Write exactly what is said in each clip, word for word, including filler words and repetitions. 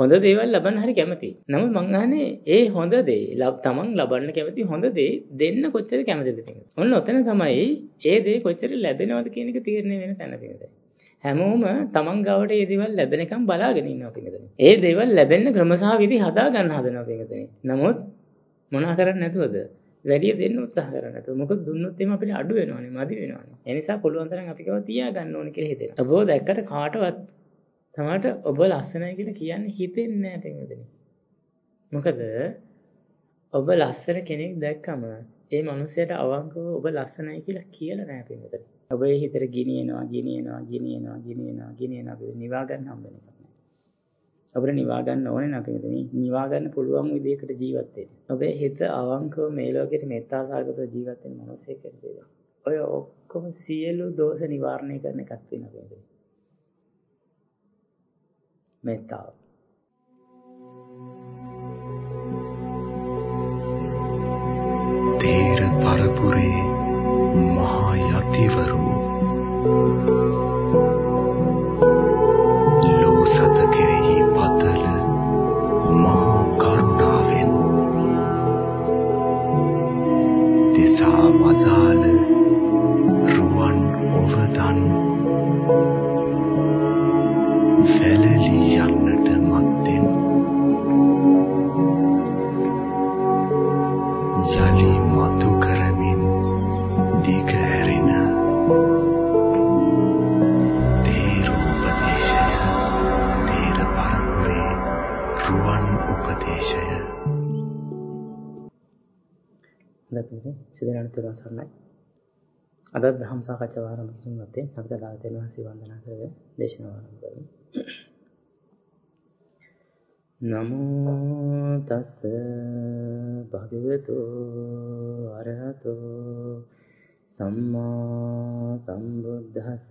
හොඳ දේවල් ලබන්න හරි කැමතියි. නමුත් මං අහන්නේ ඒ හොඳ දේ ලබ තමන් ලබන්න කැමති හොඳ දේ දෙන්න කොච්චර කැමතිද කියන්නේ. ඔන්න ඔතන තමයි ඒ දේ කොච්චර ලැබෙනවද කියන එක තීරණය වෙන තැන තියෙන්නේ. හැමෝම තමන් ගාවට ඒ දේවල් ලැබෙනකම් බලාගෙන ඉන්නවා පිටකදී. ඒ දේවල් ලැබෙන්න ක්‍රම සහ විදි හදා ගන්න හදනවා පිටකදී. නමුත් මොනවා කරන්නේ නැතුවද? වැඩි දෙන්න උත්සාහ කරන්නේ නැතුව. මොකද දුන්නොත් එimhe අපිට අඩු වෙනවනේ, මදි වෙනවනේ. ඒ නිසා පුළුවන් තරම් අපි කව තියා ගන්න ඕනේ කියලා හිතෙනවා. ඔබව දැක්කට කාටවත් තමට ඔබ ලස්සනයි කියලා කියන්නේ හිතෙන්නේ නැහැ පිටකදී. මොකද ඔබ ලස්සන කෙනෙක් දැක්කම ඒ මනුස්සයාට අවංකව ඔබ ලස්සනයි කියලා කියලා නැහැ පිටකදී. ඔබ ඒ හිතට ගිනියනවා, ගිනියනවා, ගිනියනවා, ගිනියනවා, ගිනියනවා කියලා නිවා ගන්න හම්බ වෙන එකක් නෑ. අපිට නිවා ගන්න ඕනේ නැපෙන්නේ. නිවා ගන්න පුළුවන් විදිහකට ජීවත් වෙන්න. ඔබේ හිත අවංකව මේ ලෝකෙට මෙත්තා සාගතව ජීවත් වෙන මිනිසෙක් වෙන්න. ඔය ඔක්කොම සියලු දෝෂ නිවාරණය කරන එකක් වෙනවා. මෙත්තාව. තේර පරපුරේ මහා යතිවරු ලෝසත කෙරෙහි පතල මහා කරුණාවෙන් දෙසා වදාළ රුවන් ඔවදන් වැළලී යන්නට මත්තෙන් යලි මතු කරමින් දිග ඇරෙන තේරෝපදේශය තේර පරපුරේ රුවන් උපදේශය. දැන් සිදෙනාට තේරුම් ගන්නයි. අද ධම්ම සාකච්ඡාව ආරම්භ කිරීම මතේ අපිට දායක වෙනවා සී වන්දනා කරගෙන දේශනාව ආරම්භ කරමු. නමෝ තස්ස භගවතු අරහතෝ සම්මා සම්බුද්දස්ස.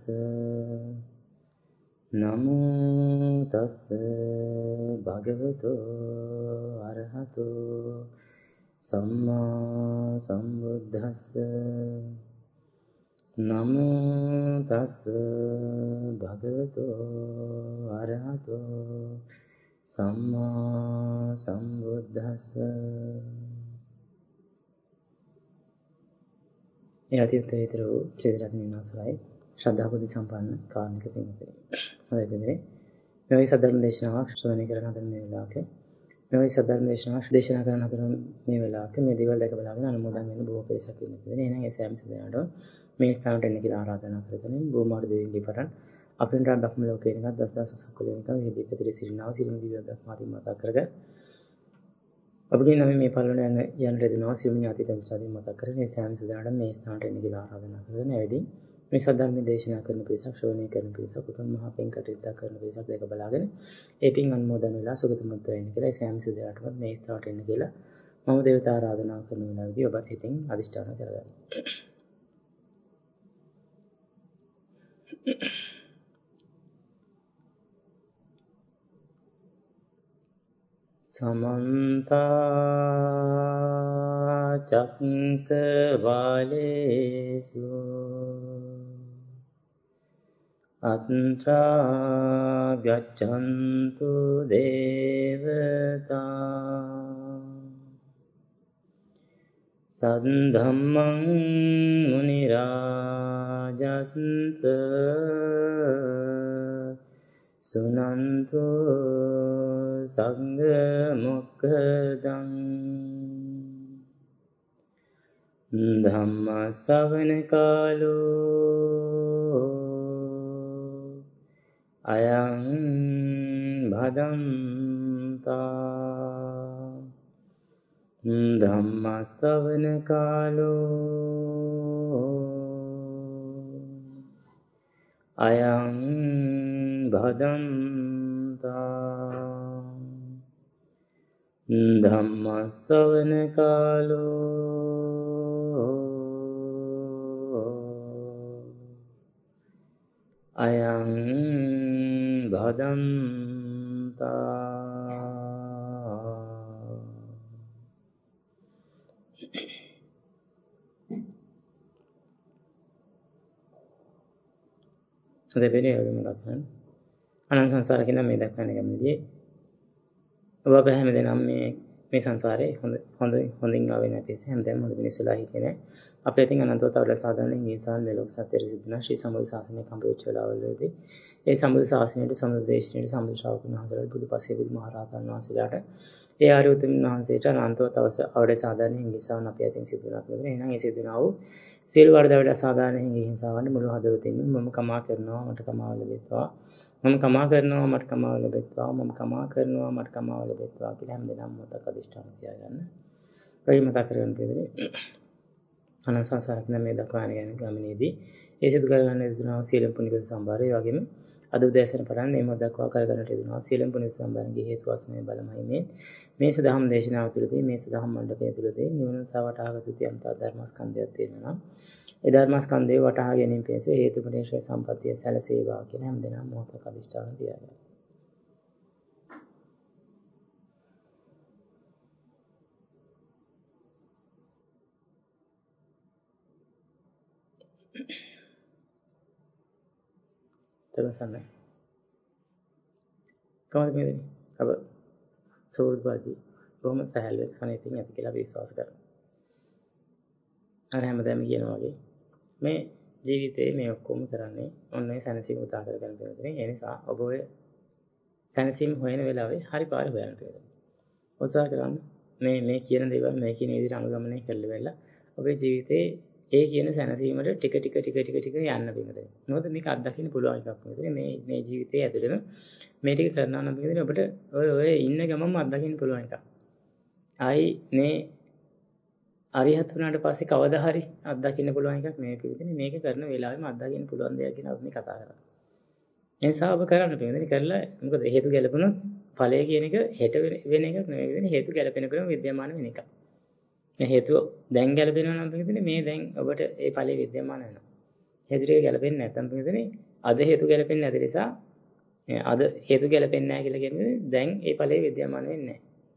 නමෝ තස්ස භගවතු අරහතෝ සම්මා සම්බුද්දස්ස. නමෝ තස්ස භගවතු අරහතෝ සම්මා සම්බුද්දස්ස. යටි උත්තරීතර වූ ත්‍රිවිධ රත්නයන්වසරයි ශ්‍රද්ධා බුද්ධ සම්පන්න කාර්මික පින්වතුනි. හොඳයි පින්වතුනි. මේ වගේ සද්ධර්ම දේශනාවක් ශ්‍රවණය කරන හදන මේ වෙලාවක මේ වගේ සද්ධර්ම දේශනාවක් දේශනා කරන හදන මේ වෙලාවක මේ දේවල් දැක බලාගෙන අනුමෝදන් වෙන බොහෝ පිරිසක් ඉන්නවා. එහෙනම් ඒ සෑම සදනාට මේ ස්ථානට එන්න කියලා ආරාධනා කරගෙන බොමාර දෙවියන්ගේ පටන් අපෙන් රට බ්‍රහ්ම ලෝකේ නිකන් දසදස සක්වලේනිකම මේ දීපතිරි සිරිනාව සිරින දිව්‍ය බ්‍රහ්මාදී මතක් කරගෙන අපගේ නම් මේ පළවන යන යන රෙදිනවා සියුම් ඥාති තෙන්සාදී මතක් කරගෙන මේ සෑම සදනාට මේ ස්ථානට එන්න කියලා ආරාධනා කරගෙන ඇවිදින් මේ සද්ධර්ම දේශනා කරන පිරිසක් ශ්‍රවණය කරන පිරිසක් උතුම් මහ පින් කටයුතු කරන පිරිසක් දැක බලාගෙන ඒ පින් අනුමෝදන් වෙලා සුගතිමුත් වෙන්න කියලා සෑම සදනාටම මේ ස්ථානට එන්න කියලා මම දේවතා ආරාධනා කරන වෙලාවේදී ඔබත් හිතින් අදිෂ්ඨාන කරගන්න. समन्ता चक्रवालेषु अत्रा गच्छन्तु देवता सद्धम्मं मुनिराजन्त सुनन्तु संघ मोक्खदं. धम्म श्रवण कालो अयं भदन्ता. धम्म श्रवण कालो अयं भदन्ता. धम्म श्रवण कालो अयं भदन्ता. දෙවෙනි යෝගම දක්වන අනන්ත සංසාර කියන මේ දක්වන ගමනේදී ඔබ අප හැමදෙනාම මේ මේ සංසාරේ හොඳ හොඳ හොඳින් ආවේ නැති නිසා හැමදේම හොඳ මිනිස්සුලා හිටියේ නෑ. අපේ තින් අනන්තව තවද සාධාරණයෙන් ඊසාන් මෙලොව සත්‍යය සිදුනා ශ්‍රී සම්බුද්ධ ශාසනය කම්පවිච්ච වෙලාවලදී ඒ සම්බුද්ධ ශාසනයට සම්බුද්ධ දේශනාවට සම්බුද්ධ ශ්‍රාවකයන් වහන්සේලාට බුදුපසේ බුදුමහරහතන් වහන්සේලාට ඒ ආර්ය උතුම්න් වහන්සේට අනන්තව තවස අවඩ සාධාරණයෙන් ඊසාන් අපි අතින් සිදුනා කියලා. එහෙනම් ඒ සිදුනා වූ සියලු වරදවල අසාධාරණයෙන් හිංසාවන්ට මුළු හදවතින්ම මම කමා කරනවා මට කමාව ලැබෙත්වා. මම කමා කරනවා මට කමාව ලැබෙත්වා. මම කමා කරනවා මට කමාව ලැබෙත්වා කියලා හැමදෙනාම මොතක් අදිෂ්ඨාන තියාගන්න. ඔය මතක් කරගන්න තියෙන්නේ. අනන්ත සංසාරක මේ දක්වාන යන ගමනේදී ඒ සිදු කරගන්න යුතුනා සීලම් පුණ්‍යක සම්භාරය වගේම අද උදෑසන පටන් මේ මොහොත දක්වා කරගන්නට යුතුනා සීලම් පුණ්‍ය සම්භාරයේ හේතු වස්මේ බලමයි මේ මේ සදහම් දේශනාව තුළදී මේ සදහම් මණ්ඩපය තුළදී නිවන සවටාගත තියන්ත ධර්මස්කන්ධයක් තියෙනවා නම් ඒ ධර්මස්කන්ධේ වටහා ගැනීම පිණිස හේතුපදේශය සම්පත්තිය සැලසේවා කියන හැමදෙනාම මොහොතක අදිෂ්ඨාන තියාගන්න. terusana කොහොමද මේ වෙන්නේ අප සෝල්පාදී බොහොම සහැල්ලුවෙන් සනීපින් ඇති කියලා විශ්වාස කරනවා. අර හැමදාම කියනවා වගේ මේ ජීවිතේ මේ ඔක්කොම කරන්නේ ඔන්නේ සැනසීම උදා කරගන්න බැහැ. ඒ නිසා ඔබ ඔය සැනසීම හොයන වෙලාවේ හරි පාර හොයන්න ඕනේ. උත්සාහ කරන්න මේ මේ කියන දේවල් මේ කියන විදිහට අනුගමනය කරලා වෙලා ඔබේ ජීවිතේ ඒ කියන සැනසීමට ටික ටික ටික ටික ටික යන්න බින්දේ. මොකද මේක අත්දකින්න පුළුවන් එකක් නෙවෙයි. මේ මේ ජීවිතයේ ඇතුළෙම මේ ටික කරනවා නම් බින්දේ ඔබට ඔය ඔය ඉන්න ගමන්ම අත්දකින්න පුළුවන් එකක්. ආයි මේ අරිහත් වුණාට පස්සේ කවදා හරි අත්දකින්න පුළුවන් එකක් නෙවෙයි බින්දේ. මේක කරන වෙලාවෙම අත්දකින්න පුළුවන් දෙයක් ගැන අපි කතා කරා. ඒ නිසා ඔබ කරන්න බින්දේ කරලා මොකද හේතු ගැලපුණොත් ඵලය කියන එක හෙට වෙන එකක් නෙවෙයි බින්දේ. හේතු ගැලපෙන ක්‍රම විද්‍යාමාන වෙන එකක්. හේතුව දැන් ගැලපෙනවා නම් පිටින් මේ දැන් ඔබට ඒ ඵලෙ විද්‍යමාන වෙනවා. හේතු ටික ගැලපෙන්නේ නැත්නම් පිටින් අද හේතු ගැලපෙන්නේ නැති නිසා අද හේතු ගැලපෙන්නේ නැහැ කියලා කියන්නේ දැන් ඒ ඵලෙ විද්‍යමාන වෙන්නේ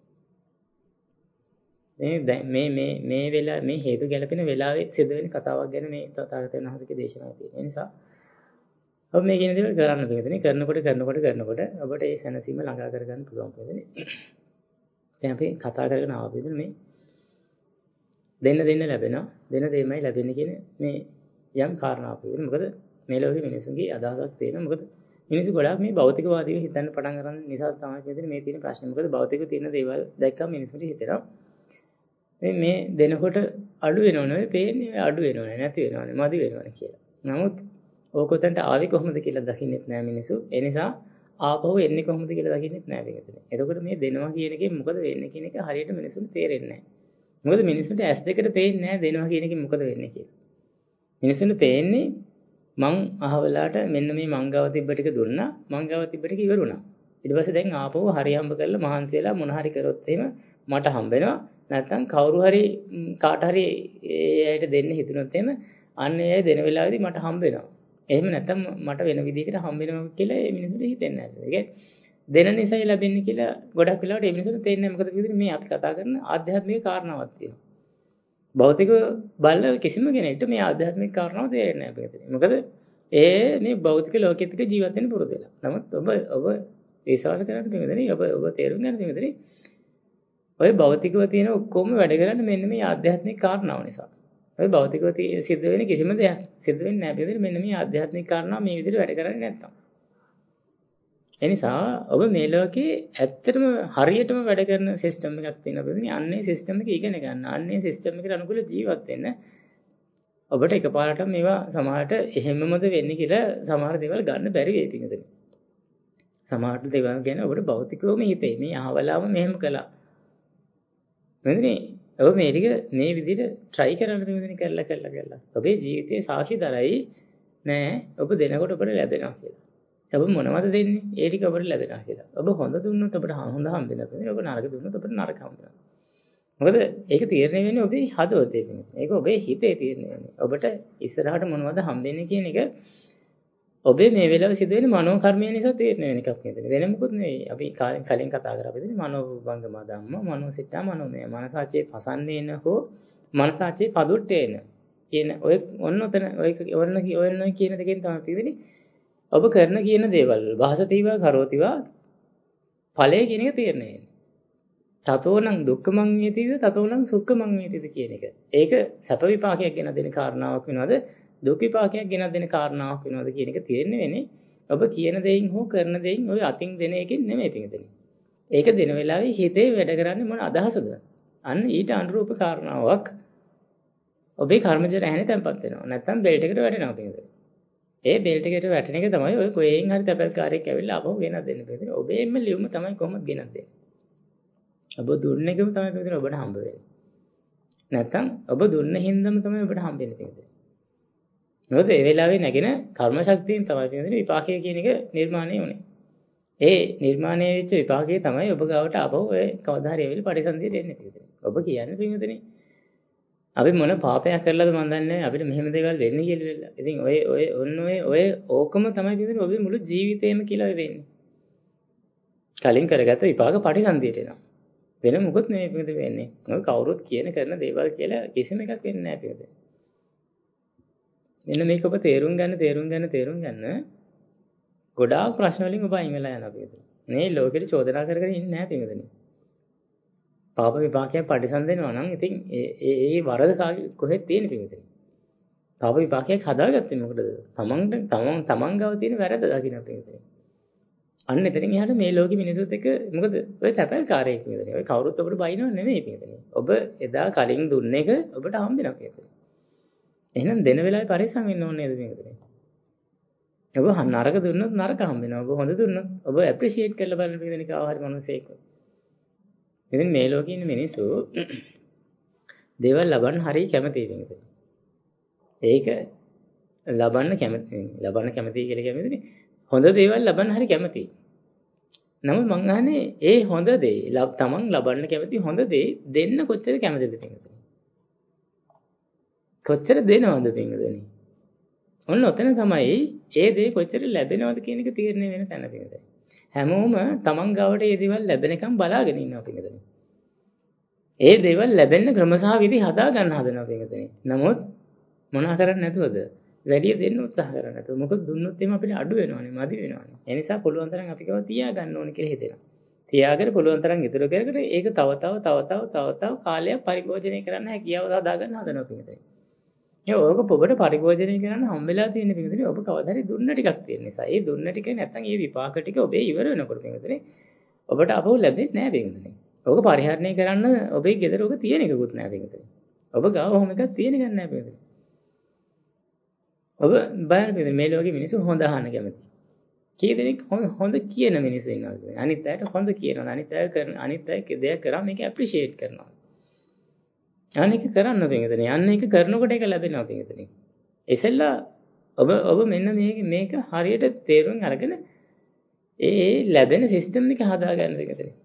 නැහැ. මේ මේ මේ වෙලාව මේ හේතු ගැලපෙන වෙලාවේ සිද්ධ වෙන කතාවක් ගැන මේ තථාගතයන් වහන්සේගේ දේශනාව තියෙනවා. ඒ නිසා ඔබ මේ කියන දේවල් කරන්න පිටින් කරනකොට කරනකොට කරනකොට ඔබට ඒ සැනසීම ළඟා කරගන්න පුළුවන් පිටින්. දැන් අපි කතා කරගෙන ආවා පිටින් මේ දෙන්න දෙන්න ලැබෙනවා දෙන දෙයමයි ලැබෙන්නේ කියන මේ යම් කාරණාවක් වෙන්නේ. මොකද මේ ලෝකෙ මිනිසුන්ගේ අදහසක් තියෙනවා. මොකද මිනිස්සු ගොඩාක් මේ භෞතිකවාදීව හිතන්න පටන් ගන්න නිසා තමයි මෙතන මේ තියෙන ප්‍රශ්නේ. මොකද භෞතික තියෙන දේවල් දැක්කම මිනිස්සුන්ට හිතෙනවා මේ මේ දෙනකොට අඩු වෙනව නෙවෙයි පේන්නේ අඩු වෙනව නෙවෙයි නැති වෙනව නෙවෙයි මදි වෙනව නෙවෙයි කියලා. නමුත් ඕකොතන්ට ආවේ කොහොමද කියලා දකින්නෙත් නෑ මිනිස්සු. ඒ නිසා ආපහු එන්නේ කොහොමද කියලා දකින්නෙත් නෑ මේකෙතන. එතකොට මේ දෙනවා කියන එකෙන් මොකද වෙන්නේ කියන එක හරියට මිනිස්සුන්ට තේරෙන්නේ නෑ. මොකද මිනිස්සුන්ට ඇස් දෙකට පේන්නේ නැහැ දෙනවා කියන එකෙන් මොකද වෙන්නේ කියලා. මිනිස්සුන්ට පේන්නේ මං අහවලාට මෙන්න මේ මංගාව තිබ්බ ටික දුන්නා මංගාව තිබ්බ ටික ඉවරුණා. ඊට පස්සේ දැන් ආපහු හරි හම්බ කරලා මහන්සි වෙලා මොන හරි කරොත් එහෙම මට හම්බ වෙනවා. නැත්නම් කවුරු හරි කාට හරි එයාට දෙන්න හිතුනොත් එහෙම අන්න එයා දෙන වෙලාවේදී මට හම්බ වෙනවා. එහෙම නැත්නම් මට වෙන විදිහකට හම්බ වෙනවා කියලා ඒ මිනිස්සුන්ට හිතෙන්නේ නැහැ. ඒක දෙන නිසායි ලැබෙන්නේ කියලා ගොඩක් වෙලාවට ඒ මිනිස්සුන්ට තේරෙන්නේ නැහැ. මොකද කියන්නේ මේ අපි කතා කරන ආධ්‍යාත්මික කාරණාවක් තියෙනවා. භෞතික බල කිසිම කෙනෙක්ට මේ ආධ්‍යාත්මික කාරණාව තේරෙන්නේ නැහැ. මොකද ඒ මේ භෞතික ලෝකෙත් එක්ක ජීවත් වෙන්න පුරුදු වෙලා. නමුත් ඔබ ඔබ විශ්වාස කරන්න දෙන්නේ ඔබ ඔබ තේරුම් ගන්න දෙන්නේ ඔය භෞතිකව තියෙන ඔක්කොම වැඩ කරන්නේ මෙන්න මේ ආධ්‍යාත්මික කාරණාව නිසා. ඔය භෞතිකව සිද්ධ වෙන කිසිම දෙයක් සිද්ධ වෙන්නේ නැහැ. මෙන්න මේ ආධ්‍යාත්මික කාරණාව මේ විදිහට වැඩ කරන්නේ නැත්තම්. එනිසා ඔබ මේ ලෝකේ ඇත්තටම හරියටම වැඩ කරන සිස්ටම් එකක් තියෙනවා බෙදන්නේ. අන්නේ සිස්ටම් එක ඉගෙන ගන්න. අන්නේ සිස්ටම් එකට අනුකූල ජීවත් වෙන්න. ඔබට එකපාරටම මේවා සමහරට එහෙමමද වෙන්නේ කියලා සමහර දේවල් ගන්න බැරි වෙයි පිටුදේ. සමහර දේවල් ගැන ඔබට භෞතිකවම හිතේ. මේ අහවලාම මෙහෙම කළා. මෙන්නේ ඔබ මේ ටික මේ විදිහට try කරන්න මෙතන කරලා කරලා කරලා. ඔබේ ජීවිතයේ සාක්ෂිදරයි නෑ ඔබ දෙනකොට ඔබට ලැබෙනවා කියලා. ඔබ මොනවද දෙන්නේ? ඒ ටික ඔබට ලැබෙනවා කියලා. ඔබ හොඳ දුන්නොත් ඔබට හොඳ හම්බ වෙනවා. ඔබ නරක දුන්නොත් ඔබට නරක හම්බ වෙනවා. මොකද ඒක තීරණය වෙන්නේ ඔබේ හදවතේ වෙන්නේ. ඒක ඔබේ හිතේ තීරණය වෙන්නේ. ඔබට ඉස්සරහට මොනවද හම්බෙන්නේ කියන එක ඔබේ මේ වෙලාවේ සිදු වෙන මනෝ කර්මය නිසා තීරණය වෙන එකක් නේද? වෙන මොකුත් නෙවෙයි. අපි කලින් කතා කරා අපි දෙන්නේ මනෝභංගම ධම්ම, මනෝසිතා, මනෝමය. මනසාචේ පසන්නේන හෝ මනසාචේ පදුට්ටේන කියන ඔය ඔන්න ඔතන ඔය ඔන්න ඔන්න කියන දෙකෙන් තමයි තියෙන්නේ. ඔබ කරන කියන දේවල් භාසතිවා කරෝතිවා ඵලය කියන එක තීරණය වෙන්නේ. තතෝනම් දුක්ඛමං වේතිද තතෝනම් සුඛමං වේතිද කියන එක. ඒක සැප විපාකයක් ගෙන දෙන කාරණාවක් වෙනවද දුක් විපාකයක් ගෙන දෙන කාරණාවක් වෙනවද කියන එක තේරෙන්නේ වෙන්නේ ඔබ කියන දෙයින් හෝ කරන දෙයින් ඔය අතින් දෙන එකෙන් නෙමෙයි පිටුදෙන්නේ. ඒක දෙන වෙලාවේ හිතේ වැඩ කරන්නේ මොන අදහසද? අන්න ඊට අනුරූප කාරණාවක් ඔබේ කර්මජ රැහැනේ තැම්පත් වෙනවා. නැත්නම් බෙල්ට් එකට වැටෙනවා පිටුදෙන්නේ. ඒ බෙල්ට් එකට වැටෙන එක තමයි ඔය කොහෙන් හරි තැපල්කාරයෙක් ඇවිල්ලා අපව ගෙනත් දෙන්න පිටුදෙන්නේ. ඔබේම ලියුම තමයි කොහොමද ගෙනත් දෙන්නේ. ඔබ දුන්න එකම තමයි පිටුදෙන්නේ ඔබට හම්බ වෙන්නේ. නැත්නම් ඔබ දුන්න හින්දාම තමයි ඔබට හම්බ වෙන්නේ පිටුදෙන්නේ. මොකද ඒ වෙලාවේ නැගෙන කර්ම ශක්තියෙන් තමයි පිටුදෙන්නේ විපාකය කියන එක නිර්මාණය වුනේ. ඒ නිර්මාණය වෙච්ච විපාකයේ තමයි ඔබ ගාවට අපව ඔය කවදා හරි එවිල පරිසන්දියට එන්නේ පිටුදෙන්නේ. ඔබ කියන්නේ පිටුදෙන්නේ අපි මොන පාපයක් කරලාද මන් දන්නේ නැහැ අපිට මෙහෙම දේවල් වෙන්නේ කියලා වෙලා. ඉතින් ඔය ඔය ඔන්න ඔය ඔය ඕකම තමයි පිටුදෙන්නේ ඔබේ මුළු ජීවිතේම කියලා වෙන්නේ. කලින් කරගත්ත විපාක පරිසන්දියට එනවා. වෙන මොකුත් නෙමෙයි පිටුදෙන්නේ වෙන්නේ. ඔය කවුරුත් කියන කරන දේවල් කියලා කිසිම එකක් වෙන්නේ නැහැ පිටුදෙන්නේ. මෙන්න මේක ඔබ තේරුම් ගන්න තේරුම් ගන්න තේරුම් ගන්න ගොඩාක් ප්‍රශ්න වලින් ඔබ අයින් වෙලා යනවා පිටුදෙන්නේ. මේ ලෝකෙට චෝදනා කර කර ඉන්නේ නැහැ පිටුදෙන්නේ. පාප විපාකයක් පරිසන්දෙනවා නම් ඉතින් ඒ ඒ වරද කොහෙද තියෙන්නේ පිටුදෙන්නේ. පාප විපාකයක් හදාගත්තේ මොකටද? තමන්ට තමන් තමන් ගාව තියෙන වැරද්ද දකින්න පිටුදෙන්නේ. අන්න එතනින් එහාට මේ ලෝකෙ මිනිසුත් එක්ක මොකද ඔය තැපල්කාරයෙක් පිටුදෙන්නේ. ඔය කවුරුත් ඔබට බයිනව නෙමෙයි පිටුදෙන්නේ. ඔබ එදා කලින් දුන්න එක ඔබට හම්බ වෙනවා පිටුදෙන්නේ. එහෙනම් දෙන වෙලාවේ පරිස්සම් වෙන්න ඕනේ නේද මේකද? ඔබ නරක දුන්නොත් නරක හම්බ වෙනවා. ඔබ හොඳ දුන්නොත් ඔබ ඇප්‍රීෂিয়েට් කරලා බලන්න පිළිදෙන කාව හරි මිනිසෙක්. ඉතින් මේ ලෝකේ ඉන්න මිනිස්සු දේවල් ලබන්න හරි කැමතියි වෙනද? ඒක ලබන්න කැමති ලබන්න කැමතියි කියලා කියන්නේ හොඳ දේවල් ලබන්න හරි කැමතියි. නමුත් මං අහන්නේ ඒ හොඳ දේ තමන් ලබන්න කැමති හොඳ දේ දෙන්න කොච්චර කැමතිද පිටුදෙන්නේ? කොච්චර දෙනවද පිටුදෙන්නේ? ඔන්න ඔතන තමයි ඒ දේ කොච්චර ලැබෙනවද කියන එක තීරණය වෙන තැන පිටුදෙන්නේ. හැමෝම තමන් ගාවට මේ දේවල් ලැබෙනකම් බලාගෙන ඉන්නවා පිටුදෙන්නේ. ඒ දේවල් ලැබෙන්න ක්‍රම සහ විදි හදා ගන්න හදනවා පිටුදෙන්නේ. නමුත් මොනවා කරන්නේ නැතුවද? වැඩි දෙන්න උත්සාහ කරන්නේ නැතුව. මොකද දුන්නොත් එimhe අපිට අඩු වෙනවනේ, මදි වෙනවනේ. ඒ නිසා පුළුවන් තරම් අපි කව තියා ගන්න ඕනේ කියලා හිතෙනවා. තියාගෙන පුළුවන් තරම් ඉතුරු කරගෙන ඒක තව තව තව තව තව තව කාලයක් පරිභෝජනය කරන්න හැකියාව හදා ගන්න හදනවා පිටුදෙන්නේ. ඒ ඔබ ඔබට පරිභෝජනය කරන්න හම්බෙලා තියෙන පිටුදෙන්නේ ඔබ කවදා හරි දුන්න ටිකක් තියෙන නිසා. ඒ දුන්න ටික නැත්තම් ඒ විපාක ටික ඔබේ ඉවර වෙනකොට පිටුදෙන්නේ ඔබට අපව ලැබෙන්නේ නැහැ පිටුදෙන්නේ. ඔබ පරිහරණය කරන්න ඔබේ ගෙදර ඔබ තියෙන එකකුත් නැහැ පිටුදෙන්නේ. ඔබ ගාව ඔහොම එකක් තියෙන ගන්න නැහැ පිටුදෙන්නේ. ඔබ බලන්න පිටුදෙන්නේ මේ ලෝකෙ මිනිස්සු හොඳ අහන්න කැමති. කී දෙනෙක් හොඳ කියන මිනිස්සු ඉන්නවද? අනිත් අයට හොඳ කියනවා. අනිත් අය කරන අනිත් අය දෙයක් කරා මේක ඇප්‍රීෂিয়েට් කරනවා. අනික කරන්න පිටුදෙන්නේ. අන්න ඒක කරනකොට ඒක ලැබෙනවා පිටුදෙන්නේ. එසෙල්ලා ඔබ ඔබ මෙන්න මේක මේක හරියට තේරුම් අරගෙන ඒ ලැබෙන සිස්ටම් එක හදාගන්න පිටුදෙන්නේ.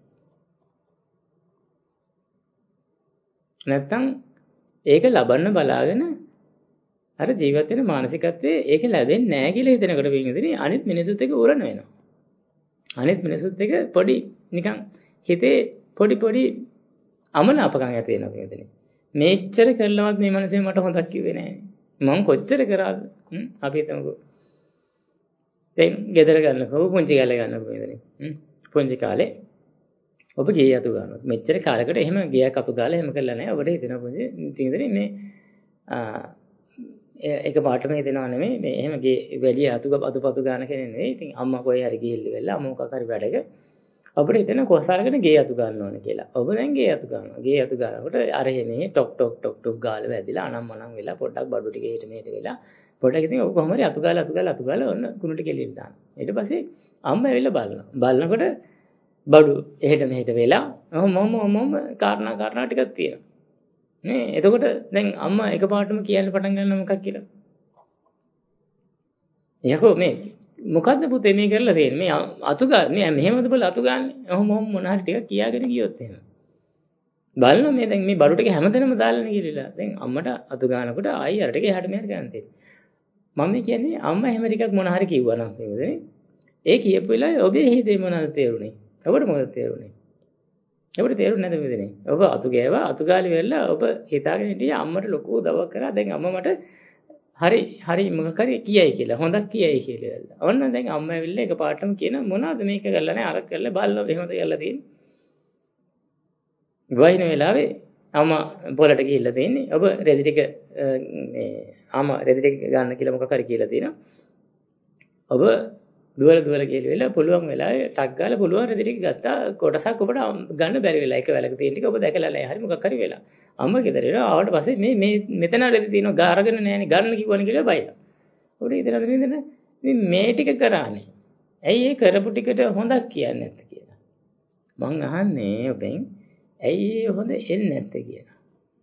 නැත්තම් ඒක ලබන්න බලාගෙන අර ජීවත් වෙන මානසිකත්වයේ ඒක ලැබෙන්නේ නැහැ කියලා හිතනකොට පිටුදෙන්නේ අනිත් මිනිසුත් එක්ක උරණ වෙනවා. අනිත් මිනිසුත් එක්ක පොඩි නිකන් හිතේ පොඩි පොඩි අමනාපකම් ඇති වෙනවා පිටුදෙන්නේ. මේච්චර කරලවත් මේ මිනිස්සේ මට හොඳක් කිව්වේ නැහැ. මං කොච්චර කරාද? අපි හිතමුකෝ. දැන් ගෙදර ගන්නකො පුංචි කාලේ ගන්නකො පිටුදෙන්නේ. පුංචි කාලේ ඔබ ගේ යතු ගන්නවා. මෙච්චර කාලයකට එහෙම ගියක් අතු ගාලා එහෙම කළා නැහැ. ඔබට හිතෙනවා පුංචි පිටුදෙන්නේ මේ එක පාටම හිතෙනවා නෙමෙයි මේ එහෙම ගේ වැඩි අතු අතුපතු ගන්න කෙනෙක් නෙවෙයි. ඉතින් අම්මා කොහේ හරි ගිහිල්ලි වෙලා මොකක් හරි වැඩක අපිට හිතෙන කොසාරගෙන ගේ අතු ගන්න ඕනේ කියලා. ඔබ දැන් ගේ අතු ගන්නවා. ගේ අතු ගන්නකොට අර එහෙමේ ටොක් ටොක් ටොක් ටොක් ගාලා වැදිලා අනම්මනම් වෙලා පොඩ්ඩක් බඩු ටික හෙට මෙහෙට වෙලා පොඩ්ඩක් ඉතින් ඔබ කොහොම හරි අතු ගාලා අතු ගාලා අතු ගාලා ඔන්න කුණු ටික එළියට දානවා. ඊට පස්සේ අම්මා ඇවිල්ලා බලනවා. බලනකොට බඩු එහෙට මෙහෙට වෙලා මොම මොම මොම කාරණා කාරණා ටිකක් තියෙනවා. නේ එතකොට දැන් අම්මා එකපාරටම කියන්න පටන් ගන්නවා මොකක් කියලා. යකෝ මේ මොකද්ද පුතේ මේ කරලා තියෙන්නේ? මේ අතු ගන්න මේ මෙහෙමද බල අතු ගන්නනේ. ඔහොම ඔහොම මොන හරි ටිකක් කියාගෙන ගියොත් එහෙම. බලනවා මේ දැන් මේ බඩු ටික හැමදැනම දාලානේ කියලා. දැන් අම්මට අතු ගන්නකොට ආයි අර ටික එහාට මෙහාට ගන්න තියෙනවා. මම කියන්නේ අම්මා එහෙම ටිකක් මොන හරි කිව්වා නම් නේද? ඒ කියපු වෙලාවේ ඔබේ හිතේ මොනවද තේරුනේ? ඔබට මොකද තේරුනේ? ඔබට තේරුනේ නැද මෙතනේ? ඔබ අතු ගෑවා අතු ගාලේ වෙලා ඔබ හිතාගෙන හිටියේ අම්මට ලොකු දවක් කරා. දැන් අම්මා මට හරි හරි මොකක් හරි කියයි කියලා. හොඳක් කියයි කියලා. ඔන්න දැන් අම්මා ඇවිල්ලා එකපාරටම කියන මොනවද මේක කරලා නැහැ අර කරලා බලලා එහෙමද කරලා තියෙන්නේ. වහින වෙලාවේ අම්මා පොලට ගිහිල්ලා තියෙන්නේ. ඔබ රෙදි ටික මේ අම්මා රෙදි ටික ගන්න කියලා මොකක් හරි කියලා තියෙනවා. ඔබ දුවල දුවල ගිහලා පුළුවන් වෙලාවේ ටක් ගාලා පුළුවන් රෙදි ටික ගත්තා. කොටසක් ඔබට ගන්න බැරි වෙලා එක වැලක තියෙන ටික ඔබ දැකලා නැහැ. හරි මොකක් හරි වෙලා. අම්මා ගෙදර එනවා. ආවට පස්සේ මේ මේ මෙතන රෙදි තියෙනවා. ගා අරගෙන නැහැනේ. ගන්න කිව්වනේ කියලා බයිලා. ඔබට ඉතලද නේද? මේ මේ ටික කරානේ. ඇයි ඒ කරපු ටිකට හොඳක් කියන්නේ නැත්තේ කියලා. මං අහන්නේ ඔබෙන් ඇයි ඒ හොඳ එන්නේ නැත්තේ කියලා.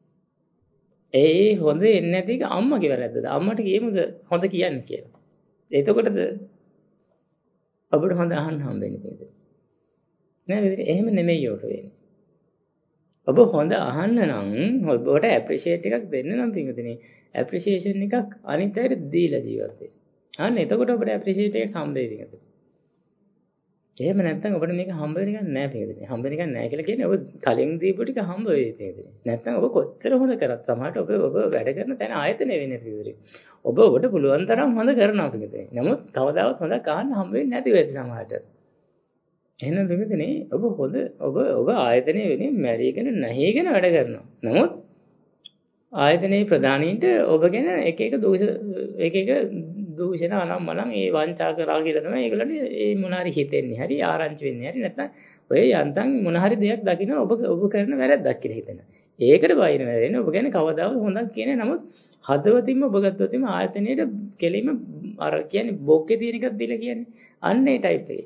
ඒ හොඳ එන්නේ නැති එක අම්මගේ වැරද්දද? අම්මට කියමුද හොඳ කියන්නේ කියලා. එතකොටද ඔබට හොඳ අහන්න හම්බෙන්නේ නේද? නෑ විදිහට එහෙම නෙමෙයි යෝක වෙන්නේ. ඔබ හොඳ අහන්න නම් ඔබට ඇප්‍රීෂিয়েට් එකක් දෙන්න නම් පිටුදිනේ ඇප්‍රීෂিয়েෂන් එකක් අනිත් අයට දීලා ජීවත් වෙන්න. අන්න එතකොට ඔබට ඇප්‍රීෂিয়েට් එකක් හම්බෙයි පිටුදිනේ. එහෙම නැත්නම් ඔබට මේක හම්බ වෙන එකක් නෑ පිටුදිනේ. හම්බ වෙන එකක් නෑ කියලා කියන්නේ ඔබ කලින් දීපු ටික හම්බ වෙයි පිටුදිනේ. නැත්නම් ඔබ කොච්චර හොඳ කරත් සමහරට ඔබ ඔබ වැඩ කරන තැන ආයතනය වෙන්නේ පිටුදිනේ. ඔබ ඔබට පුළුවන් තරම් හොඳ කරනවා පිටුදිනේ. නමුත් කවදාවත් හොඳ කහන්න හම්බ වෙන්නේ නැති වෙයි සමහරට. එහෙනම් පිටුදිනේ ඔබ හොඳ ඔබ ඔබ ආයතනය වෙන්නේ මැරිගෙන නැහිගෙන වැඩ කරනවා. නමුත් ආයතනයේ ප්‍රධානීන්ට ඔබ ගැන එක එක දෝෂ එක එක දූෂණ අනම්මනම් ඒ වංචා කරා කියලා තමයි ඒගොල්ලන්ට ඒ මොන හරි හිතෙන්නේ. හරි ආරංචි වෙන්නේ. හරි නැත්නම් ඔය යන්තම් මොන හරි දෙයක් දකින්න ඔබ ඔබ කරන වැරද්දක් කියලා හිතන. ඒකට බයින වෙන්නේ ඔබ ගැන කවදාවත් හොඳක් කියන්නේ නමුත් හදවතින්ම ඔබ ගත්තොතින්ම ආයතනයේට කෙලින්ම අර කියන්නේ බොක්කේ තියෙන එකක් දීලා කියන්නේ. අන්න ඒ ටයිප් එකේ.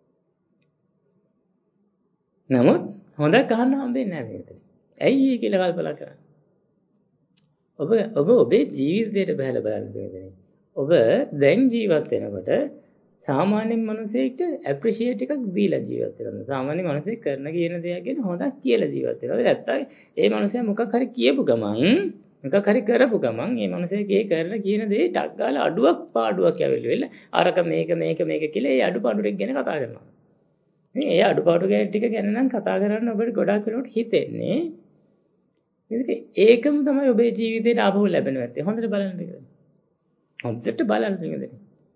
නමුත් හොඳක් අහන්න හම්බෙන්නේ නැහැ මේකට. ඇයි ඒ කියලා කල්පනා කරන්නේ? ඔබ ඔබ ඔබේ ජීවිතයට බහලා බලන්න දෙන්නේ. ඔබ දැන් ජීවත් වෙනකොට සාමාන්‍ය මිනිසෙක්ට ඇප්‍රීෂিয়েට් එකක් දීලා ජීවත් වෙනවා. සාමාන්‍ය මිනිසෙක් කරන කියන දේක් ගැන හොඳක් කියලා ජීවත් වෙනවා. නැත්තම් ඒ මිනිසයා මොකක් හරි කියපු ගමන් මොකක් හරි කරපු ගමන් මේ මිනිසෙක්ගේ කරන කියන දේ ටක් ගාලා අඩුවක් පාඩුවක් යවෙලු වෙලා අරක මේක මේක මේක කියලා ඒ අඩුපාඩු ටික ගැන කතා කරනවා. මේ ඒ අඩුපාඩු ටික ගැන නම් කතා කරන්න ඔබට ගොඩාක් වෙනකොට හිතෙන්නේ ඉතින් ඒකම තමයි ඔබේ ජීවිතේට ආපහු ලැබෙන්නේ නැත්තේ. හොඳට බලන්න පිළිගන්න. හොඳට බලන්න පිළිගන්න.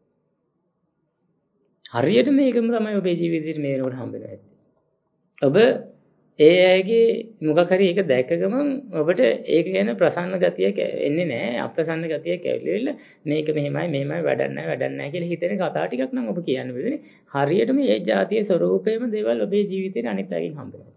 හරියට මේකම තමයි ඔබේ ජීවිතේට මේ වෙනකොට හම්බෙන්නේ නැත්තේ. ඔබ ඒ අයගේ මොකක් හරි ඒක දැක්ක ගමන් ඔබට ඒක ගැන ප්‍රසන්න ගතියක් එන්නේ නැහැ. අප්‍රසන්න ගතියක් ඇවිල්ලා මේක මෙහෙමයි මෙහෙමයි වැඩක් නැහැ වැඩක් නැහැ කියලා හිතෙන කතා ටිකක් නම් ඔබ කියන්න බෙදෙන්නේ. හරියට මේ ජාතියේ ස්වરૂපේම දේවල් ඔබේ ජීවිතේට අනිත් අයගෙන් හම්බෙනවා.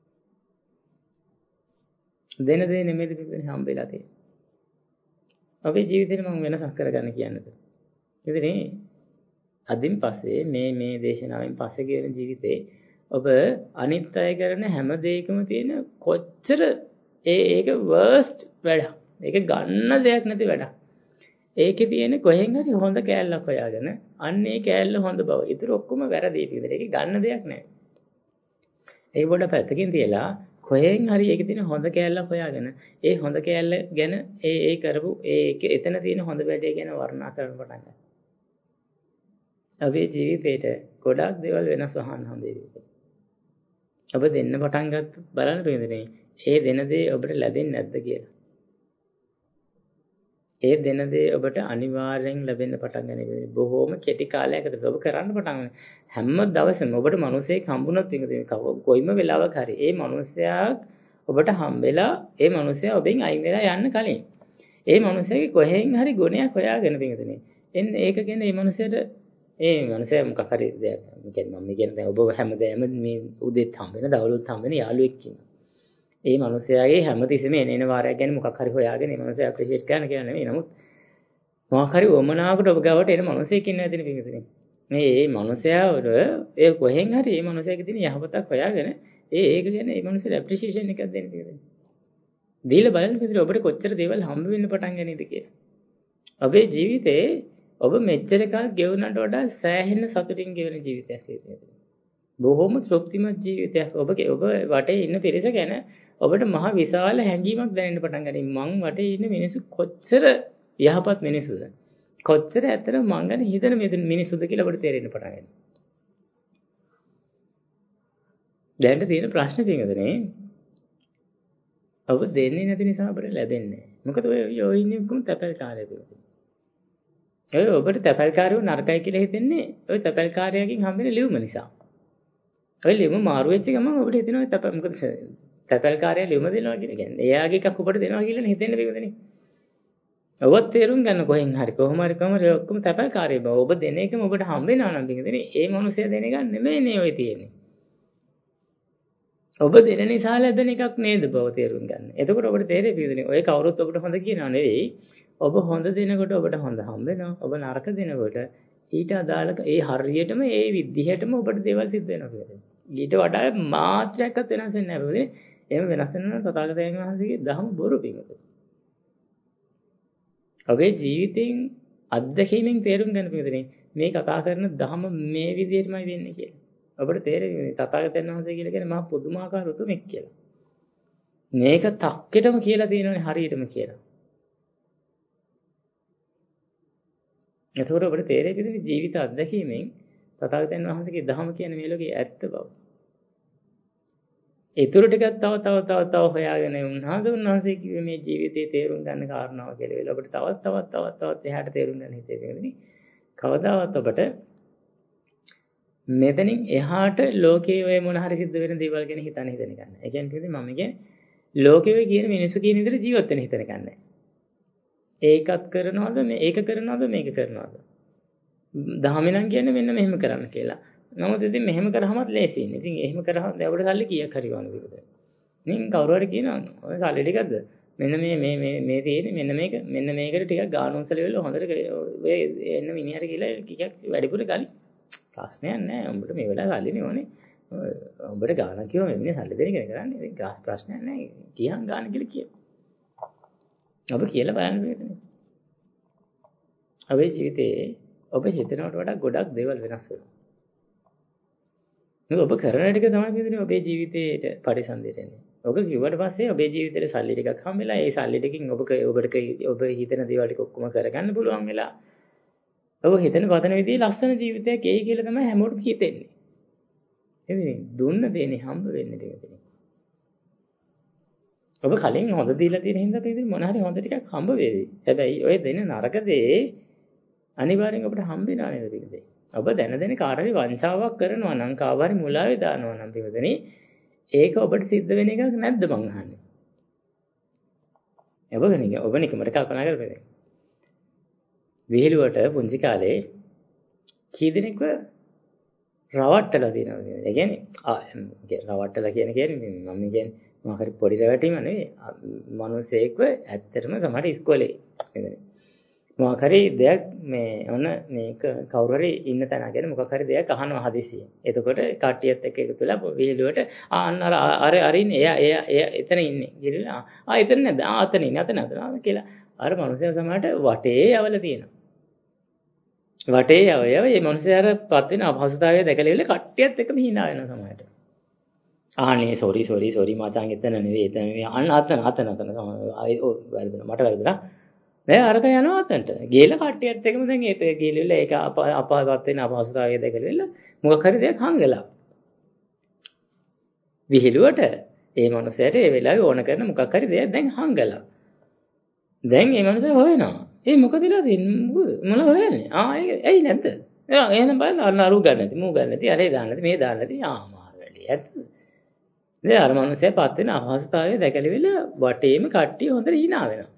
දෙන දේ නෙමෙයිද පිළිවෙලින් හම්බෙලා තියෙන්නේ. ඔබේ ජීවිතේට මම වෙනසක් කරගන්න කියන්නද? ඉතින් අදින් පස්සේ මේ මේ දේශනාවෙන් පස්සේ කියන ජීවිතේ ඔබ අනිත් අය කරන හැම දෙයකම තියෙන කොච්චර ඒ ඒක worst වැඩක්. ඒක ගන්න දෙයක් නැති වැඩක්. ඒකේ තියෙන කොහෙන් හරි හොඳ කෑල්ලක් හොයාගෙන අන්න ඒ කෑල්ල හොඳ බව. ඊටු ඔක්කොම වැරදි පිළිවෙල. ඒක ගන්න දෙයක් නැහැ. ඒක පොඩ පැත්තකින් තියලා කොහෙන් හරි ඒකේ තියෙන හොඳ කෑල්ලක් හොයාගෙන ඒ හොඳ කෑල්ල ගැන ඒ ඒ කරපු ඒ එතන තියෙන හොඳ වැඩේ ගැන වර්ණනා කරන්න පටන් ගන්න. අපේ ජීවිතේට ගොඩාක් දේවල් වෙනස් වහන්න හම්බෙයි. ඔබ දෙන්න පටන් ගත්ත බලන්න පිළිදෙනේ ඒ දෙන දේ ඔබට ලැබෙන්නේ නැද්ද කියලා. ඒ දෙන දේ ඔබට අනිවාර්යෙන් ලැබෙන්න පටන් ගන්න බොහෝම කෙටි කාලයකට ඔබ කරන්න පටන් ගන්න. හැම දවසෙම ඔබට මිනිසෙක් හම්බුනොත් ඉතින් කොයිම වෙලාවක හරි ඒ මිනිසයා ඔබට හම්බෙලා ඒ මිනිසයා ඔබෙන් අයින් වෙලා යන්න කලින් ඒ මිනිසයාගේ කොහෙන් හරි ගුණයක් හොයාගෙන පිටින් එන්න ඒක ගැන මේ මිනිසයාට ඒ මිනිසයා මොකක් හරි දෙයක් කියන්නේ මම කියන්නේ දැන් ඔබ හැමදේම මේ උදේත් හම්බ වෙන දවල්ුත් හම්බ වෙන යාළුවෙක් ඉන්නවා. ඒ මිනිසයාගේ හැමතිස්සෙම එන එන වාරයක් ගැන මොකක් හරි හොයාගෙන මේ මිනිසයා ඇප්‍රීෂিয়েට් කරන්න කියලා නෙමෙයි. නමුත් මොකක් හරි වමනාවකට ඔබ ගාවට එන මිනිසෙක් ඉන්න ඇතිනේ පිටින්. මේ මේ මිනිසයාවර ඒ කොහෙන් හරි මේ මිනිසයාගේ තියෙන යහපතක් හොයාගෙන ඒ ඒක ගැන මේ මිනිසයාට ඇප්‍රීෂিয়েෂන් එකක් දෙන්න පිටින්. දීලා බලන්න පිටින් ඔබට කොච්චර දේවල් හම්බ වෙන්න පටන් ගන්නේද කියලා. ඔබේ ජීවිතේ ඔබ මෙච්චර කාල ගෙවුනට වඩා සෑහෙන සතුටින් ගෙවන ජීවිතයක් තියෙනවා. බොහොම තෘප්තිමත් ජීවිතයක්. ඔබගේ ඔබ වටේ ඉන්න පිරිස ගැන ඔබට මහ විශාල හැඟීමක් දැනෙන්න පටන් ගන්නවා. මං වටේ ඉන්න මිනිස්සු කොච්චර යහපත් මිනිස්සුද? කොච්චර ඇත්තට මං ගැන හිතන මිනිස්සුද කියලා ඔබට තේරෙන්න පටන් ගන්නවා. දැන් තියෙන ප්‍රශ්නේ තියෙනදනේ ඔබ දෙන්නේ නැති නිසා ඔබට ලැබෙන්නේ නැහැ. මොකද ඔය ඔය ඉන්නේ කොහොම තැපැල් කාර්යයක. ඔය ඔබට තැපැල්කාරයෝ නරකයි කියලා හිතෙන්නේ ඔය තැපැල්කාරයාගෙන් හම්බෙන ලියුම නිසා. ඔය ලියුම මාරු වෙච්ච ගමන් ඔබට හිතෙනවා තැපැල් මොකද තැපැල්කාරය ලියුම දෙනවා කියන කියන්නේ. එයාගේ එකක් ඔබට දෙනවා කියලා හිතෙන්න බෑනේ. ඔබත් තේරුම් ගන්න කොහෙන් හරි කොහොම හරි කොහම හරි ඔක්කොම තැපැල්කාරය බව. ඔබ දෙන එකම ඔබට හම්බ වෙනවා නම් බින්දනේ. ඒ මොනසෙ දෙන එක නෙමෙයිනේ ඔය තියෙන්නේ. ඔබ දෙන නිසා ලැබෙන එකක් නේද බව තේරුම් ගන්න. එතකොට ඔබට තේරෙයි බින්දනේ. ඔය කවුරුත් ඔබට හොඳ කියනවා නෙවෙයි. ඔබ හොඳ දෙනකොට ඔබට හොඳ හම්බ වෙනවා. ඔබ නරක දෙනකොට ඊට අදාළ ඒ හරියටම ඒ විදිහටම ඔබට දේවල් සිද්ධ වෙනවා කියන්නේ. ඊට වඩා මාත්‍රයක්වත් වෙනස් වෙන්නේ නැහැ බින්දනේ. එහෙම වෙනස් වෙනවා තථාගතයන් වහන්සේගේ දහම බොරු පිංගුතු. ඔබේ ජීවිතෙන් අත්දැකීමෙන් තේරුම් ගන්න පිටුනේ මේ කතා කරන ධම මේ විදිහටමයි වෙන්නේ කියලා. ඔබට තේරෙන්නේ තථාගතයන් වහන්සේ කියලා කියන්නේ මහා පුදුමාකාර උතුමෙක් කියලා. මේක තක්කෙටම කියලා තියෙනවනේ හරියටම කියලා. එතකොට ඔබට තේරෙයි පිටුනේ ජීවිත අත්දැකීමෙන් තථාගතයන් වහන්සේගේ ධම කියන්නේ මේ ලෝකේ ඇත්ත බව. ඒතුරු ටිකක් තව තව තව තව හොයාගෙන උන්වහන්සේ උන්වහන්සේ කිව්වේ මේ ජීවිතේ තේරුම් ගන්න කාරණාව කියලා. ඒක ඔබට තවත් තවත් තවත් තවත් එහාට තේරුම් ගන්න හිතෙන්නේ. කවදාවත් ඔබට මෙතනින් එහාට ලෝකයේ ඔය මොන හරි සිද්ධ වෙන දේවල් ගැන හිතන්න හිතෙන ගන්න. ඒ කියන්නේ මම කියන්නේ ලෝකයේ කියන මිනිස්සු කියන විදිහට ජීවත් වෙන්න හිතන ගන්න. ඒකත් කරනවද මේ ඒක කරනවද මේක කරනවද? දහමිනම් කියන්නේ මෙන්න මෙහෙම කරන්න කියලා. නමුත් ඉතින් මෙහෙම කරාමත් ලේසියිනේ. ඉතින් එහෙම කරාම දැන් අපිට සල්ලි කීයක් හරි වань විකද. ඉතින් කවුරු හරි කියනවා ඔය සල්ලි ටිකක්ද? මෙන්න මේ මේ මේ මේ තියෙන්නේ මෙන්න මේක මෙන්න මේකට ටිකක් ගානොන්සල වෙලා හොඳට ඔය එන්න මිනිහට කියලා ටිකක් වැඩිපුර ගලි. ප්‍රශ්නයක් නැහැ. උඹට මේ වෙලාව සල්ලිනේ ඕනේ. උඹට ගානක් කිව්වම මෙන්න සල්ලි දෙන එක කරන්නේ. ඉතින් ගාස් ප්‍රශ්නයක් නැහැ. කියන් ගාන කියලා කියමු. ඔබ කියලා බලන්න බෑනේ. අපේ ජීවිතේ ඔබ හිතනවට වඩා ගොඩක් දේවල් වෙනස් වෙනවා. ඔබ කරන ටික තමයි කියන්නේ ඔබේ ජීවිතේට පරිසම්දිරෙන්නේ. ඔබ කිව්වට පස්සේ ඔබේ ජීවිතේට සල්ලි ටිකක් හම්බෙලා ඒ සල්ලි ටිකකින් ඔබ ඔබට ඔබ හිතන දේවල් ටික ඔක්කොම කරගන්න පුළුවන් වෙලා. ඔබ හිතන පතන විදිහේ ලස්සන ජීවිතයක් එයි කියලා තමයි හැමෝටම හිතෙන්නේ. එදිනේ දුන්න දේනේ හම්බ වෙන්නේ දෙන්නේ. ඔබ කලින් හොඳ දීලා තියෙන හින්දා ඉතින් මොන හරි හොඳ ටිකක් හම්බ වෙවි. හැබැයි ඔය දෙන නරක දේ අනිවාර්යෙන් ඔබට හම්බ වෙනා නේද දෙන්නේ. ඔබ දැන දැන කාටරි වංචාවක් කරනවා නම් කාවරි මුලාවේ දානවා නම් පිටුදෙනි ඒක ඔබට සිද්ධ වෙන එකක් නැද්ද මං අහන්නේ. ඔබ කෙනෙක් ඔබ නිකමට කල්පනා කරපෙන්නේ. විහිළුවට පුංචි කාලේ කී දෙනෙක්ව රවට්ටලා දිනනවා කියන්නේ. ඒ කියන්නේ ආ රවට්ටලා කියන කියන්නේ මම කියන්නේ මොකක් හරි පොඩි රැවටීම නෙවෙයි. මිනිස්සෙක්ව ඇත්තටම සමහර ඉස්කෝලේ නේද? මොකක් හරි දෙයක් මේ ඔන්න මේක කවුරු හරි ඉන්න තැන ගැන මොකක් හරි දෙයක් අහනවා හදිසියෙ. එතකොට කට්ටියත් එක්ක එකතු වෙලා විහිළුවට ආ අන්න අර අර අර ඉන්නේ එයා එයා එයා එතන ඉන්නේ. ගිහලා ආ එතන නැද්ද? ආ අතන ඉන්නේ අතන අතන කියලා. අර මනුස්සයා සමහරට වටේ යවලා තියෙනවා. වටේ යව යව මේ මනුස්සයාට පත් වෙන අපහසුතාවය දැකලා ඉවල කට්ටියත් එක්කම hina වෙනවා සමහරට. ආනේ සෝරි සෝරි සෝරි මචං එතන නෙවෙයි එතන නෙවෙයි අන්න අතන අතන අතන ආයි ඔව් වැරදුනා මට වැරදුනා. දැන් අරක යනවා අතන්ට. ගිහලා කට්ටියත් එක්කම දැන් ඒක ගිහලා ඒක අපාගත වෙන අපහසුතාවය දැකලා ඉවල මොකක් හරි දෙයක් හංගලා. විහිළුවට ඒ මනුස්සයාට ඒ වෙලාවේ ඕන කරන මොකක් හරි දෙයක් දැන් හංගලා. දැන් මේ මනුස්සයා හොයනවා. ඒ මොකදලා දෙන්නේ මොන හොයන්නේ? ආ ඒ ඇයි නැද්ද? එයා එහෙනම් බලන්න අර නරු ගන්න නැති මූ ගන්න නැති අරේ දාන්න නැති මේ දාන්න නැති ආ මාර වැඩි ඇත්ත. දැන් අර මනුස්සයා පත් වෙන අවස්ථාවේ දැකලා ඉවල වටේම කට්ටිය හොඳට hina වෙනවා.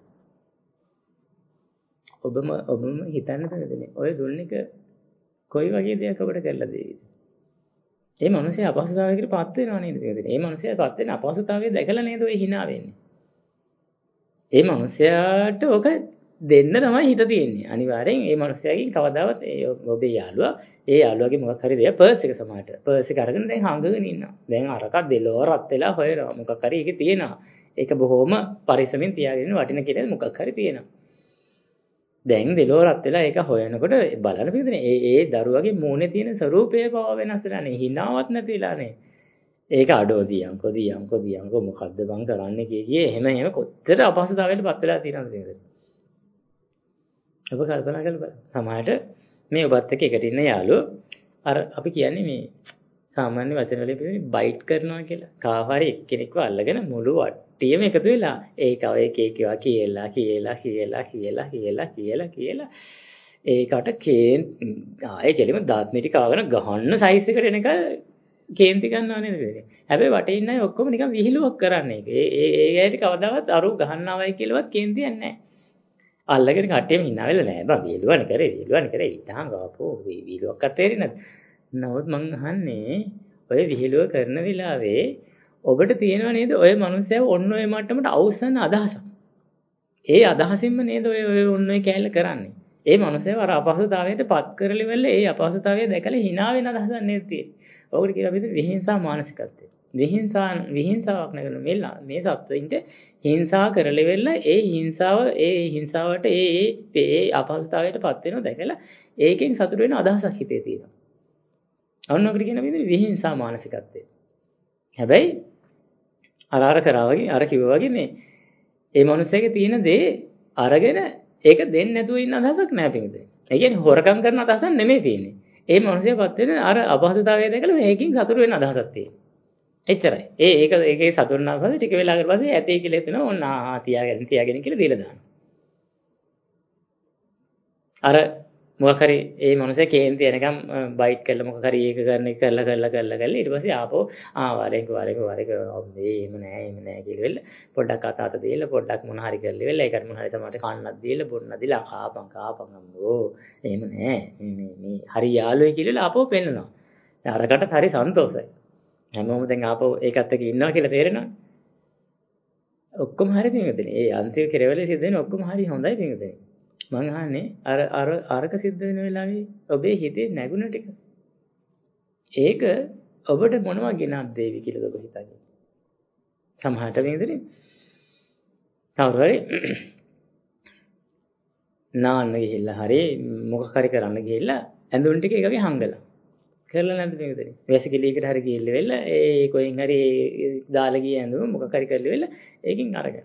ඔබම ඔබම හිතන්න බෑනේ. ඔය දුන්නේක කොයි වගේ දෙයක් ඔබට කරලා දෙයිද? ඒ මනුස්සයා අපහසුතාවයකට පත් වෙනවා නේද? ඒ මනුස්සයා පත් වෙන අපහසුතාවය දැකලා නේද ඔය hina වෙන්නේ. ඒ මනුස්සයාට ඔක දෙන්න තමයි හිත තියෙන්නේ. අනිවාර්යෙන් ඒ මනුස්සයාගෙන් කවදාවත් ඔබේ යාළුවා ඒ යාළුවාගේ මොකක් හරි දෙයක් පර්ස් එක සමානට පර්ස් එක අරගෙන දැන් හංගගෙන ඉන්නවා. දැන් අරක දෙලෝ රත් වෙලා හොයනවා. මොකක් හරි ඒකේ තියෙනවා. ඒක බොහොම පරිස්සමින් තියාගෙන වටින කියලා මොකක් හරි තියෙනවා. දැන් දෙලෝ රත් වෙලා ඒක හොයනකොට බලන්න පිළිදෙනේ ඒ ඒ දරුවගේ මූණේ තියෙන ස්වරූපය පව වෙනස් වෙලානේ. හිනාවක් නැතිලානේ. ඒක අඩෝ දියන්කෝ දියන්කෝ දියන්කෝ මොකද්ද බං කරන්නේ කිය කිය එහෙම එහෙම කොච්චර අපහසුතාවයකට පත් වෙලා තියෙනවද නේද? ඔබ කල්පනා කරලා බලන්න. සමහරට මේ ඔබත් එක්ක එකට ඉන්න යාළුවෝ අර අපි කියන්නේ මේ සාමාන්‍ය වචන වලින් කියන්නේ බයිට් කරනවා කියලා. කාහරි එක්කෙනෙක්ව අල්ලගෙන මුළු වට්ටියම එකතු වෙලා ඒකව එක එකවා කියලා කියලා කියලා කියලා කියලා කියලා කියලා ඒකට කේන් ආයේ කෙලිම දාත් මිටි කාගෙන ගහන්න සයිස් එකට එනක කේන්ති ගන්නව නේද වෙන්නේ. හැබැයි වටේ ඉන්න අය ඔක්කොම නිකන් විහිළුවක් කරන්නේ. ඒ ඒ ඒ ඇයිට කවදාවත් අරු ගහන්නවයි කියලාවත් කේන්තියක් නැහැ. අල්ලගෙන කට්ටියම hina වෙලා නෑ බං විහිළුවනේ කරේ විහිළුවනේ කරේ ඉතාලම ගාපෝ විහිළුවක්වත් තේරෙන්නේ නැද්ද? නමුත් මං අහන්නේ ඔය විහිළුව කරන වෙලාවේ ඔබට තියෙනව නේද ඔය මනුස්සයව ඔන්න ඔය මට්ටමට අවසන් අදහසක්. ඒ අදහසින්ම නේද ඔය ඔය ඔන්න ඔය කෑල්ල කරන්නේ. ඒ මනුස්සයව අර අපහසුතාවයට පත් කරලිවල ඒ අපහසුතාවය දැකලා hina වෙන අදහසක් නේද තියෙන්නේ. ඔකට කියලා අපි විහිංසා මානසිකත්වය. විහිංසා විහිංසාවක් නේද මෙල්ලා මේ සත්ත්වින්ට හිංසා කරලිවෙල ඒ හිංසාව ඒ හිංසාවට ඒ ඒ ඒ අපහසුතාවයට පත් වෙනවා දැකලා ඒකෙන් සතුට වෙන අදහසක් හිතේ තියෙනවා. අන්න ඔකට කියන විදිහට විහිංසා මානසිකත්වය. හැබැයි අර අර කරා වගේ අර කිව්වා වගේ මේ ඒ මනුස්සයාගේ තියෙන දේ අරගෙන ඒක දෙන්නේ නැතුව ඉන්න අදහසක් නැහැ පිටින්. ඒ කියන්නේ හොරකම් කරන අදහසක් නෙමෙයි තියෙන්නේ. ඒ මනුස්සයාපත් වෙන අර අපහසුතාවය දැකලා මේකෙන් සතුට වෙන අදහසක් තියෙනවා. එච්චරයි. ඒ ඒක ඒකේ සතුට වුණාට පස්සේ ටික වෙලාවකට පස්සේ ඇතේ කියලා හිතනවා ඕන්න ආ තියාගෙන තියාගෙන කියලා දීලා දානවා. අර මොකක් හරි ඒ මනුස්සයා කේන්ති එනකම් බයිට් කරලා මොකක් හරි ඒක කරන එක කරලා කරලා කරලා කරලා ඊට පස්සේ ආපහු ආ වරේක වරේක වරේක මේ එහෙම නෑ එහෙම නෑ කියලා වෙල පොඩ්ඩක් අතාත දීලා පොඩ්ඩක් මොන හරි කරලා වෙල ඒකට මොන හරි සමහරට කන්නක් දීලා බොන්නක් දීලා කාපන් කාපන් අම්මෝ එහෙම නෑ මේ මේ හරි යාළුවෙක් කියලා ආපහු පෙන්නනවා. අරකටත් හරි සන්තෝෂයි. හැමෝම දැන් ආපහු ඒකත් එක්ක ඉන්නවා කියලා තේරෙනවනේ. ඔක්කොම හරි පින්විතනේ. ඒ අන්තිම කෙරවලේ සිද්ධ වෙන ඔක්කොම හරි හොඳයි පින්විතනේ. මං අහන්නේ අර අර අරක සිද්ධ වෙන වෙලාවේ ඔබේ හිතේ නැගුණ ටික. ඒක ඔබට මොනවා ගෙනත් දෙවි කියලාද ඔබ හිතන්නේ? සමහරට පින්විතනේ. කවුරු හරි නාන්න ගිහිල්ලා හරි මොකක් හරි කරන්න ගිහිල්ලා ඇඳුම් ටික එකගේ හංගලා. කරලා නැද්ද මේකදනේ? වැසිකිළියකට හරි ගිහිල්ලා වෙලා ඒ කොහෙන් හරි දාලා ගිය ඇඳුම මොකක් හරි කරලා වෙලා ඒකින් අරගෙන.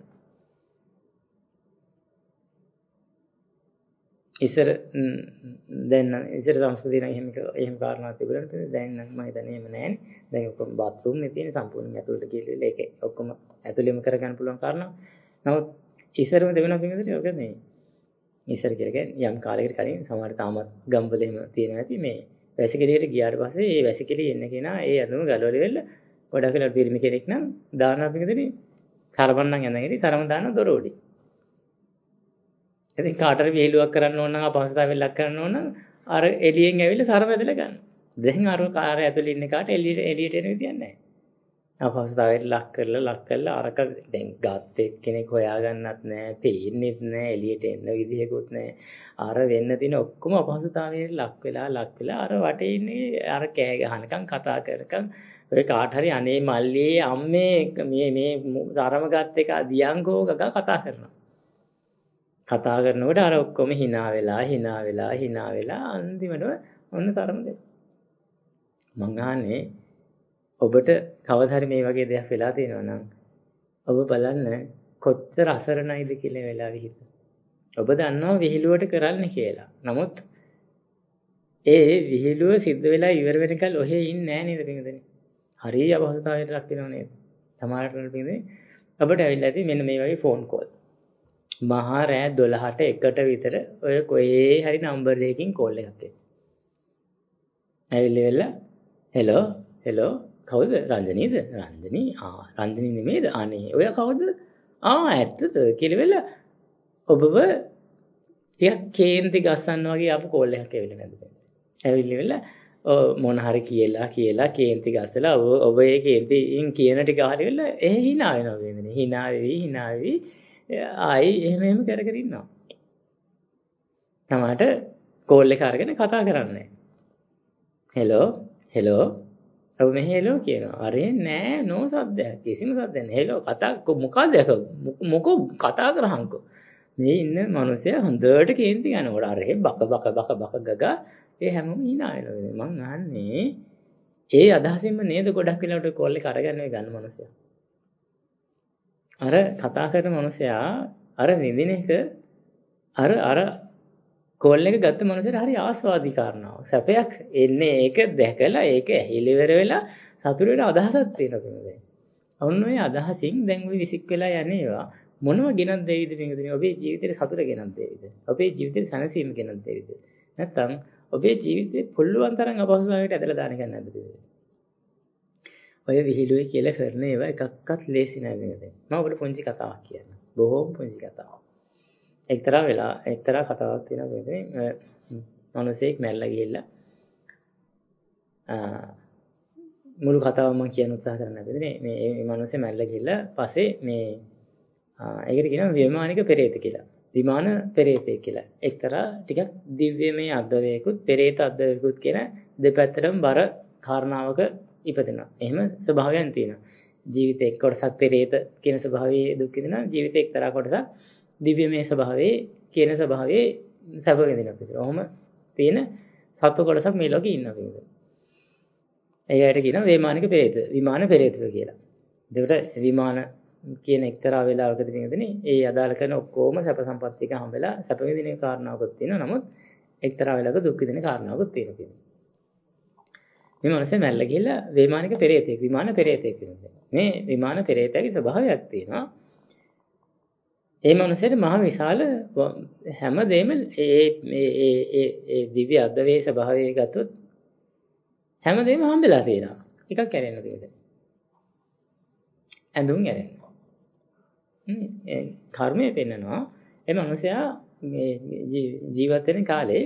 ඉස්සර දැන් ඉස්සර සංස්කෘතිය නම් එහෙම එහෙම කාරණාවක් තිබුණාට දැන් නම් මම හිතන්නේ එහෙම නැහැනේ. දැන් ඔක්කොම බාත් รู ම් නේ තියෙන්නේ සම්පූර්ණයෙන් ඇතුළට ගිහිල්ලා ඒක ඔක්කොම ඇතුළෙම කරගන්න පුළුවන් කාරණා. නමුත් ඉස්සරම දෙවෙනා පින්විතට ඔක නේ. ඉස්සර කියලා කියන්නේ යම් කාලයකට කලින් සමහර තාමත් ගම්වල එහෙම තියෙනවා ඇති මේ වැසිකිළියට ගියාට පස්සේ ඒ වැසිකිළිය එන්න කෙනා ඒ අඳුම ගලවල වෙල ගොඩක් වෙලා පිරිමි කෙනෙක් නම් දානවා පිටකදී තරමන්නම් යනගිරි තරම දාන දොර උඩි. ඉතින් කාටර විහිළුවක් කරන්න ඕන නම් අපහසුතාවයක් ලක් කරන්න ඕන නම් අර එළියෙන් ඇවිල්ලා සර වැදලා ගන්න. දැන් අර කාර්ය ඇතුළේ ඉන්න කාට එළියට එළියට එන විදියක් නැහැ. අපහසුතාවයට ලක් කරලා ලක් කරලා අරක දැන් ගාත් එක්කෙනෙක් හොයාගන්නත් නැහැ, පේන්නෙත් නැහැ, එළියට එන්න විදියකුත් නැහැ. අර වෙන්න තියෙන ඔක්කොම අපහසුතාවයට ලක් වෙලා ලක් වෙලා අර වටේ ඉන්නේ අර කෑ ගහනකම් කතා කරකම් ඔය කාට හරි අනේ මල්ලියේ අම්මේ මේ මේ තරම ගත් එක දියංගෝ ගගා කතා කරනවා. කතා කරනකොට අර ඔක්කොම hina වෙලා hina වෙලා hina වෙලා අන්තිමට ඔන්න තරම දෙන්න. මං අහන්නේ ඔබට කවදා හරි මේ වගේ දෙයක් වෙලා තියෙනවා නම් ඔබ බලන්න කොච්චර අසරණයිද කියලා වෙලාවෙ හිත. ඔබ දන්නවා විහිළුවට කරන්නේ කියලා. නමුත් ඒ විහිළුව සිද්ධ වෙලා ඉවර වෙනකල් ඔහෙ ඉන්නේ නැහැ නේද පින්වදනේ? හරිය අවස්ථාවකට ලක් වෙනව නේද? සමහරට පින්වදනේ ඔබට ඇවිල්ලා ඇති මෙන්න මේ වගේ ෆෝන් කෝල්. මහා රෑ දොළහට එකට විතර ඔය කොහේ හරි නම්බර් එකකින් කෝල් එකක් එනවා. ඇවිල්ලා හෙලෝ හෙලෝ කවුද? රංජනීද? රංජනී ආ රංජනී නෙමෙයිද? අනේ ඔයා කවුද? ආ ඇත්තද කියලා වෙලා ඔබව ටිකක් කේන්ති ගස්සන්න වගේ ආපු කෝල් එකක් ඇවිල්ලා නැද්ද? ඇවිල්ලා වෙලා මොන හරි කියලා කියලා කේන්ති ගස්සලා ඔබ ඒ කේන්තිින් කියන ටික අහලා වෙලා එහෙ hina වෙනවා වෙන්නේ. hina වෙවි hina වෙවි ආයි එහෙම එහෙම කර කර ඉන්නවා. තමාට කෝල් එක අරගෙන කතා කරන්නේ. හෙලෝ හෙලෝ ඔබ මේ හෙලෝ කියනවා. අරේ නෑ නෝ සද්දයක්. කිසිම සද්දයක් නෑ. හෙලෝ කතා මොකද මොකෝ කතා කරහන්කෝ. මේ ඉන්න මිනිස්සයා හොඳට කේන්ති ගන්නකොට අරේ බක බක බක බක ගගා ඒ හැමෝම hina වෙනවා. මං අහන්නේ ඒ අදහසින්ම නේද ගොඩක් වෙලාවට කෝල් එක අරගෙන ගන්න මිනිස්සයා. අර කතා කරන මිනිසයා අර විඳින එක අර අර කෝල් එක ගත්ත මිනිසයාට හරි ආස්වාදී කාරණාවක්. සැපයක් එන්නේ ඒක දැකලා ඒක ඇහිලිවර වෙලා සතුට වෙන අදහසක් තියෙනවා දැන්. ඔන්න ඔය අදහසින් දැන් ওই විසික් වෙලා යන්නේ ඒවා මොනව ගෙනත් දෙයිද පින්වතුනි? ඔබේ ජීවිතේට සතුට ගෙනත් දෙයිද? ඔබේ ජීවිතේට සැනසීම ගෙනත් දෙයිද? නැත්නම් ඔබේ ජීවිතේ පුළුවන් තරම් අපහසුතාවයකට ඇදලා දාන එක නැද්ද? ඔය විහිළුවේ කියලා කරන ඒවා එකක්වත් ලේසි නෑ නේද? මම ඔබට පුංචි කතාවක් කියන්නම්. බොහෝම පුංචි කතාවක්. එක්තරා වෙලා එක්තරා කතාවක් තියෙනවා මේ මිනිසෙක් මැරලා ගිහිල්ලා මුළු කතාව මම කියන්න උත්සාහ කරන්න බැරිනේ මේ මේ මිනිස්සේ මැරලා ගිහිල්ලා පස්සේ මේ ඒකට කියනවා විමානික පෙරේත කියලා. විමාන පෙරේතෙක් කියලා. එක්තරා ටිකක් දිව්‍යමය අද්දවේකුත් පෙරේත අද්දවේකුත් කියන දෙපැත්තටම බර කාරණාවක ඉපදෙනවා. එහෙම ස්වභාවයන් තියෙනවා. ජීවිතේ එක් කොටසක් පෙරේත කියන ස්වභාවයේ දුක් විඳිනවා. ජීවිතේ එක්තරා කොටසක් දිව්‍යමය ස්වභාවයේ කියන ස්වභාවයේ සැප විඳිනවා. ඔහොම තියෙන සත්ව කොටසක් මේ ලෝකේ ඉන්නවා කියන්නේ. ඒකට කියනවා වේමානික පෙරේත, විමාන පෙරේතය කියලා. ඒකට විමාන කියන එක්තරා වෙලාවකදී මේකදනේ ඒ අදාළ කරන ඔක්කොම සැප සම්පත් ටික හම්බෙලා සැප විඳින කාරණාවකුත් තියෙනවා. නමුත් එක්තරා වෙලාවක දුක් විඳින කාරණාවකුත් තියෙනවා. මේ මනසේ මැල්ල ගිහිල්ලා වේමානික පෙරේතෙක්, විමාන පෙරේතෙක් වෙනවා. මේ විමාන පෙරේතයාගේ ස්වභාවයක් තියෙනවා. ඒ මනසේට මහ විශාල හැමදේම ඒ මේ ඒ ඒ ඒ දිව්‍ය අද්දවේ ස්වභාවය ගත්තොත් හැමදේම හම්බෙලා තියෙනවා. එකක් කැරෙන්න තියෙද. ඇඳුම් ඇරෙන්න. ඒ කර්මය පෙන්නනවා. ඒ මනුස්සයා මේ ජීවත් වෙන කාලේ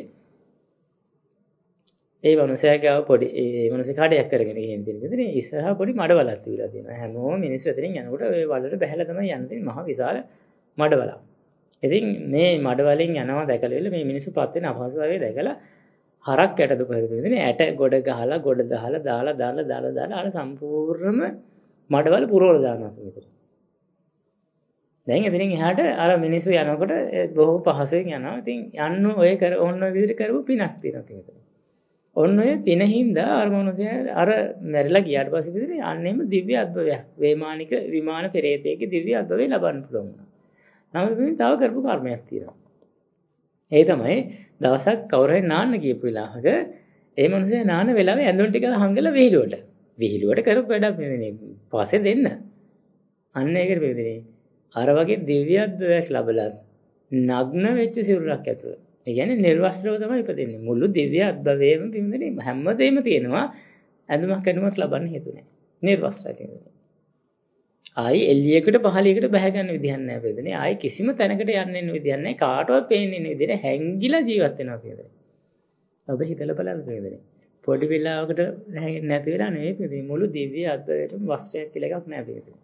ඒ මනුස්සයා ගාව පොඩි ඒ මනුස්ස කාඩයක් කරගෙන ගිහින් තියෙනවා. ඉස්සරහා පොඩි මඩවලක් තියලා තියෙනවා. හැමෝම මිනිස්සු අතරින් යනකොට ওই වලට බහැලා තමයි යන්නේ. මහ විශාල මඩවලක්. ඉතින් මේ මඩවලින් යනවා දැකලා මේ මිනිස්සු පත් වෙන අපහසුතාවය දැකලා හරක් යට දුක හිතෙන්නේ ඇට ගොඩ ගහලා ගොඩ දාලා දාලා දාලා දාලා දාලා අර සම්පූර්ණම මඩවල පුරවල දානවා මෙතන. දැන් එතනින් එහාට අර මිනිස්සු යනකොට බොහොම පහසුවෙන් යනවා. ඉතින් යන්න ඔය කර ඔන්න ඔය විදිහට කරපු පිනක් තියෙනවා මෙතන. ඔන්න ඔය පිනින්ද අර මොනසෙ අර මැරිලා ගියාට පස්සේ විදිහට අන්නේම දිව්‍ය අද්භවයක්. වේමානික විමාන පෙරේතයේ දිව්‍ය අද්භවය ලබන්න පුළුවන්. නමුත් මේ තව කරපු කර්මයක් තියෙනවා. ඒ තමයි දවසක් කවුරු හරි නාන්න ගියපු වෙලාවක ඒ මනුස්සයා නාන වෙලාවේ ඇඳුම් ටික හංගලා විහිළුවට. විහිළුවට කරපු වැඩක් නෙවෙයි. පස්සේ දෙන්න. අන්න ඒකට වෙන්නේ. අර වගේ දිව්‍යත්වයක් ලැබලා නග්න වෙච්ච සිරුරක් ඇතුව. ඒ කියන්නේ නිර්වස්ත්‍රව තමයි ඉපදෙන්නේ. මුළු දිව්‍යත්වයේම පින්දෙන්නේ හැමදේම තියෙනවා. ඇඳුමක් ඇඳුමක් ලබන්න හේතු නැහැ. නිර්වස්ත්‍රය කියන්නේ. ආයි එළියකට පහළියකට බහැ ගන්න විදිහක් නැහැ වේදනේ. ආයි කිසිම තැනකට යන්න ඉන්න විදිහක් නැහැ. කාටවත් පේන්නේ ඉන්න විදිහට හැංගිලා ජීවත් වෙනවා වේදනේ. ඔබ හිතලා බලන්න වේදනේ. පොඩි වෙලාවකට නැති වෙලා නෙවෙයි වේදනේ. මුළු දිව්‍ය අද්වයටම වස්ත්‍රයක් කියලා එකක් නැහැ වේදනේ.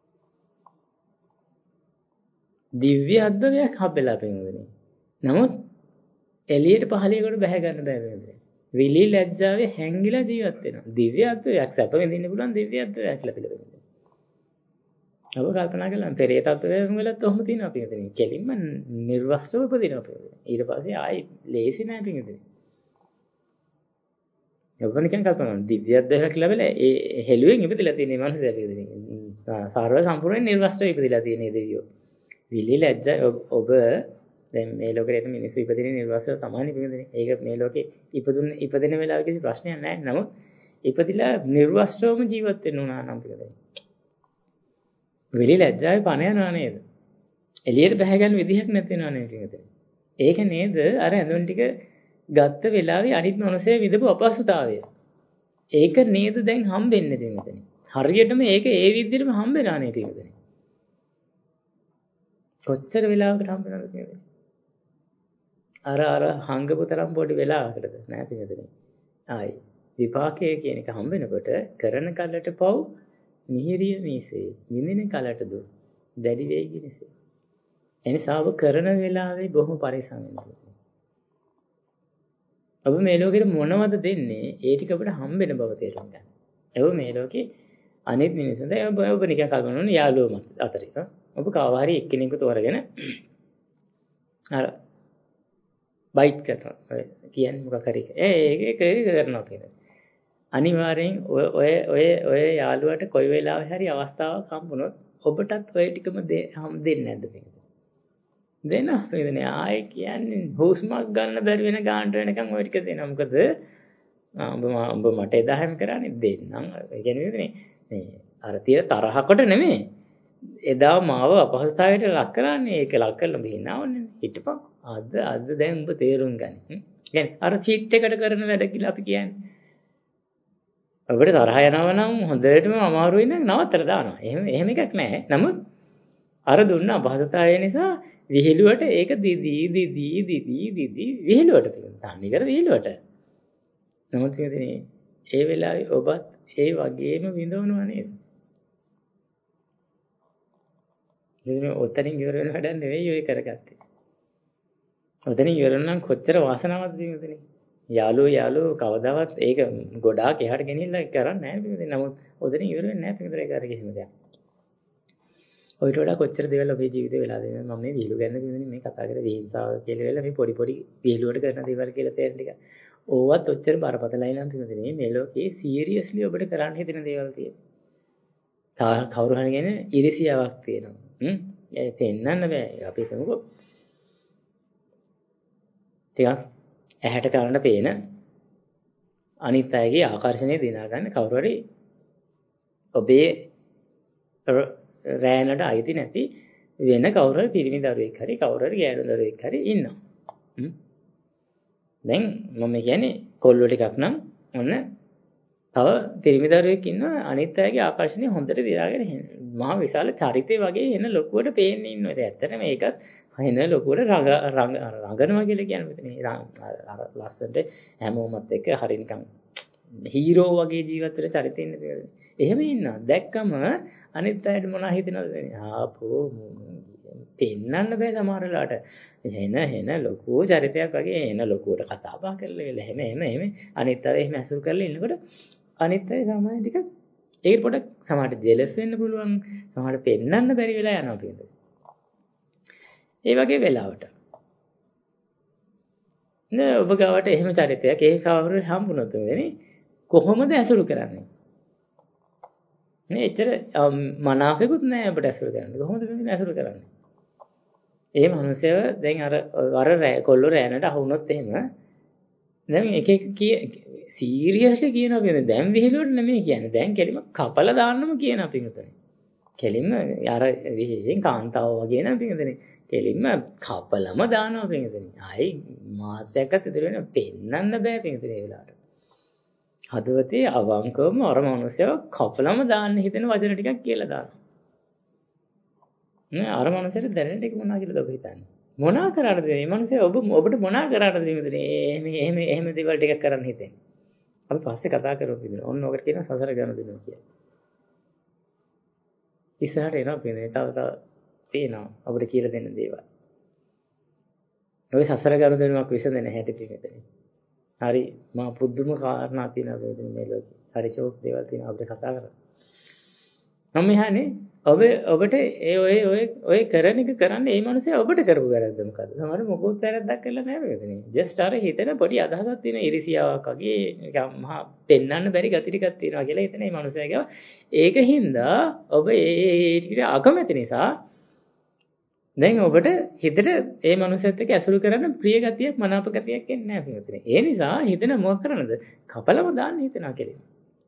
දිව්‍ය අද්වයක් හම්බෙලා වේදනේ. නමුත් එළියට පහළියකට බහැ ගන්න බෑ වේදනේ. විලි ලැජ්ජාවේ හැංගිලා ජීවත් වෙනවා. දිව්‍ය අද්වයක් සැප විඳින්න පුළුවන් දිව්‍ය අද්වයක් ලැබිලා වේදනේ. ඔබ කල්පනා කළා පෙරේත අත්වේම වලත් ඔහොම තියෙනවා පිටින්. කෙලින්ම නිර්වස්ත්‍රව උපදිනවා පිටින්. ඊට පස්සේ ආයි ලේසි නෑ පිටින්. ඔබ නිකන් කල්පනා කරනවා දිව්‍ය අධ්‍යයනයක් ලැබෙලා ඒ හෙළුවෙන් ඉපදලා තියෙන මනුස්සයා පිටින්. සාරව සම්පූර්ණ නිර්වස්ත්‍රව ඉපදලා තියෙන දෙවියෝ. විලි ලැජ්ජ ඔබ දැන් මේ ලෝකෙට මිනිස්සු ඉපදින නිර්වස්ත්‍රව තමයි පිටින්. ඒක මේ ලෝකේ ඉපදුන ඉපදෙන වෙලාව කිසි ප්‍රශ්නයක් නෑ. නමුත් ඉපදිලා නිර්වස්ත්‍රවම ජීවත් වෙන්න උනා නම් පිටින්. විලි ලැජ්ජාවේ පණ යනවා නේද? එළියට බහැ ගන්න විදිහක් නැති වෙනවා නේද මේකද? ඒක නේද අර ඇඳුම් ටික ගත්ත වෙලාවේ අනිත් මොනසේ විදපු අපහසුතාවය. ඒක නේද දැන් හම්බෙන්නේ දෙන්නේ. හරියටම ඒක ඒ විදිහටම හම්බෙනා නේද මේකද? කොච්චර වෙලාවකට හම්බෙනවද මේකද? අර අර හංගපු තරම් පොඩි වෙලාවකටද නෑ මේකද? ආයි විපාකයේ කියන එක හම්බෙනකොට කරන කලට පව් මිහිරිය මිසේ විඳින කලට දු දැඩි වේගි නිසා එනිසා ඔබ කරන වෙලාවේ බොහොම පරිස්සම් වෙන්න ඕනේ. ඔබ මේ ලෝකෙට මොනවද දෙන්නේ ඒ ටික අපිට හම්බෙන බව තේරුම් ගන්න. ඔබ මේ ලෝකේ අනිත් මිනිස්සුන්ට ඔබ ඔබ නිකන් කල්පනා කරන යාළුවෝ අතරේ ඔබ කවවා හරි එක්කෙනෙකු තෝරගෙන අර බයිට් කරනවා කියන්නේ මොකක් හරි ඒ ඒක කරනවා කියන්නේ අනිවාර්යෙන් ඔය ඔය ඔය ඔය යාළුවාට කොයි වෙලාවෙ හරි අවස්ථාවක් හම්බුනොත් ඔබටත් ඔය ටිකම හම් දෙන්නේ නැද්ද මේක? දෙන්න වෙන්නේ ආයේ කියන්නේ හුස්මක් ගන්න බැරි වෙන ගානට වෙනකන් ඔය ටික දෙනවා. මොකද ඔබ ඔබ මට එදා හැම කරන්නේ දෙන්නම්. ඒ කියන්නේ මේ මේ අර තිය තරහකට නෙමෙයි. එදා මාව අපහසුතාවයට ලක් කරන්නේ ඒක ලක් කරලා බිනවන්නේ. හිටපන්. අද අද දැන් ඔබ තේරුම් ගන්න. يعني අර ෆීට් එකට කරන වැඩ කියලා අපි කියන්නේ ඔබට තරහ යනවා නම් හොඳටම අමාරුයි නම් නවත්තලා දානවා. එහෙම එහෙම එකක් නැහැ. නමුත් අර දුන්න අපහසුතාවය නිසා විහිළුවට ඒක දිදී දිදී දිදී දිදී විහිළුවට තියෙනවා. තන්නේ කර විහිළුවට. නමුත් කියන්නේ ඒ වෙලාවේ ඔබත් ඒ වගේම විඳවනවා නේද? ඉතින් ඔතනින් ඉවර වෙන වැඩක් නෙවෙයි ඔය කරගත්තේ. ඔතනින් ඉවර නම් කොච්චර වාසනාවක්ද මේකනේ. යාළුවෝ යාළුවෝ කවදාවත් ඒක ගොඩාක් එහාට ගෙනිහිල්ලා කරන්නේ නැහැ මේකනේ. නමුත් ඔතනින් ඉවර වෙන්නේ නැහැ මේකේ කර කිසිම දෙයක්. ඔයිට වඩා කොච්චර දේවල් ඔබේ ජීවිතේ වෙලා දෙනවද මම මේ විහිළු ගැන කියන්නේ මේ කතා කරේ විහිංසාව කියලා වෙලා මේ පොඩි පොඩි විහිළුවට කරන දේවල් කියලා තේරෙන ටික. ඕවත් ඔච්චර බරපතලයි නම් තියෙන්නේ මේ ලෝකේ සීරියස්ලි ඔබට කරන්න හිතෙන දේවල් තියෙනවා. කවුරු හරි ගැන ඉරිසියාවක් තියෙනවා. හ්ම් ඒ පෙන්නන්න බෑ. අපි හිතමුකෝ ටිකක් ඇහැට කරන්න පේන අනිත් අයගේ ආකර්ෂණය දිනා ගන්න කවුරු හරි ඔබේ රෑනට අයිති නැති වෙන කවුරු හරි පිරිමි දරුවෙක් හරි කවුරු හරි ගෑනු දරුවෙක් හරි ඉන්නවා. හ්ම් දැන් මම කියන්නේ කොල්ලෝ ටිකක් නම් ඔන්න තව පිරිමි දරුවෙක් ඉන්නවා අනිත් අයගේ ආකර්ෂණය හොඳට දිනාගෙන මහා විශාල චරිතේ වගේ එන ලොකුවට පේන්නේ ඉන්නවා. ඒක ඇත්තටම ඒකත් එන ලොකුවට රඟ රඟනවා කියලා කියන්නේ අර ලස්සනට හැමෝමත් එක්ක හරිය නිකන් හීරෝ වගේ ජීවත් වෙලා චරිතෙ ඉන්න දෙයක්. එහෙම ඉන්නවා. දැක්කම අනිත් අයට මොනවා හිතෙනවද වෙන්නේ? ආපෝ පෙන්නන්න බෑ සමහර වෙලාවට. එන එන ලොකු චරිතයක් වගේ එන ලොකුවට කතා බහ කරලා වෙලා එහෙම එහෙම එහෙම අනිත් අය එහෙම ඇසුරු කරලා ඉන්නකොට අනිත් අය සමාජ ටික ඒක පොඩක් සමහරට ජෙලස් වෙන්න පුළුවන්. සමහරට පෙන්නන්න බැරි වෙලා යනවා කියන්නේ. ඒ වගේ වෙලාවට නේ ඔබ ගාවට එහෙම චරිතයක් ඒ කවුරු හම්බුනොත් වෙන්නේ කොහොමද ඇසුරු කරන්නේ? නේ එච්චර මනාපෙකුත් නෑ ඔබට ඇසුරු කරන්න. කොහොමද මේ ඇසුරු කරන්නේ? ඒ මනුස්සයව දැන් අර අර කොල්ලෝ රෑනට අහුනොත් එහෙම දැන් එක එක කිය සීරියස්ලි කියනවා කියන්නේ දැන් විහිළුවට නෙමෙයි කියන්නේ. දැන් කෙලිම කපලා දාන්නම කියන අපි මෙතන. කෙලින්ම අර විශේෂයෙන් කාන්තාව වගේ නම් පිටුදෙනේ. කෙලින්ම කපලම දානවා පිටුදෙනේ. ආයි මාත්‍යයක්වත් ඉදිරිය වෙන පෙන්නන්න බෑ පිටුදෙනේ වෙලාවට. හදවතේ අවංකවම අර මනුස්සයව කපලම දාන්න හිතෙන වචන ටිකක් කියලා දානවා. නේ අර මනුස්සයට දැනෙන ටික මොනවා කියලාද ඔබ හිතන්නේ? මොනවා කරාද මේ මනුස්සය ඔබ ඔබට මොනවා කරාද පිටුදෙනේ? එහෙම එහෙම එහෙම දේවල් ටිකක් කරන්න හිතෙන්නේ. අපි පස්සේ කතා කරමු පිටුදෙනේ. ඔන්න ඔකට කියනවා සසර ගන්න දෙනවා කියලා. ඉස්සරහට එනවා පින්නේ තව තව පේනවා අපිට කියලා දෙන්න දේවල්. ඔය සසර ගනුදෙනුවක් විසඳෙන්නේ හැටි පින්නතනේ. හරි මා පුදුම කාරණා තියෙනවා මේ ලෝකේ. හරි ෂෝක් දේවල් තියෙනවා අපිට කතා කරලා. මම යහනේ ඔබ ඔබට ඒ ඔය ඔය ඔය කරන එක කරන්නේ මේ මිනිස්සේ ඔබට කරපු වැරද්ද මොකද්ද? සමහර මොකොත් වැරද්දක් කරලා නැහැ මේකනේ. ජස්ට් අර හිතෙන පොඩි අදහසක් තියෙන ඉරිසියාවක් වගේ නිකන් මහා පෙන්වන්න බැරි ගති ටිකක් තියෙනවා කියලා හිතන මේ මිනිස්සයාගේ ඒකින්ද ඔබ ඒ ටිකට අකමැති නිසා දැන් ඔබට හිතට ඒ මනුස්සයත් එක්ක ඇසුරු කරන්න ප්‍රිය ගතියක් මනාප ගතියක් එන්නේ නැහැ පිටුනේ. ඒ නිසා හිතන මොකක් කරන්නද? කපලම දාන්න හිතනවා කියලා.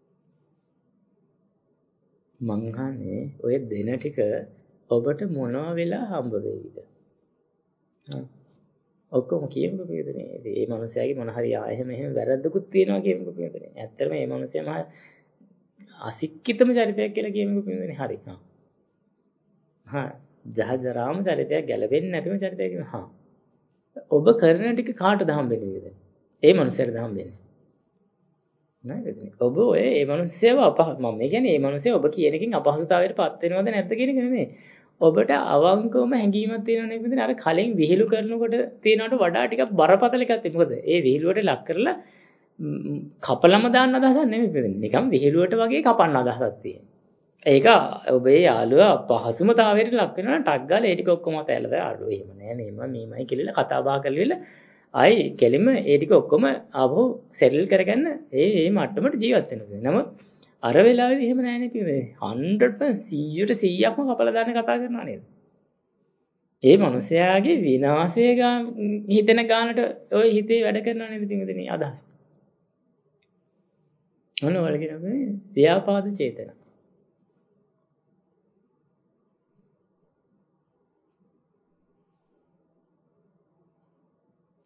මං අහන්නේ ඔය දෙන ටික ඔබට මොනවා වෙලා හම්බ වෙයිද? හා ඔක්කොම කියමුකෝ පිටුනේ. මේ මනුස්සයාගේ මොන හරි ආයෙම එහෙම වැරද්දකුත් තියෙනවා කියමුකෝ පිටුනේ. ඇත්තටම මේ මනුස්සයා මහා අසික්කිතම චරිතයක් කියලා කියමුකෝ පිටුනේ. හරි. හා. හා ජහජරාම චරිතයක් ගැලපෙන්නේ නැතිම චරිතයක් කියනවා. හා. ඔබ කරන ටික කාටද හම්බෙන්නේ වේද? ඒ මනුස්සයාට හම්බෙන්නේ. නේද? ඔබ ඔය ඒ මනුස්සයව අපහ මම කියන්නේ මේ මනුස්සය ඔබ කියන එකකින් අපහසුතාවයට පත් වෙනවද නැද්ද කියන එක නෙමෙයි. ඔබට අවංකවම හැඟීමක් තියෙනව නේද? අර කලින් විහිළු කරනකොට තියෙනවට වඩා ටිකක් බරපතල එකක් තියෙනවා. මොකද ඒ විහිළුවට ලක් කරලා කපලම දාන්න අදහසක් නෙමෙයි. නිකන් විහිළුවට වගේ කපන්න අදහසක් තියෙනවා. ඒක ඔබේ යාළුවා පහසුමතාවයට ලක් වෙනවා ටක් ගාලා ඒ ටික ඔක්කොම අතහැරලා දාලා අඩෝ එහෙම නෑ මේම මේමයි කියලා කතා බහ කරලා ආයි කෙලින්ම ඒ ටික ඔක්කොම ආවෝ සෙටල් කරගන්න ඒ ඒ මට්ටමට ජීවත් වෙනවා. නමුත් අර වෙලාවේදී එහෙම නෑනේ කිව්වේ. හන්ඩ්‍රඩ් පර්සන්ට් සීයක්ම කපලා දාන්න කතා කරනවා නේද? ඒ මනුස්සයාගේ විනාශය ගාන හිතෙන ගානට ඔය හිතේ වැඩ කරනවා නේද පින්වදිනේ අදහස. මොන වලකිනද ව්‍යාපාද චේතන.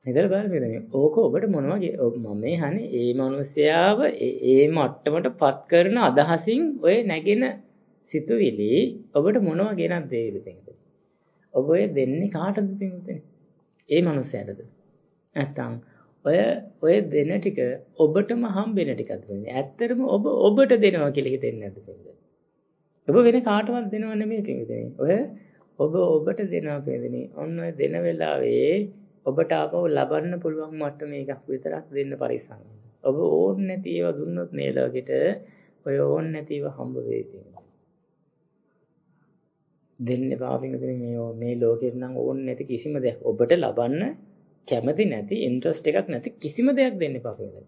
හිතලා බලන්න පිටුනේ. ඕක ඔබට මොනවා මම මේ අහන්නේ ඒ මිනිස්යාව ඒ මට්ටමට පත් කරන අදහසින් ඔය නැගෙන සිතුවිලි ඔබට මොනවා ගෙනත් දෙයිද පිටුනේ. ඔබ ඔය දෙන්නේ කාටද පිටුනේ? ඒ මිනිස්යාටද? නැත්තම් ඔය ඔය දෙන ටික ඔබටම හම්බෙන ටිකක්ද වෙන්නේ. ඇත්තටම ඔබ ඔබට දෙනවා කියලා හිතෙන්නේ නැද්ද පිටුනේ? ඔබ වෙන කාටවත් දෙනව නෙමෙයි පිටුනේ. ඔය ඔබ ඔබට දෙනවා පිටුනේ. ඔන්න ඔය දෙන වෙලාවේ ඔබට ආපහු ලබන්න පුළුවන් මට්ටම එකක් විතරක් දෙන්න පරිස්සම් වෙන්න. ඔබ ඕන් නැති ඒවා දුන්නොත් මේ ලෝකෙට ඔය ඕන් නැති ඒවා හම්බ වෙයි පිටුනේ. දෙන්න එපා පිටුනේ මේ මේ ලෝකෙට නම් ඕන් නැති කිසිම දෙයක් ඔබට ලබන්න කැමති නැති ඉන්ට්‍රස්ට් එකක් නැති කිසිම දෙයක් දෙන්න එපා පිටුනේ.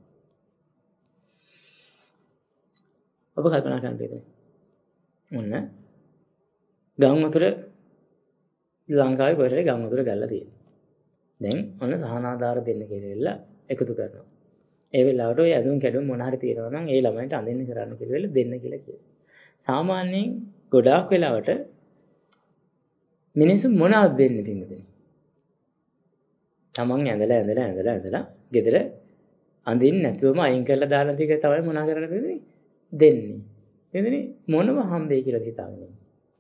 ඔබ කල්පනා කරන්න පිටුනේ. මොන ගම් වතුර ලංකාවේ කොහෙද ගම් වතුර ගල්ලා තියෙන්නේ. දැන් ඔන්න සහනාධාර දෙන්න කියලා එකතු කරනවා. ඒ වෙලාවට ඔය ඇඳුම් කැඩුම් මොන හරි තියෙනවා නම් ඒ ළමයින්ට අඳින්න කරන්න කියලා දෙන්න කියලා කියනවා. සාමාන්‍යයෙන් ගොඩාක් වෙලාවට මිනිස්සු මොනවද දෙන්නේ පිටුනේ? තමන් ඇඳලා ඇඳලා ඇඳලා ඇඳලා ගෙදර අඳින්න නැතුවම අයින් කරලා දාලා ටික තමයි මොනා කරන්නේ පිටුනේ? දෙන්නේ. එදිනේ මොනව හම්බෙයි කියලා හිතාගෙන ඉන්නේ.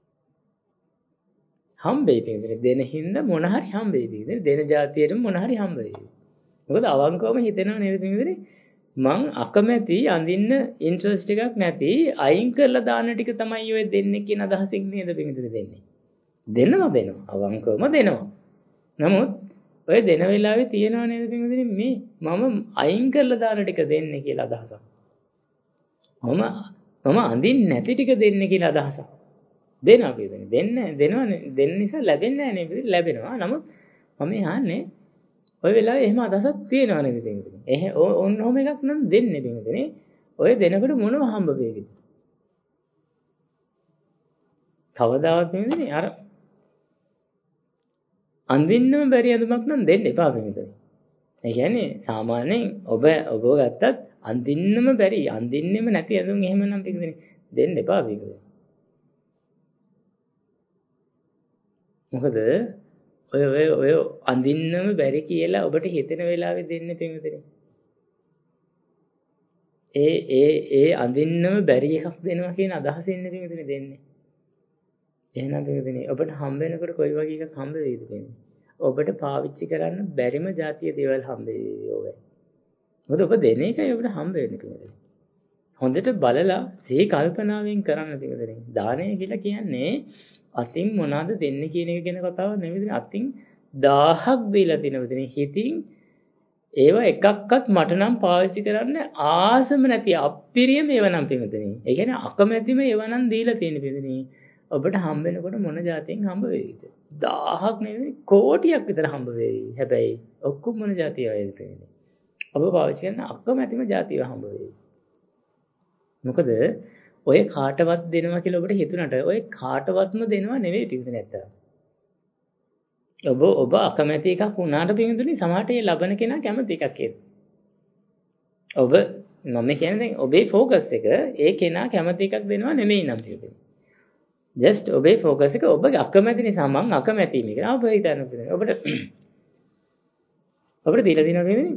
හම්බෙයි පිටුනේ දෙන හින්දා මොන හරි හම්බෙයි පිටුනේ දෙන જાතියෙටම මොන හරි හම්බෙයි. මොකද අවංකවම හිතෙනව නේද පිටුනේ මං අකමැති අඳින්න ඉන්ට්‍රස්ට් එකක් නැති අයින් කරලා දාන ටික තමයි ඔය දෙන්නේ කියන අදහසින් නේද පිටුනේ දෙන්නේ. දෙනවා දෙනවා අවංකවම දෙනවා. නමුත් ඔය දෙන වෙලාවේ තියනව නේද පිටුනේ මේ මම අයින් කරලා දාන ටික දෙන්නේ කියලා අදහසක්. මම මම අඳින්නේ නැති ටික දෙන්නේ කියලා අදහසක්. දෙනවා පිටුනේ. දෙන්න දෙනවනේ දෙන්න නිසා ලැබෙන්නේ නැහැ නේද? ලැබෙනවා. නමුත් මම අහන්නේ ඔය වෙලාවේ එහෙම අදහසක් තියෙනව නේද පිටුනේ? එහෙ ඕන ඕම එකක් නම් දෙන්නේ පිටුනේ. ඔය දෙනකොට මොනව හම්බ වෙයිද? කවදාවත් පිටුනේ අර අඳින්නම බැරි අඳුමක් නම් දෙන්න එපා පිටුනේ. ඒ කියන්නේ සාමාන්‍යයෙන් ඔබ ඔබව ගත්තත් අඳින්නම බැරි අඳින්නෙම නැති අඳුම් එහෙමනම් පිටුනේ දෙන්න එපා පිටුනේ. මොකද ඔය ඔය ඔය අඳින්නම බැරි කියලා ඔබට හිතෙන වෙලාවෙ දෙන්න පිටුනේ. ඒ ඒ ඒ අඳින්නම බැරි එකක් දෙනවා කියන අදහසින් පිටුනේ දෙන්නේ. එහෙනම් පිටුනේ ඔබට හම්බ වෙනකොට කොයි වගේ එකක් හම්බ වෙයිද කියන්නේ? ඔබට පාවිච්චි කරන්න බැරිම જાතිය දේවල් හම්බ වෙයි ඔය. මොකද ඔබ දෙන එකයි ඔබට හම්බ වෙන්නේ පිටුනේ. හොඳට බලලා සිහි කල්පනාවෙන් කරන්න පිටුනේ. දානය කියලා කියන්නේ අතින් මොනවද දෙන්නේ කියන එක ගැන කතාවක් නෙවෙයි. අතින් දහයක් දීලා තිනවදනේ හිතින් ඒව එකක්වත් මට නම් පාවිච්චි කරන්න ආසම නැති අප්‍රියම ඒව නම් පිටුනේ. ඒ කියන්නේ අකමැතිම ඒව නම් දීලා තියෙන පිටුනේ. ඔබට හම්බ වෙනකොට මොන જાතියෙන් හම්බ වෙයිද? දහයක් නෙවෙයි කෝටියක් විතර හම්බ වෙයි. හැබැයි ඔක්කොම මොන જાතිය වේද පිටුනේ. ඔබ පාවිච්චි කරන අකමැතිම જાතිය හම්බ වෙයි. මොකද ඔය කාටවත් දෙනවා කියලා ඔබට හිතුණට ඔය කාටවත්ම දෙනවා නෙවෙයි පිටුනේ ඇත්තට. ඔබ ඔබ අකමැති එකක් වුණාට පිටුනේ සමහරට ඒ ලබන කෙනා කැමති එකක් ඒක. ඔබ මම කියන්නේ දැන් ඔබේ ફોකස් එක ඒ කෙනා කැමති එකක් දෙනවා නෙමෙයි නම් පිටුනේ. just ඔබේ ફોකස් එක ඔබගේ අකමැති නිසා මං අකමැති මේක. ඔබ හිතන්න පිටුනේ. ඔබට ඔබට දීලා දිනවා පිටුනේ.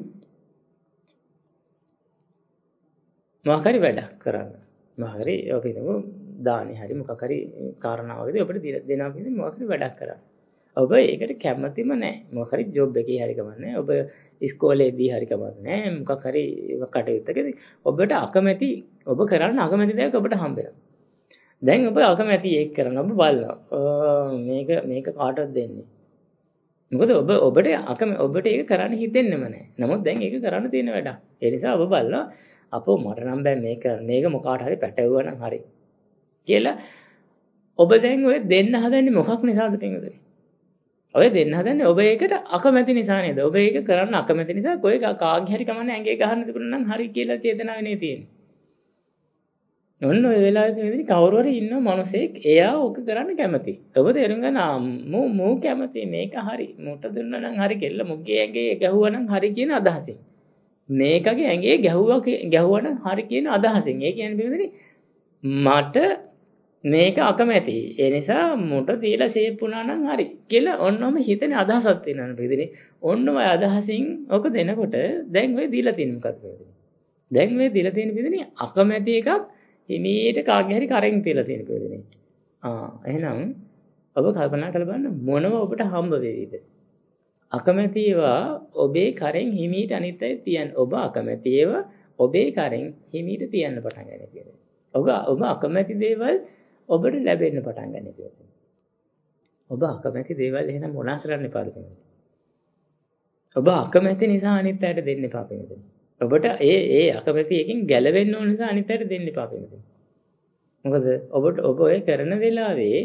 මොකක් හරි වැඩක් කරන්න. මොකක් හරි අපි හිතමු දානි හරි මොකක් හරි කාරණාවකදී ඔබට දෙනවා පිටුනේ මොකක් හරි වැඩක් කරන්න. ඔබ ඒකට කැමතිම නැහැ. මොකක් හරි ජොබ් එකේ හරි කමන්නේ. ඔබ ඉස්කෝලේදී හරි කමන්නේ. මොකක් හරි කටයුත්තකදී ඔබට අකමැති ඔබ කරන්න අකමැති දෙයක් ඔබට හම්බ වෙනවා. දැන් ඔබ අකමැති ඒක කරන්න ඔබ බලනවා. මේක මේක කාටවත් දෙන්නේ. මොකද ඔබ ඔබට අකම ඔබට ඒක කරන්න හිතෙන්නෙම නැහැ. නමුත් දැන් ඒක කරන්න තියෙන වැඩක්. ඒ නිසා ඔබ බලනවා අපෝ මට නම් බෑ මේක මේක මොකාට හරි පැටවුවා නම් හරි කියලා ඔබ දැන් ඔය දෙන්න හදන්නේ මොකක් නිසාද පිටුනේ? ඔය දෙන්න හදන්නේ ඔබ ඒකට අකමැති නිසා නේද? ඔබ ඒක කරන්න අකමැති නිසා කොයි කාගේ හරි කමන්නේ ඇඟේ ගහන්න තිබුණා නම් හරි කියලා චේතනාව නේ තියෙන්නේ. ඔන්න ඔය වෙලාවේ කවුරු හරි ඉන්න මිනිසෙක් එයා ඕක කරන්න කැමති. ඔබ තේරුම් ගන්න මූ මූ කැමති මේක හරි. මුට දුන්නා නම් හරි කෙල්ල මුගේ ඇඟේ ගැහුවා නම් හරි කියන අදහසින්. මේකගේ ඇඟේ ගැහුවා ගැහුවා නම් හරි කියන අදහසින්. ඒ කියන්නේ පිළිදෙන්නේ මට මේක අකමැති. ඒ නිසා මුට තියලා ෂේප් වුණා නම් හරි කියලා ඔන්නම හිතෙන අදහසක් තියෙනවා නේද? ඔන්න ඔය අදහසින් ඔක දෙනකොට දැන් ඔය දීලා තියෙන මොකක්ද නේද? දැන් ඔය දීලා තියෙන විදිහනේ අකමැති එකක් හිමීට කාගේ හරි කරෙන් තියලා තියෙන විදිහනේ. ආ එහෙනම් ඔබ කල්පනා කරලා බලන්න මොනව ඔබට හම්බ වෙයිද? අකමැති ඒවා ඔබේ කරෙන් හිමීට අනිත් අය තියන්න. ඔබ අකමැති ඒවා ඔබේ කරෙන් හිමීට තියන්න පටන් ගන්න කියලා. ඔබ ඔබ අකමැති දේවල් ඔබට ලැබෙන්න පටන් ගන්න කියලා. ඔබ අකමැති දේවල් එහෙනම් මොනා කරන්න එපාද කියන්නේ? ඔබ අකමැති නිසා අනිත් අයට දෙන්න එපා කියන්නේ. ඔබට ඒ ඒ අකමැති එකකින් ගැලවෙන්න ඕන නිසා අනිත් අයට දෙන්න එපා කියන්නේ. මොකද ඔබට ඔබ ඔය කරන වෙලාවේ